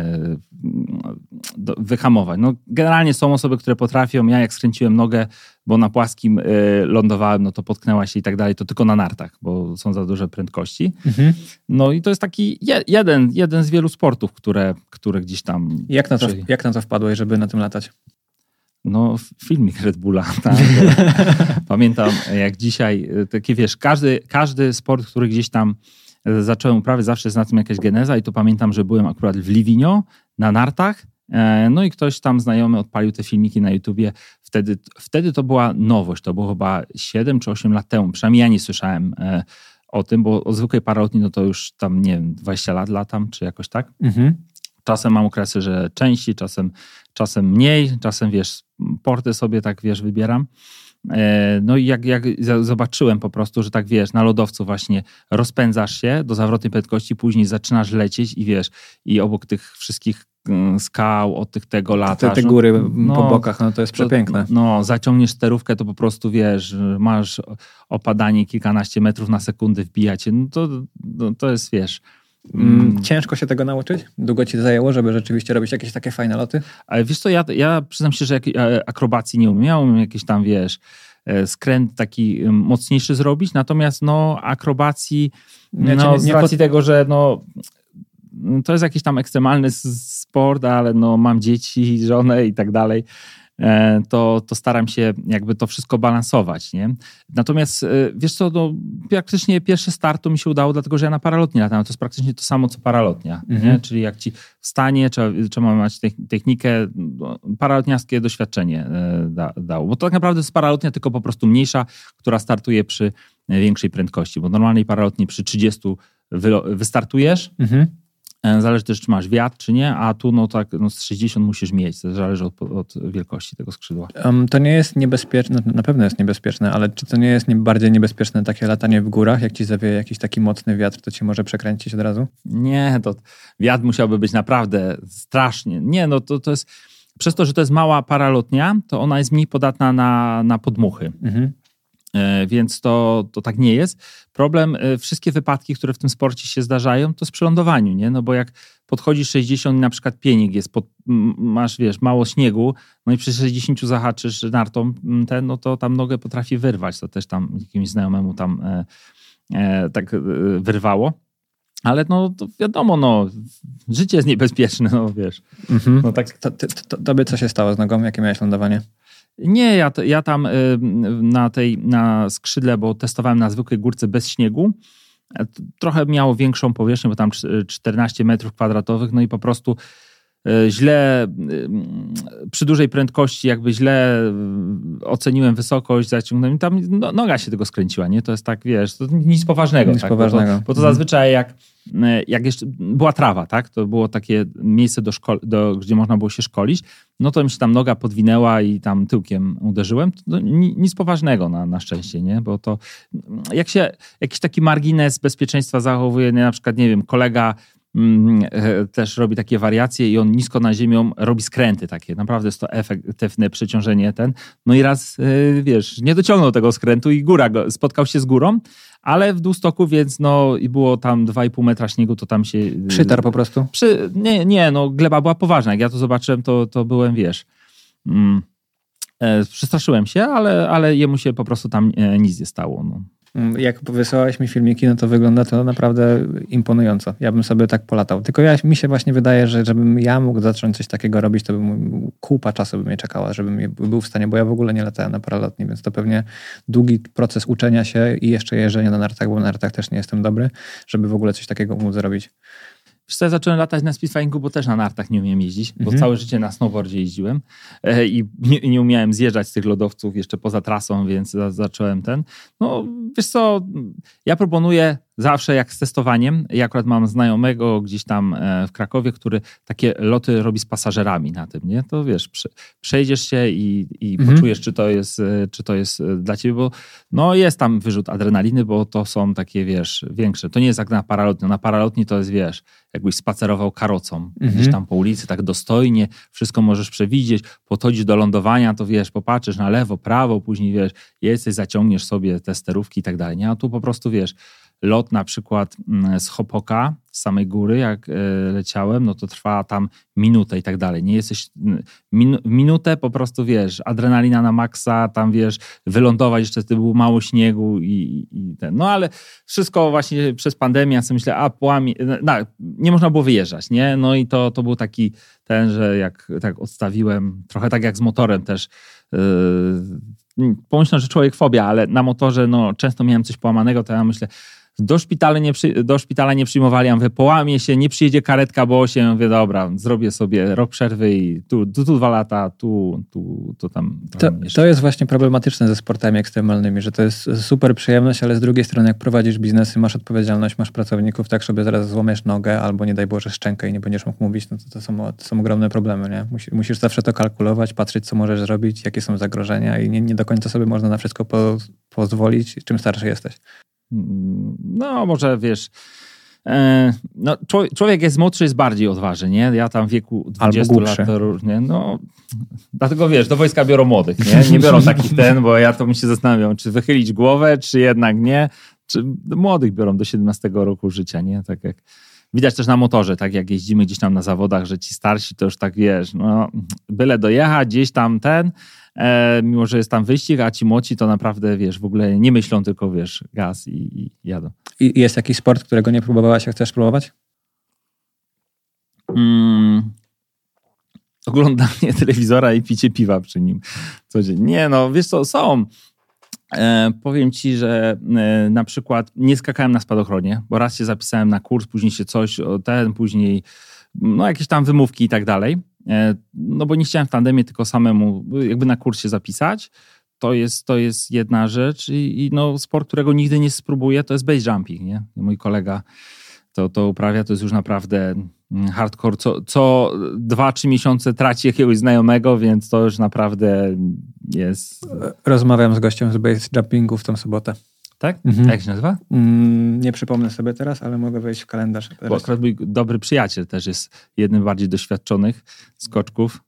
wyhamować. No, generalnie są osoby, które potrafią. Ja jak skręciłem nogę, bo na płaskim lądowałem, no to potknęła się i tak dalej, to tylko na nartach, bo są za duże prędkości. No i to jest taki jeden z wielu sportów, które gdzieś tam... Jak na to wpadłeś, żeby na tym latać? No, filmik Red Bulla. Tak. Pamiętam, jak dzisiaj, takie wiesz, każdy sport, który gdzieś tam zacząłem uprawiać, zawsze jest na tym jakaś geneza i to pamiętam, że byłem akurat w Livigno na nartach, no i ktoś tam znajomy odpalił te filmiki na YouTubie. Wtedy to była nowość, to było chyba 7 czy 8 lat temu, przynajmniej ja nie słyszałem o tym, bo o zwykłej paralotni no to już tam, nie wiem, 20 lat latam, czy jakoś tak. Czasem mam okresy, że częściej, czasem mniej, czasem wiesz, porty sobie tak wiesz, wybieram. No i jak zobaczyłem po prostu, że tak wiesz, na lodowcu właśnie rozpędzasz się do zawrotnej prędkości, później zaczynasz lecieć i wiesz, i obok tych wszystkich skał, od tego latasz. Te góry po bokach, no to jest przepiękne. No, zaciągniesz sterówkę, to po prostu wiesz, masz opadanie kilkanaście metrów na sekundę, wbijacie, no to jest wiesz... Ciężko się tego nauczyć? Długo ci zajęło, żeby rzeczywiście robić jakieś takie fajne loty? Ale wiesz co, ja przyznam się, że akrobacji nie umiem. Ja umiem jakieś tam, wiesz, skręt taki mocniejszy zrobić, natomiast no akrobacji, z racji tego, że to jest jakiś tam ekstremalny sport, ale no mam dzieci, żonę i tak dalej, to staram się jakby to wszystko balansować, nie? Natomiast wiesz co, praktycznie pierwszy start to mi się udało, dlatego że ja na paralotni latałem. To jest praktycznie to samo, co paralotnia, nie? Czyli jak ci wstanie, trzeba mieć technikę, paralotniarskie doświadczenie dało. Bo to tak naprawdę jest paralotnia, tylko po prostu mniejsza, która startuje przy większej prędkości, bo normalnej paralotni przy 30 wystartujesz, zależy też, czy masz wiatr, czy nie, a tu z 60 musisz mieć. To zależy od wielkości tego skrzydła. To nie jest niebezpieczne, na pewno jest niebezpieczne, ale czy to nie jest bardziej niebezpieczne takie latanie w górach? Jak ci zawieje jakiś taki mocny wiatr, to ci może przekręcić od razu? Nie, to wiatr musiałby być naprawdę strasznie. Nie, no to jest... Przez to, że to jest mała paralotnia, to ona jest mniej podatna na podmuchy. Więc to tak nie jest. Problem, wszystkie wypadki, które w tym sporcie się zdarzają, to jest przy lądowaniu, nie? No bo jak podchodzisz 60 i na przykład pienik jest, masz, wiesz, mało śniegu, no i przy 60 zahaczysz nartą, no to tam nogę potrafi wyrwać. To też tam jakimś znajomemu tam tak wyrwało. Ale no to wiadomo, no życie jest niebezpieczne, no wiesz. No tak. Tobie co się stało z nogą? Jakie miałeś lądowanie? Nie, ja tam na skrzydle, bo testowałem na zwykłej górce bez śniegu, trochę miało większą powierzchnię, bo tam 14 metrów kwadratowych, no i po prostu źle, przy dużej prędkości jakby źle oceniłem wysokość, zaciągnąłem, tam noga się tego skręciła, nie? To jest tak, wiesz, to nic poważnego. Nic poważnego. Bo to zazwyczaj jak jeszcze była trawa, tak? To było takie miejsce, gdzie można było się szkolić, no to mi się tam noga podwinęła i tam tyłkiem uderzyłem. To nic poważnego na szczęście, nie? Bo to jak się jakiś taki margines bezpieczeństwa zachowuje, na przykład, nie wiem, kolega też robi takie wariacje i on nisko nad ziemią robi skręty takie. Naprawdę jest to efektywne przeciążenie no i raz, wiesz, nie dociągnął tego skrętu i spotkał się z górą, ale w dół-stoku, więc no i było tam 2,5 metra śniegu, to tam się... Przytarł po prostu? Nie, no gleba była poważna. Jak ja to zobaczyłem, to byłem, wiesz... Przestraszyłem się, ale jemu się po prostu tam nic nie stało, no. Jak wysyłałeś mi filmiki, no to wygląda to naprawdę imponująco. Ja bym sobie tak polatał. Tylko mi się właśnie wydaje, że żebym ja mógł zacząć coś takiego robić, to kupa czasu by mnie czekała, żebym był w stanie, bo ja w ogóle nie latałem na paralotni, więc to pewnie długi proces uczenia się i jeszcze jeżdżenia na nartach, bo na nartach też nie jestem dobry, żeby w ogóle coś takiego móc zrobić. Wiesz co, ja zacząłem latać na speedflyingu, bo też na nartach nie umiem jeździć, bo całe życie na snowboardzie jeździłem i nie umiałem zjeżdżać z tych lodowców jeszcze poza trasą, więc zacząłem No wiesz co, ja proponuję zawsze jak z testowaniem. Ja akurat mam znajomego gdzieś tam w Krakowie, który takie loty robi z pasażerami na tym, nie? To wiesz, przejdziesz się i poczujesz, czy to jest dla ciebie, bo no jest tam wyrzut adrenaliny, bo to są takie, wiesz, większe. To nie jest jak na paralotni. Na paralotni to jest, wiesz, jakbyś spacerował karocą gdzieś tam po ulicy, tak dostojnie, wszystko możesz przewidzieć, podchodzisz do lądowania, to wiesz, popatrzysz na lewo, prawo, później wiesz, jesteś, zaciągniesz sobie te sterówki i tak dalej, nie? A tu po prostu, wiesz, lot na przykład z Hopoka, z samej góry, jak leciałem, no to trwa tam minutę i tak dalej. Nie jesteś minutę po prostu, wiesz, adrenalina na maksa, tam wiesz, wylądować, jeszcze było mało śniegu i ten. No ale wszystko właśnie przez pandemię, ja sobie myślę, nie można było wyjeżdżać, nie? No i to był taki że jak tak odstawiłem, trochę tak jak z motorem też, pomyślałem, że człowiek fobia, ale na motorze no często miałem coś połamanego, to ja myślę, do szpitala nie przyjmowali, ja mówię, połamie się, nie przyjedzie karetka, bo się, ja mówię, dobra, zrobię sobie rok przerwy i tu 2 lata, tu tam. To jest właśnie problematyczne ze sportami ekstremalnymi, że to jest super przyjemność, ale z drugiej strony jak prowadzisz biznesy, masz odpowiedzialność, masz pracowników, tak sobie zaraz złamiesz nogę albo nie daj Boże szczękę i nie będziesz mógł mówić, no to są ogromne problemy, nie? Musisz zawsze to kalkulować, patrzeć, co możesz zrobić, jakie są zagrożenia i nie do końca sobie można na wszystko pozwolić, czym starszy jesteś. No może wiesz, no, człowiek jest młodszy, jest bardziej odważny, nie? Ja tam w wieku 20 lat to różnie, no dlatego wiesz, do wojska biorą młodych, nie biorą takich bo ja to mi się zastanawiam, czy wychylić głowę, czy jednak nie, czy młodych biorą do 17 roku życia, nie? Tak jak widać też na motorze, tak jak jeździmy gdzieś tam na zawodach, że ci starsi to już tak wiesz, no byle dojechać gdzieś tam mimo że jest tam wyścig, a ci młodzi to naprawdę, wiesz, w ogóle nie myślą, tylko wiesz, gaz i jadą. I jest jakiś sport, którego nie próbowałaś, a chcesz próbować? Oglądanie telewizora i picie piwa przy nim codziennie. Nie, no wiesz co, są. Powiem ci, że na przykład nie skakałem na spadochronie, bo raz się zapisałem na kurs, później się później no jakieś tam wymówki i tak dalej. No bo nie chciałem w tandemie, tylko samemu jakby na kurs się zapisać. To jest jedna rzecz i no sport, którego nigdy nie spróbuję, to jest base jumping, nie? Mój kolega to uprawia, to jest już naprawdę hardcore. Co 2-3 miesiące traci jakiegoś znajomego, więc to już naprawdę jest... Rozmawiam z gościem z base jumpingu w tą sobotę. Tak? Jak się nazywa? Nie przypomnę sobie teraz, ale mogę wejść w kalendarz. Bo akurat mój dobry przyjaciel też jest jednym z bardziej doświadczonych skoczków.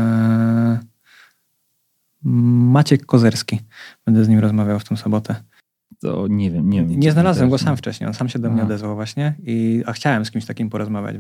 Maciek Kozerski. Będę z nim rozmawiał w tą sobotę. To nie wiem. Nie znalazłem go sam wcześniej. On sam się do mnie odezwał właśnie. A chciałem z kimś takim porozmawiać.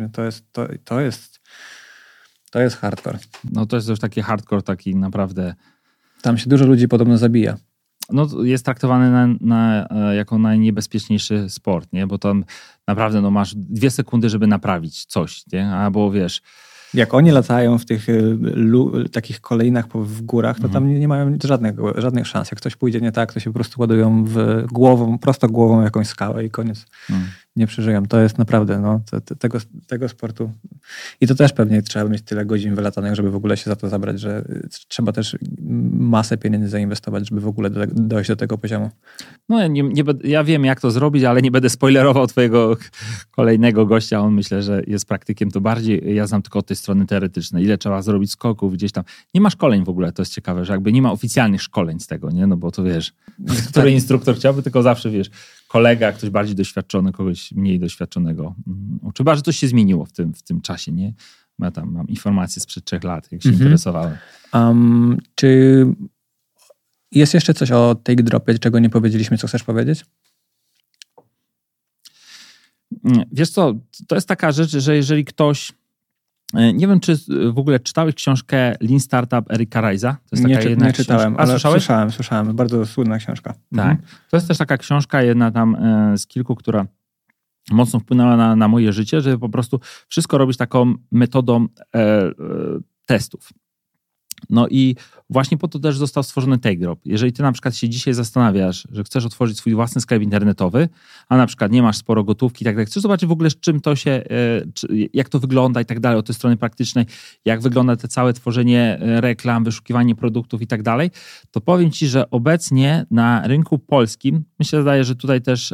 To jest hardcore. No to jest już taki hardcore, taki naprawdę... Tam się dużo ludzi podobno zabija. jest traktowany jako najniebezpieczniejszy sport, nie? Bo tam naprawdę masz 2 sekundy, żeby naprawić coś, nie? Albo wiesz... Jak oni latają w tych takich kolejnach w górach, to tam nie mają żadnych szans. Jak coś pójdzie nie tak, to się po prostu ładują prosto głową jakąś skałę i koniec. Nie przeżyją. To jest naprawdę tego sportu. I to też pewnie trzeba mieć tyle godzin wylatanych, żeby w ogóle się za to zabrać, że trzeba też masę pieniędzy zainwestować, żeby w ogóle dojść do tego poziomu. No ja wiem, jak to zrobić, ale nie będę spoilerował twojego kolejnego gościa. On myślę, że jest praktykiem to bardziej. Ja znam tylko od tej strony teoretycznej. Ile trzeba zrobić skoków gdzieś tam. Nie ma szkoleń w ogóle, to jest ciekawe, że jakby nie ma oficjalnych szkoleń z tego, nie? No bo to wiesz, który instruktor chciałby, tylko zawsze wiesz, kolega, ktoś bardziej doświadczony, kogoś mniej doświadczonego uczy. Chyba, że coś się zmieniło w tym czasie, nie? Ja tam mam informacje sprzed 3 lat, jak się interesowałem. Czy jest jeszcze coś o take dropie, czego nie powiedzieliśmy, co chcesz powiedzieć? Wiesz co, to jest taka rzecz, że jeżeli ktoś... Nie wiem, czy w ogóle czytałeś książkę Lean Startup Erika Rice'a? To jest taka nie czytałem, ale słyszałeś? Słyszałem. Bardzo słynna książka. Tak. To jest też taka książka, jedna tam z kilku, która mocno wpłynęła na moje życie, żeby po prostu wszystko robić taką metodą testów. No i właśnie po to też został stworzony Take Drop. Jeżeli ty na przykład się dzisiaj zastanawiasz, że chcesz otworzyć swój własny sklep internetowy, a na przykład nie masz sporo gotówki i tak dalej, chcesz zobaczyć w ogóle z czym to się, jak to wygląda i tak dalej, od tej strony praktycznej, jak wygląda te całe tworzenie reklam, wyszukiwanie produktów i tak dalej, to powiem ci, że obecnie na rynku polskim, myślę, że tutaj też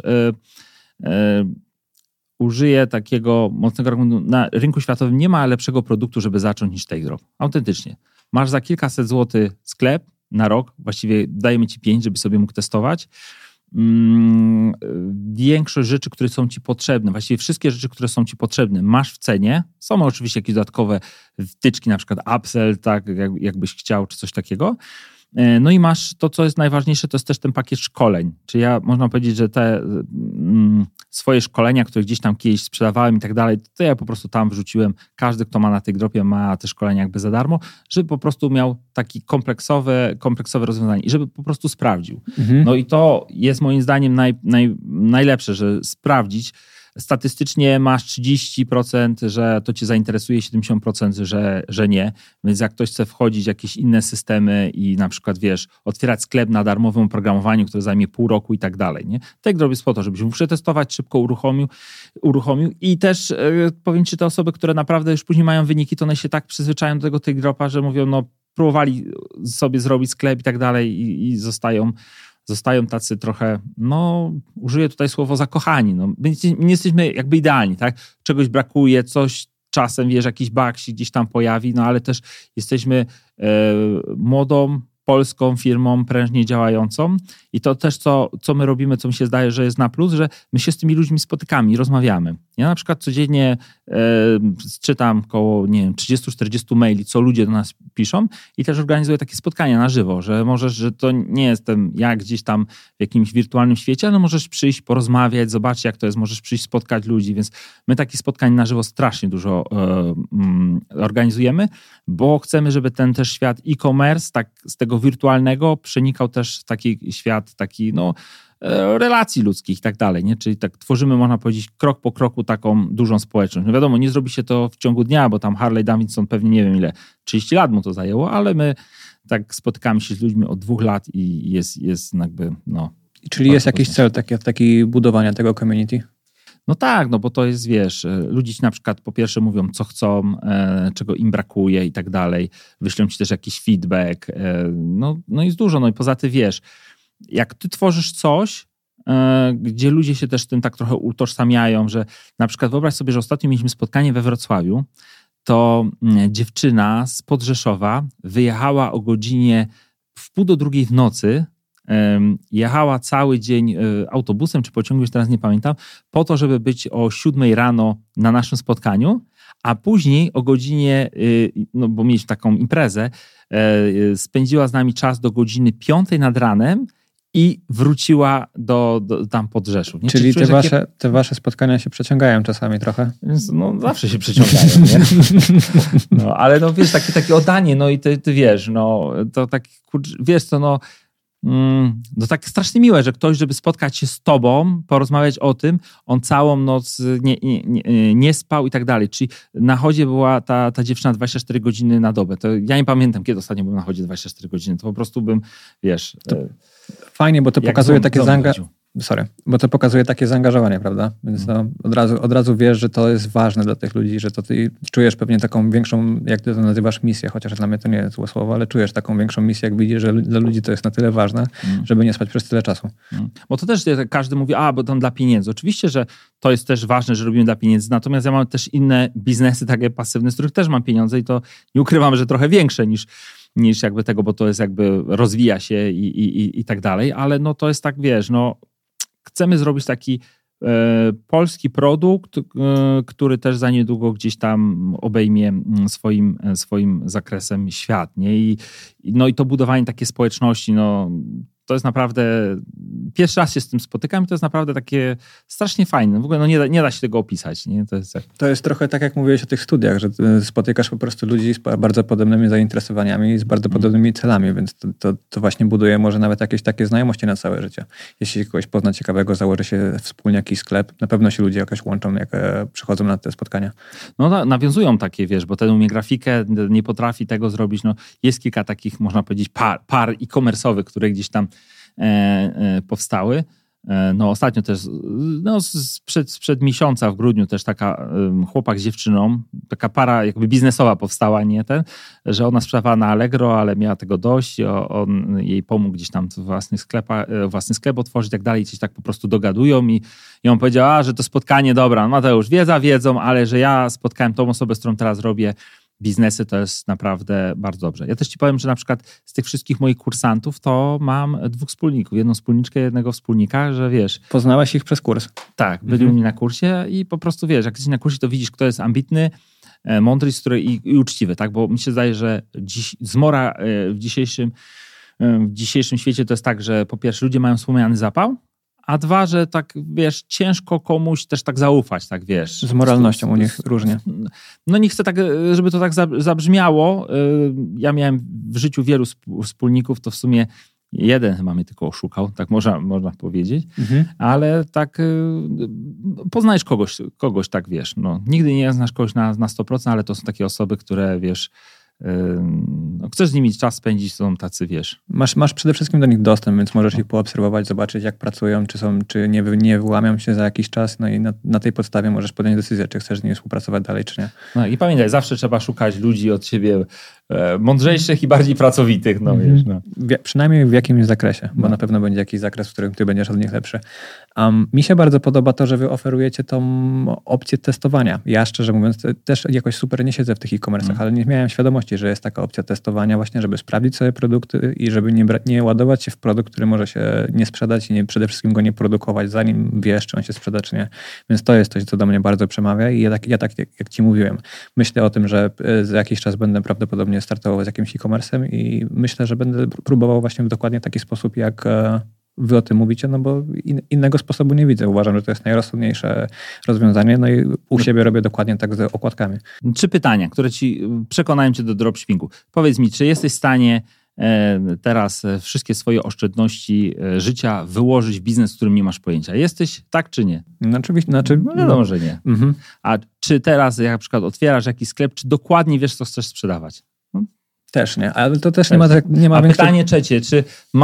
użyję takiego mocnego argumentu, na rynku światowym nie ma lepszego produktu, żeby zacząć niż Take Drop. Autentycznie. Masz za kilkaset złotych sklep na rok, właściwie dajemy ci 5, żeby sobie mógł testować. Większość rzeczy, które są ci potrzebne, właściwie wszystkie rzeczy, które są ci potrzebne, masz w cenie. Są oczywiście jakieś dodatkowe wtyczki, na przykład upsell, tak, jakbyś chciał, czy coś takiego. No i masz to, co jest najważniejsze, to jest też ten pakiet szkoleń. Czyli ja można powiedzieć, że te swoje szkolenia, które gdzieś tam kiedyś sprzedawałem i tak dalej, to ja po prostu tam wrzuciłem. Każdy, kto ma na Take Dropie, ma te szkolenia jakby za darmo, żeby po prostu miał taki kompleksowe rozwiązanie i żeby po prostu sprawdził. No i to jest moim zdaniem najlepsze, że sprawdzić. Statystycznie masz 30%, że to cię zainteresuje, 70%, że nie. Więc jak ktoś chce wchodzić w jakieś inne systemy i na przykład, wiesz, otwierać sklep na darmowym oprogramowaniu, które zajmie pół roku i tak dalej, nie? Tak robię po to, żebyś mógł przetestować, szybko uruchomił. I też powiem ci, te osoby, które naprawdę już później mają wyniki, to one się tak przyzwyczają do tego Take Dropa, że mówią, no próbowali sobie zrobić sklep i tak dalej i zostają tacy trochę, no użyję tutaj słowo zakochani. No, my nie jesteśmy jakby idealni, tak? Czegoś brakuje, coś czasem, wiesz, jakiś bug się gdzieś tam pojawi, no ale też jesteśmy młodą, polską firmą prężnie działającą i to też, co my robimy, co mi się zdaje, że jest na plus, że my się z tymi ludźmi spotykamy i rozmawiamy. Ja na przykład codziennie czytam około, nie wiem, 30-40 maili, co ludzie do nas piszą i też organizuję takie spotkania na żywo, że to nie jestem ja gdzieś tam w jakimś wirtualnym świecie, ale możesz przyjść, porozmawiać, zobaczyć jak to jest, możesz przyjść, spotkać ludzi, więc my takich spotkań na żywo strasznie dużo organizujemy, bo chcemy, żeby ten też świat e-commerce, tak z tego wirtualnego przenikał też taki świat, taki no relacji ludzkich i tak dalej, nie? Czyli tak tworzymy, można powiedzieć, krok po kroku taką dużą społeczność. No wiadomo, nie zrobi się to w ciągu dnia, bo tam Harley Davidson pewnie nie wiem ile, 30 lat mu to zajęło, ale my tak spotykamy się z ludźmi od 2 lat i jest jakby, no... Czyli jest jakiś cel taki budowania tego community? No tak, no bo to jest, wiesz, ludzie ci na przykład po pierwsze mówią, co chcą, czego im brakuje i tak dalej, wyślą ci też jakiś feedback, no jest dużo, no i poza tym, wiesz, jak ty tworzysz coś, gdzie ludzie się też tym tak trochę utożsamiają, że na przykład wyobraź sobie, że ostatnio mieliśmy spotkanie we Wrocławiu, to dziewczyna z Rzeszowa wyjechała o godzinie 1:30 w nocy, jechała cały dzień autobusem czy pociągiem, już teraz nie pamiętam, po to, żeby być o 7 rano na naszym spotkaniu, a później o godzinie, no bo mieliśmy taką imprezę, spędziła z nami czas do godziny 5 nad ranem i wróciła do tam pod Rzeszów. Nie? Czyli te wasze spotkania się przeciągają czasami trochę? No zawsze się przeciągają, nie? No, ale no wiesz, takie oddanie, no i ty wiesz, no to tak, wiesz co, no to tak strasznie miłe, że ktoś, żeby spotkać się z tobą, porozmawiać o tym, on całą noc nie spał i tak dalej. Czyli na chodzie była ta dziewczyna 24 godziny na dobę. To ja nie pamiętam, kiedy ostatnio byłem na chodzie 24 godziny. To po prostu bym, wiesz... Fajnie, bo to pokazuje takie bo to pokazuje takie zaangażowanie, prawda? Więc od razu wiesz, że to jest ważne dla tych ludzi, że to ty czujesz pewnie taką większą, jak ty to nazywasz, misję, chociaż dla mnie to nie jest złe słowo, ale czujesz taką większą misję, jak widzisz, że dla ludzi to jest na tyle ważne, żeby nie spać przez tyle czasu. Bo to też każdy mówi, bo tam dla pieniędzy. Oczywiście, że to jest też ważne, że robimy dla pieniędzy, natomiast ja mam też inne biznesy takie pasywne, z których też mam pieniądze i to nie ukrywam, że trochę większe niż jakby tego, bo to jest jakby rozwija się i tak dalej, ale no to jest tak, wiesz, no chcemy zrobić taki polski produkt, który też za niedługo gdzieś tam obejmie swoim zakresem świat, nie? I to budowanie takiej społeczności, no to jest naprawdę, pierwszy raz się z tym spotykam i to jest naprawdę takie strasznie fajne. W ogóle no nie da się tego opisać. Nie? To jest trochę tak, jak mówiłeś o tych studiach, że spotykasz po prostu ludzi z bardzo podobnymi zainteresowaniami i z bardzo podobnymi celami, więc to właśnie buduje może nawet jakieś takie znajomości na całe życie. Jeśli kogoś pozna ciekawego, założy się wspólnie jakiś sklep, na pewno się ludzie jakoś łączą, jak przychodzą na te spotkania. No nawiązują takie, wiesz, bo ten umie grafikę, nie potrafi tego zrobić. No, jest kilka takich, można powiedzieć, par e-commerce'owych, które gdzieś tam powstały. No ostatnio też, no sprzed miesiąca w grudniu też taka chłopak z dziewczyną, taka para jakby biznesowa powstała, nie ten, że ona sprzedawała na Allegro, ale miała tego dość, on jej pomógł gdzieś tam własny sklep otworzyć i tak dalej, coś tak po prostu dogadują i on powiedział, że to spotkanie, dobra, Mateusz, wiedzą, ale że ja spotkałem tą osobę, z którą teraz robię biznesy, to jest naprawdę bardzo dobrze. Ja też ci powiem, że na przykład z tych wszystkich moich kursantów to mam 2 wspólników. Jedną wspólniczkę, jednego wspólnika, że wiesz... Poznałeś ich przez kurs. Tak, byli u mnie na kursie i po prostu wiesz, jak jesteś na kursie, to widzisz, kto jest ambitny, mądry i uczciwy, tak? Bo mi się zdaje, że zmora w dzisiejszym świecie to jest tak, że po pierwsze ludzie mają wspomniany zapał, a 2, że tak, wiesz, ciężko komuś też tak zaufać, tak, wiesz. Z moralnością u nich różnie. No nie chcę tak, żeby to tak zabrzmiało. Ja miałem w życiu wielu wspólników, to w sumie jeden chyba mnie tylko oszukał, tak można powiedzieć, ale tak poznajesz kogoś tak, wiesz, no nigdy nie znasz kogoś na 100%, ale to są takie osoby, które, wiesz, chcesz z nimi czas spędzić, są tacy, wiesz. Masz przede wszystkim do nich dostęp, więc możesz ich poobserwować, zobaczyć jak pracują, czy nie wyłamią się za jakiś czas, no i na tej podstawie możesz podjąć decyzję, czy chcesz z nimi współpracować dalej, czy nie. No i pamiętaj, zawsze trzeba szukać ludzi od siebie mądrzejszych i bardziej pracowitych, no wiesz. No. Przynajmniej w jakimś zakresie, bo na pewno będzie jakiś zakres, w którym ty będziesz od nich lepszy. Mi się bardzo podoba to, że wy oferujecie tą opcję testowania. Ja szczerze mówiąc też jakoś super nie siedzę w tych e-commerce'ach, ale nie miałem świadomości, że jest taka opcja testowania właśnie, żeby sprawdzić sobie produkty i żeby nie ładować się w produkt, który może się nie sprzedać i przede wszystkim go nie produkować, zanim wiesz, czy on się sprzeda, czy nie. Więc to jest coś, co do mnie bardzo przemawia i ja tak jak ci mówiłem, myślę o tym, że za jakiś czas będę prawdopodobnie startował z jakimś e-commerce'em i myślę, że będę próbował właśnie w dokładnie taki sposób, jak wy o tym mówicie, no bo innego sposobu nie widzę. Uważam, że to jest najrozsądniejsze rozwiązanie, no i u siebie robię dokładnie tak z okładkami. 3 pytania, które przekonają cię do dropshippingu. Powiedz mi, czy jesteś w stanie teraz wszystkie swoje oszczędności życia wyłożyć w biznes, w którym nie masz pojęcia? Jesteś tak czy nie? No oczywiście. No wiadomo, że nie. A czy teraz, jak na przykład otwierasz jakiś sklep, czy dokładnie wiesz, co chcesz sprzedawać? Też nie, ale to też nie ma A pytanie trzecie, czy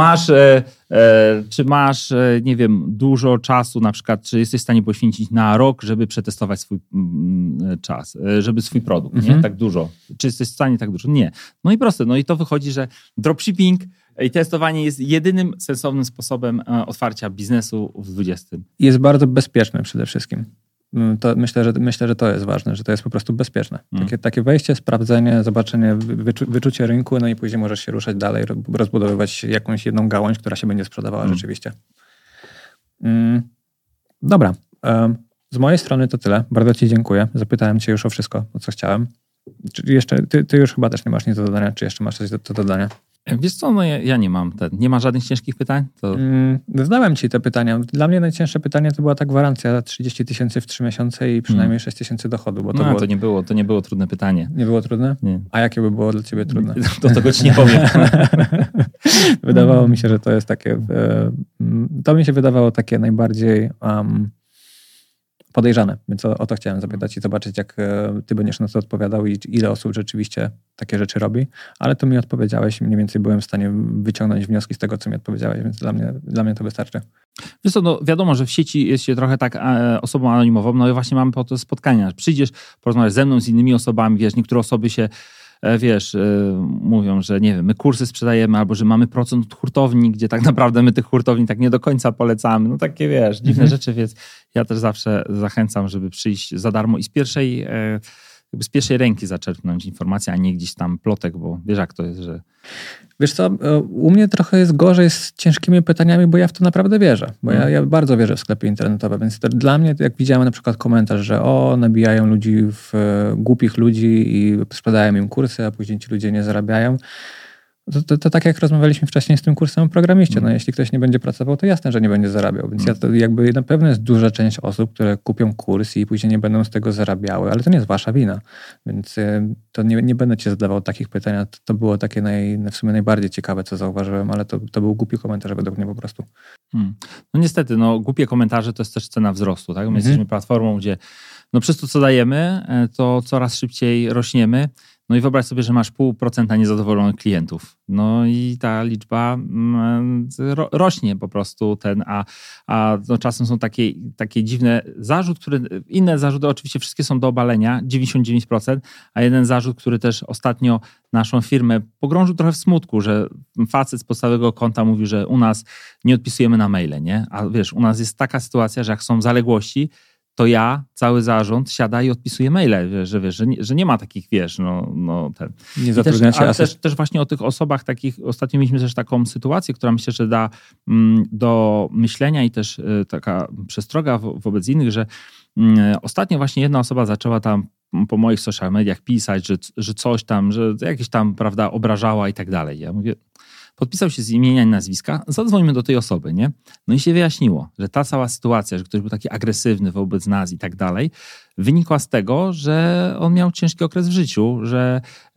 masz, nie wiem, dużo czasu, na przykład, czy jesteś w stanie poświęcić na rok, żeby przetestować swój czas, żeby swój produkt, nie? Tak dużo. Czy jesteś w stanie tak dużo? Nie. No i proste, no i to wychodzi, że dropshipping i testowanie jest jedynym sensownym sposobem otwarcia biznesu w 20. Jest bardzo bezpieczne przede wszystkim. To myślę, że to jest ważne, że to jest po prostu bezpieczne. Takie wejście, sprawdzenie, zobaczenie, wyczucie rynku, no i później możesz się ruszać dalej, rozbudowywać jakąś jedną gałąź, która się będzie sprzedawała rzeczywiście. Dobra. Z mojej strony to tyle. Bardzo ci dziękuję. Zapytałem cię już o wszystko, o co chciałem. Czy jeszcze, ty już chyba też nie masz nic do dodania, czy jeszcze masz coś do dodania? Wiesz co, no ja nie mam. Nie ma żadnych ciężkich pytań? To... Zadałem ci te pytania. Dla mnie najcięższe pytanie to była ta gwarancja 30 000 w 3 miesiące i przynajmniej 6 000 dochodu. Bo to nie było trudne pytanie. Nie było trudne? Nie. A jakie by było dla ciebie trudne? To tego ci nie powiem. Wydawało mi się, że to jest takie... To mi się wydawało takie najbardziej... podejrzane, więc o to chciałem zapytać i zobaczyć, jak ty będziesz na to odpowiadał i ile osób rzeczywiście takie rzeczy robi, ale tu mi odpowiedziałeś i mniej więcej byłem w stanie wyciągnąć wnioski z tego, co mi odpowiedziałeś, więc dla mnie to wystarczy. Wiesz co, no wiadomo, że w sieci jest się trochę tak osobą anonimową, no i właśnie mamy po to spotkania. Przyjdziesz, porozmawiasz ze mną, z innymi osobami, wiesz, niektóre osoby się mówią, że nie wiem, my kursy sprzedajemy albo że mamy procent od hurtowni, gdzie tak naprawdę my tych hurtowni tak nie do końca polecamy. No takie, wiesz, dziwne rzeczy, więc ja też zawsze zachęcam, żeby przyjść za darmo i z pierwszej ręki zaczerpnąć informacje, a nie gdzieś tam plotek, bo wiesz jak to jest, że... Wiesz co, u mnie trochę jest gorzej z ciężkimi pytaniami, bo ja w to naprawdę wierzę. Bo ja bardzo wierzę w sklepy internetowe, więc dla mnie, jak widziałem na przykład komentarz, że nabijają ludzi głupich ludzi i sprzedają im kursy, a później ci ludzie nie zarabiają, to tak jak rozmawialiśmy wcześniej z tym kursem o programiście. No, jeśli ktoś nie będzie pracował, to jasne, że nie będzie zarabiał. Więc jakby na pewno jest duża część osób, które kupią kurs i później nie będą z tego zarabiały, ale to nie jest wasza wina. Więc to nie będę ci zadawał takich pytań. To było takie w sumie najbardziej ciekawe, co zauważyłem, ale to był głupi komentarz według mnie po prostu. No niestety, głupie komentarze to jest też cena wzrostu. Tak? My jesteśmy platformą, gdzie przez to, co dajemy, to coraz szybciej rośniemy. No i wyobraź sobie, że masz 0,5% niezadowolonych klientów. No i ta liczba rośnie po prostu. A czasem są takie dziwne inne zarzuty oczywiście wszystkie są do obalenia, 99%, a jeden zarzut, który też ostatnio naszą firmę pogrążył trochę w smutku, że facet z podstawowego konta mówi, że u nas nie odpisujemy na maile, nie? A wiesz, u nas jest taka sytuacja, że jak są zaległości, to cały zarząd siada i odpisuje maile, że nie ma takich, wiesz, Nie zatrudniacie ale też właśnie o tych osobach takich, ostatnio mieliśmy też taką sytuację, która myślę, że da do myślenia i też taka przestroga wobec innych, że ostatnio właśnie jedna osoba zaczęła tam po moich social mediach pisać, że coś tam, że jakieś tam, prawda, obrażała i tak dalej. Ja mówię, podpisał się z imienia i nazwiska, zadzwońmy do tej osoby, nie? No i się wyjaśniło, że ta cała sytuacja, że ktoś był taki agresywny wobec nas i tak dalej, wynikła z tego, że on miał ciężki okres w życiu, że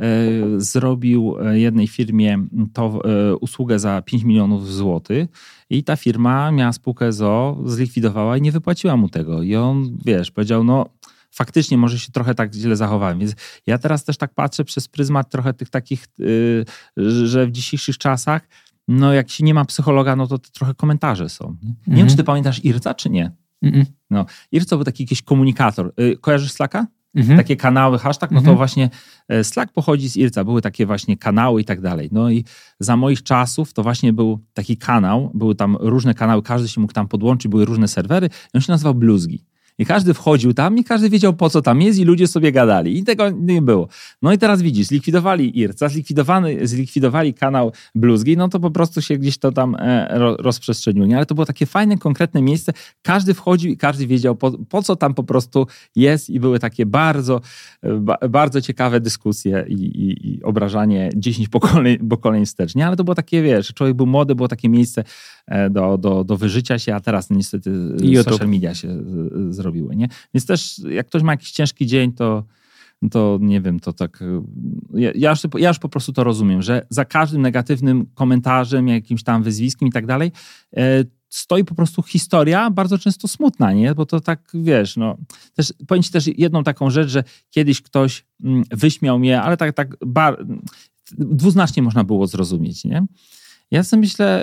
zrobił jednej firmie usługę za 5 milionów złotych i ta firma miała spółkę z.o., zlikwidowała i nie wypłaciła mu tego. I on, wiesz, powiedział, faktycznie może się trochę tak źle zachowałem. Więc ja teraz też tak patrzę przez pryzmat trochę tych takich, że w dzisiejszych czasach, jak się nie ma psychologa, to trochę komentarze są. Nie wiem, czy ty pamiętasz Irca, czy nie? Irca był taki jakiś komunikator. Kojarzysz Slacka? Takie kanały, hashtag, to właśnie Slack pochodzi z Irca. Były takie właśnie kanały i tak dalej. No i za moich czasów to właśnie był taki kanał, były tam różne kanały, każdy się mógł tam podłączyć, były różne serwery i on się nazywał Bluzgi. I każdy wchodził tam i każdy wiedział, po co tam jest i ludzie sobie gadali. I tego nie było. No i teraz widzisz, zlikwidowali Irca, zlikwidowali kanał Bluzgi, to po prostu się gdzieś to tam rozprzestrzeniło. Ale to było takie fajne, konkretne miejsce. Każdy wchodził i każdy wiedział, po co tam po prostu jest i były takie bardzo, bardzo ciekawe dyskusje i obrażanie 10 pokoleń wstecz. Nie? Ale to było takie, wiesz, człowiek był młody, było takie miejsce do wyżycia się, a teraz niestety social media się zrobiły, nie? Więc też jak ktoś ma jakiś ciężki dzień, to nie wiem, to tak... Ja już po prostu to rozumiem, że za każdym negatywnym komentarzem, jakimś tam wyzwiskiem i tak dalej, stoi po prostu historia, bardzo często smutna, nie? Bo to tak, wiesz, też powiem ci też jedną taką rzecz, że kiedyś ktoś wyśmiał mnie, ale tak dwuznacznie można było zrozumieć, nie? Ja sobie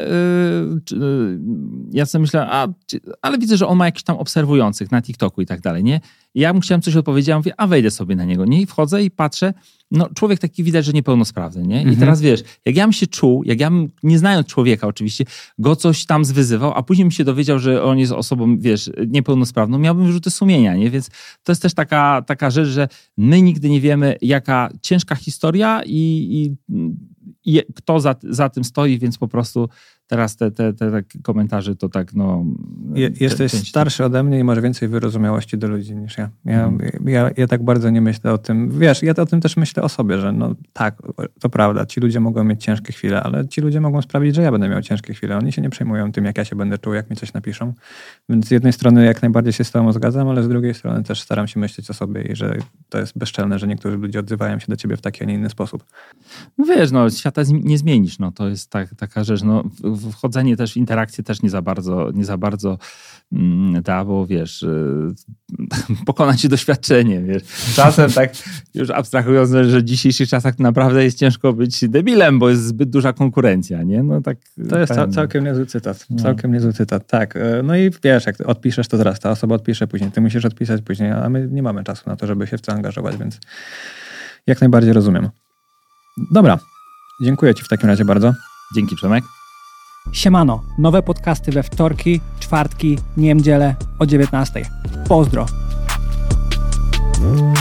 myślę, ale widzę, że on ma jakichś tam obserwujących na TikToku i tak dalej, nie? I ja mu chciałem coś odpowiedzieć, ja mówię, wejdę sobie na niego, nie? I wchodzę i patrzę, człowiek taki widać, że niepełnosprawny, nie? I teraz wiesz, jak ja bym się czuł, jak ja bym, nie znając człowieka oczywiście, go coś tam zwyzywał, a później mi się dowiedział, że on jest osobą, wiesz, niepełnosprawną, miałbym wyrzuty sumienia, nie? Więc to jest też taka rzecz, że my nigdy nie wiemy, jaka ciężka historia i kto za tym stoi, więc po prostu teraz te komentarze to tak, no... Jesteś starszy ode mnie i masz więcej wyrozumiałości do ludzi niż ja. Ja tak bardzo nie myślę o tym. Wiesz, ja o tym też myślę o sobie, że no tak, to prawda, ci ludzie mogą mieć ciężkie chwile, ale ci ludzie mogą sprawić, że ja będę miał ciężkie chwile. Oni się nie przejmują tym, jak ja się będę czuł, jak mi coś napiszą. Więc z jednej strony jak najbardziej się z tobą zgadzam, ale z drugiej strony też staram się myśleć o sobie i że to jest bezczelne, że niektórzy ludzie odzywają się do ciebie w taki, a nie inny sposób. No wiesz, no świata nie zmienisz, no to jest taka rzecz, no wchodzenie też w interakcje też nie za bardzo da, bo wiesz, pokonać się doświadczenie, wiesz. Czasem tak już abstrahując, że w dzisiejszych czasach naprawdę jest ciężko być debilem, bo jest zbyt duża konkurencja, nie? No tak. To jest całkiem niezły cytat. Całkiem niezły cytat, tak. No i wiesz, jak odpiszesz, to zaraz ta osoba odpisze później. Ty musisz odpisać później, a my nie mamy czasu na to, żeby się w to angażować, więc jak najbardziej rozumiem. Dobra. Dziękuję ci w takim razie bardzo. Dzięki, Przemek. Siemano, nowe podcasty we wtorki, czwartki, niedzielę o 19:00. Pozdro!